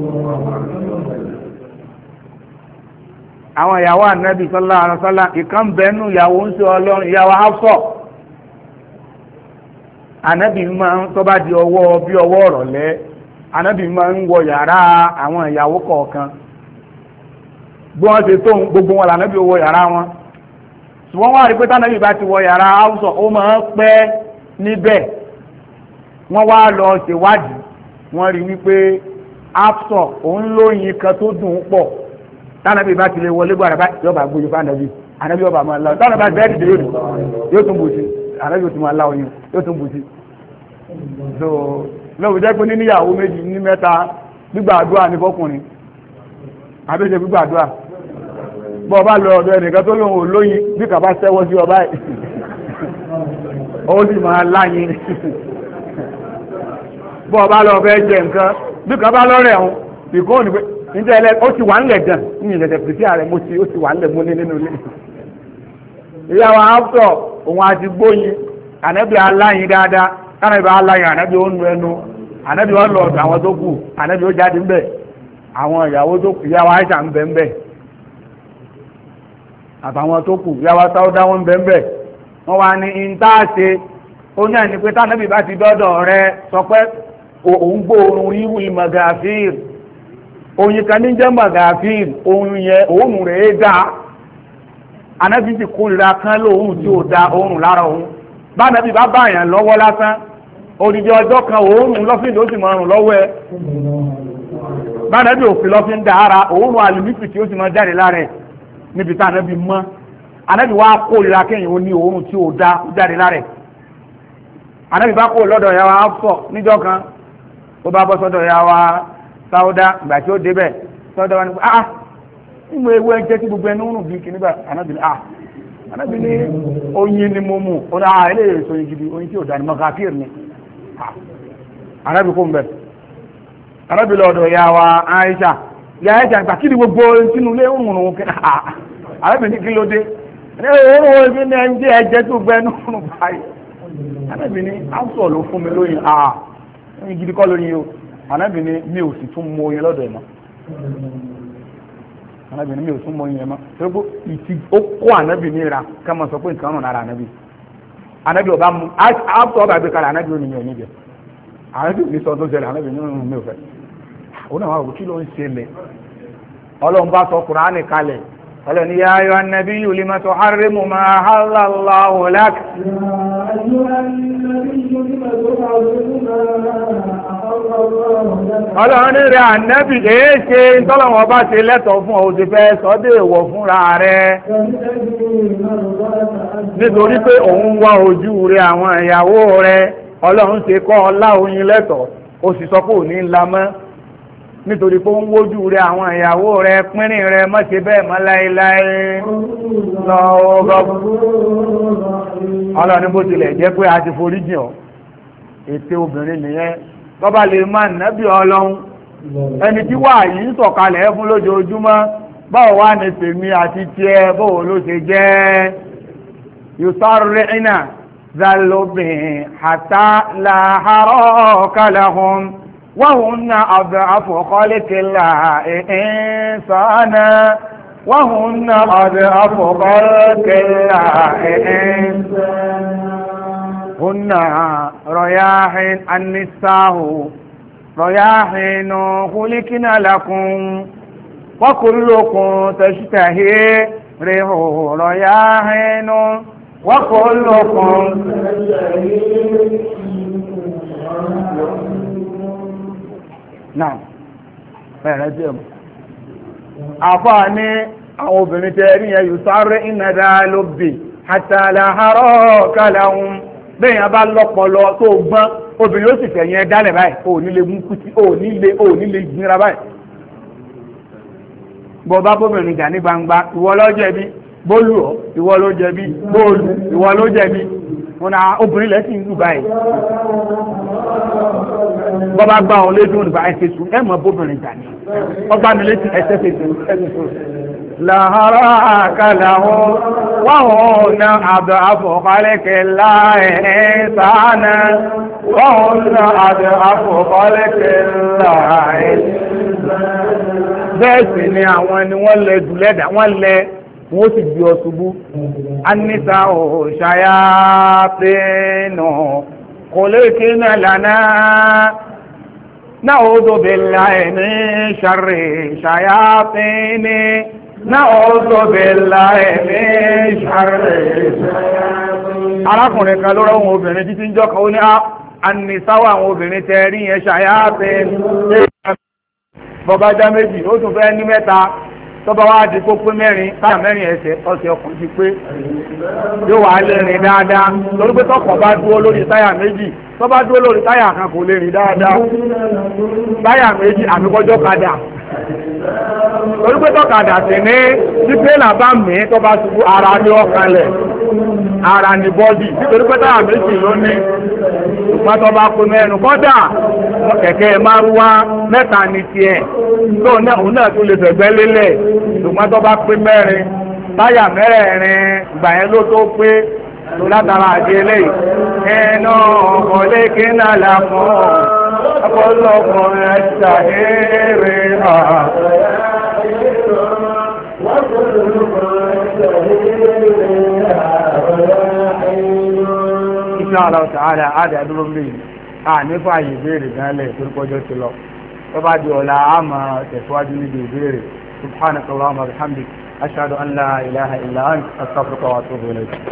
àwọn ìyàwó Ànábì sallallahu alaihi wasallam ìkan bẹ̀ẹ́nù ìyàwó ń sí ọlọ ìyàwó Hafsa Ànábì máa ń tó bá di ọwọ́ bí ọwọ́ ọ̀rọ̀lẹ́ Ànábì máa ń wọ yàrá àwọn ìyàwó kọ̀ọ̀kan bí wọ́n ṣe tó gbogbo wọn l'Ànábì wọ yàrá wọn ṣùgbọ́n wá rí pé tánàbí bá ti wọ yàrá Hafsa ó máa ń pẹ́ níbẹ̀ wọ́n wá lọ ṣèwádìí wọ́n rí wípé Hafsa òun lóyin kan tó dùn ún pọ̀ tánàbí bá ti lè wọlé gbọ́dọ̀ bá yọba gbójú fánàbí Ànábì ọba máa láwọn tánàbí bá bẹ́ẹ̀ dìde yóò tún bù sí Ànábì yóò tún máa láwọn yóò tún bù sí. so lọ́wọ́ jẹ́ pé níyàwó méjì ní mẹ́ta gbígbàdúrà ní fọ́kùnrin àbẹ́sẹ̀ gbígbàdúrà bọ́ bá lọ ọ̀dọ̀ ẹnìkan tó lóhun olóyin bí kà bá sẹ́wọ́ sí ọba ẹ̀ ó sì máa láyin bọ́ bá lọ fẹ́ jẹ nǹkan bí kà bá lọ́rẹ̀ ẹ̀hún ìkó òní pé níjẹ́ ẹlẹ́ ó ti wà ń lẹ̀ gan ní ìrẹsẹ̀ pèsè ààrẹ mo ti ó ti wà ń lẹ̀ mú ní nínú ilé ìyàwó Hafsa òun àti gbóyin Ànábì aláyin dáadáa Ànábì aláyin Ànábì ó nu ẹnu Ànábì ó lọ ọ̀dọ̀ àwọn tó kù Ànábì ó jáde ń bẹ̀ àwọn ìyàwó tó kù ìyàwó Àìṣà ń bẹ̀ ń bẹ̀ àtàwọn tó kù yàwá sáúdá wọn bẹ̀m̀bẹ̀ wọ́n wá ní ìntáàṣe ó ní ẹni pé tánàbì bá ti dọ́dọ̀ rẹ sọ pé òun gbóòrùn irú magafir oyin kan ní jẹ́ magafir ohun yẹn òórùn rẹ̀ dá anábì ti kórìíra kan lóòórùn tí ó dá òórùn lára òun bá anábì bá báyàn lọ́wọ́ lásán odidi ọjọ́ kan òórùn lọ́fíìdì ó sì mọ ọrùn lọ́wọ́ ẹ bá anábì òfin lọ́fíìn dá ara òórùn àlùmífì tí ó sì mọ jáde lára ẹ̀ níbi tá ànábì mọ́ ànábì wá kórìíra kẹ́yìn ó ní òórùn tí ó dá jáde lára ẹ̀ ànábì bá kó lọ́dọ̀ ìyá wa Hafsa níjọ́ kan ó bá bọ́ sọ́dọ̀ ìyá wa Sáúdà ìgbà tí ó débẹ̀ sọ́dọ̀ wa ní ìmọ̀ ewu ẹjẹ́ tí gbogbo ẹnu rùn bí kì nígbà ànábì ní oyin ni mo mú ó ní eléyìí èso yin gidi oyin tí ó dá ní mọ́kàfíìr ni ànábì kó ń bẹ̀ ànábì lọ́dọ̀ ìyá wa Aisha ìyá Aisha nípa kí ni gbogbo sínú ilé rùn kí arábìnrin kí ló dé òórùn omi ní ẹni tí ẹjẹ tó gbẹ nínú báyìí arábìnrin Hafsa ló fún mi lóyìn oyin gidi kọ́ lóyìn o arábìnrin mi ò sì tún mọ oyin lọ́dọ̀ ẹ̀ mọ́ arábìnrin mi ò tún mọ oyin ẹ̀ mọ́ tó gbó ìtì ó kó arábìnrin ra ká máa sọ pé nǹkan rùn lára arábìnrin ọba mu Hafsa ọba gbé kalẹ̀ arábìnrin oníyàn oníjẹ arábìnrin sọ tó ṣẹlẹ̀ arábìnrin mi ò fẹ́ òun àwọn òkú kí ló ń ṣẹlẹ̀ ọlọ́run bá sọ Kùránì kalẹ̀ ọlọ́run ya ayyuhan nabiyyu lima tuharrimu ma halallahu lak ọlọ́run rẹ̀ ànábì èéṣe tọ́lọ̀wọ̀n bá ṣe lẹ́tọ̀ọ́ fún ọ ti fẹ́ sọ́dẹ̀ èèwọ̀ fúnra rẹ̀ nítorí pé òun wá ojú rẹ̀ àwọn ìyàwó rẹ̀ ọlọ́run ṣe kọ́ ọlá oyin lẹ́tọ̀ọ́ ó sì sọ pé òní ńlá mọ́ nítorí pé ó ń wójú rẹ àwọn ìyàwó rẹ pínrín rẹ má ṣe bẹ́ẹ̀ mọ́ láéláé lọ́wọ́ ọlọ́ni bó tilẹ̀ jẹ́ pé a ti forí jìn ọ́ ètè obìnrin nìyẹn bọ́bá lè má nábì ọlọ́run ẹni tí wà yìí sọ̀kalẹ̀ fún lójoojúmọ́ báwo wá ní tèmi àti tiẹ̀ báwo ló ṣe jẹ́ yusarri'na zalubin hatta la haraka lahum وهن أضعف خلق الله إنسانا وهن أضعف خلق الله إنسانا هن رياحين النساء رياحين خلقنا لكم وكلكم تشتهي ريح رياحين وكلكم náà ẹ̀rẹ́ tí ẹ̀mù àfáà ní àwọn obìnrin tẹ́ rí yẹn yóò sáré ìnàdá ló bè hatta la haraka lahum bẹ́ẹ̀ yẹn bá lọ́pọlọ tó gbọ́n obìnrin ó sì fẹ̀yìn ẹ dálẹ̀ báyìí ò ní lè mú kùtì ò ní lè gbìnra báyìí bọ́ bá bóbìnrin jà ní gbangba ìwọ ló jẹ̀bi bólú ọ ìwọ ló jẹ̀bi bóòlù ìwọ ló jẹ̀bi wọn náà obìnrin lẹ́sìn ń lù báyìí bọ́ bá gbá wọn létí wọn nípa ẹsẹ̀ sùn ẹ̀ mọ́ bóbìnrin jà ní ọgbà mi létí ẹsẹ̀ fèsì làhárá àkàlàwọ̀ wọ́n na àbẹ̀ àfọ̀kálẹ̀kẹ̀ láẹ̀ sáánà wọ́n na àbẹ̀ àfọ̀kálẹ̀kẹ̀ láẹ̀ bẹ́ẹ̀ sì ni àwọn ẹni wọ́n lẹ dùlẹ́dà wọ́n lẹ wọ́n sì bí ọ ṣubú anisa òṣàyà pẹ́ẹ́nù kò lè kí náà lánàá na'udhu billahi min sharri shayatini na'udhu billahi min sharri shayatini. arákùnrin kan ló rọ́wọ́n obìnrin títí ń jọ́ka ó ní ànisáwọ̀ àwọn obìnrin tẹ́ rí yẹn ṣayatini bọ́bá já méjì ó tún fẹ́ ní mẹ́ta tọ́ba wá di kó pé mẹ́rin táyà mẹ́rin ẹsẹ̀ ọ̀sẹ̀ ọkùnrin ti pé yóò wá lè rìn dáadáa torí pé tọkọ̀ bá dúró lórí táyà méjì tọ́ba dúró lórí táyà kan kò lè rìn dáadáa táyà méjì àfikọ́jọ́ kadà torí pé tọ́kadà sì ní tí pélà bá mí tọ́ba ṣubú ara ní ọ̀kanlẹ̀ ara ní bọ́dì nítorí pé táyà méjì ló ní ṣùgbọ́n tọ́ba kó mẹ́rin kọ́dà kẹ̀kẹ́ márúwá mẹ́ta ní tiẹ̀ tó òun náà tún lè fẹ̀gbẹ́ lélẹ̀ ṣùgbọ́n tọ́ba pé mẹ́rin táyà mẹ́rẹ̀ẹ̀rin ìgbà yẹn ló tó pé tó látara àti eléyìí ẹnu ọ̀lẹ́kẹ́ náà là fún ọ̀pọ̀lọpọ̀ ẹ̀ṣà eré hàn. Insha Allah ta'ala àdé àdúró mi nípa àyè ìbéèrè gánlẹ̀ tó kọjọ́ ti lọ tó bá di ọ̀la a máa tẹ̀síwájú níbi ìbéèrè subhanaka Allahumma wa bihamdik ashhadu an la ilaha illa anta astaghfiruka wa atubu ilayk.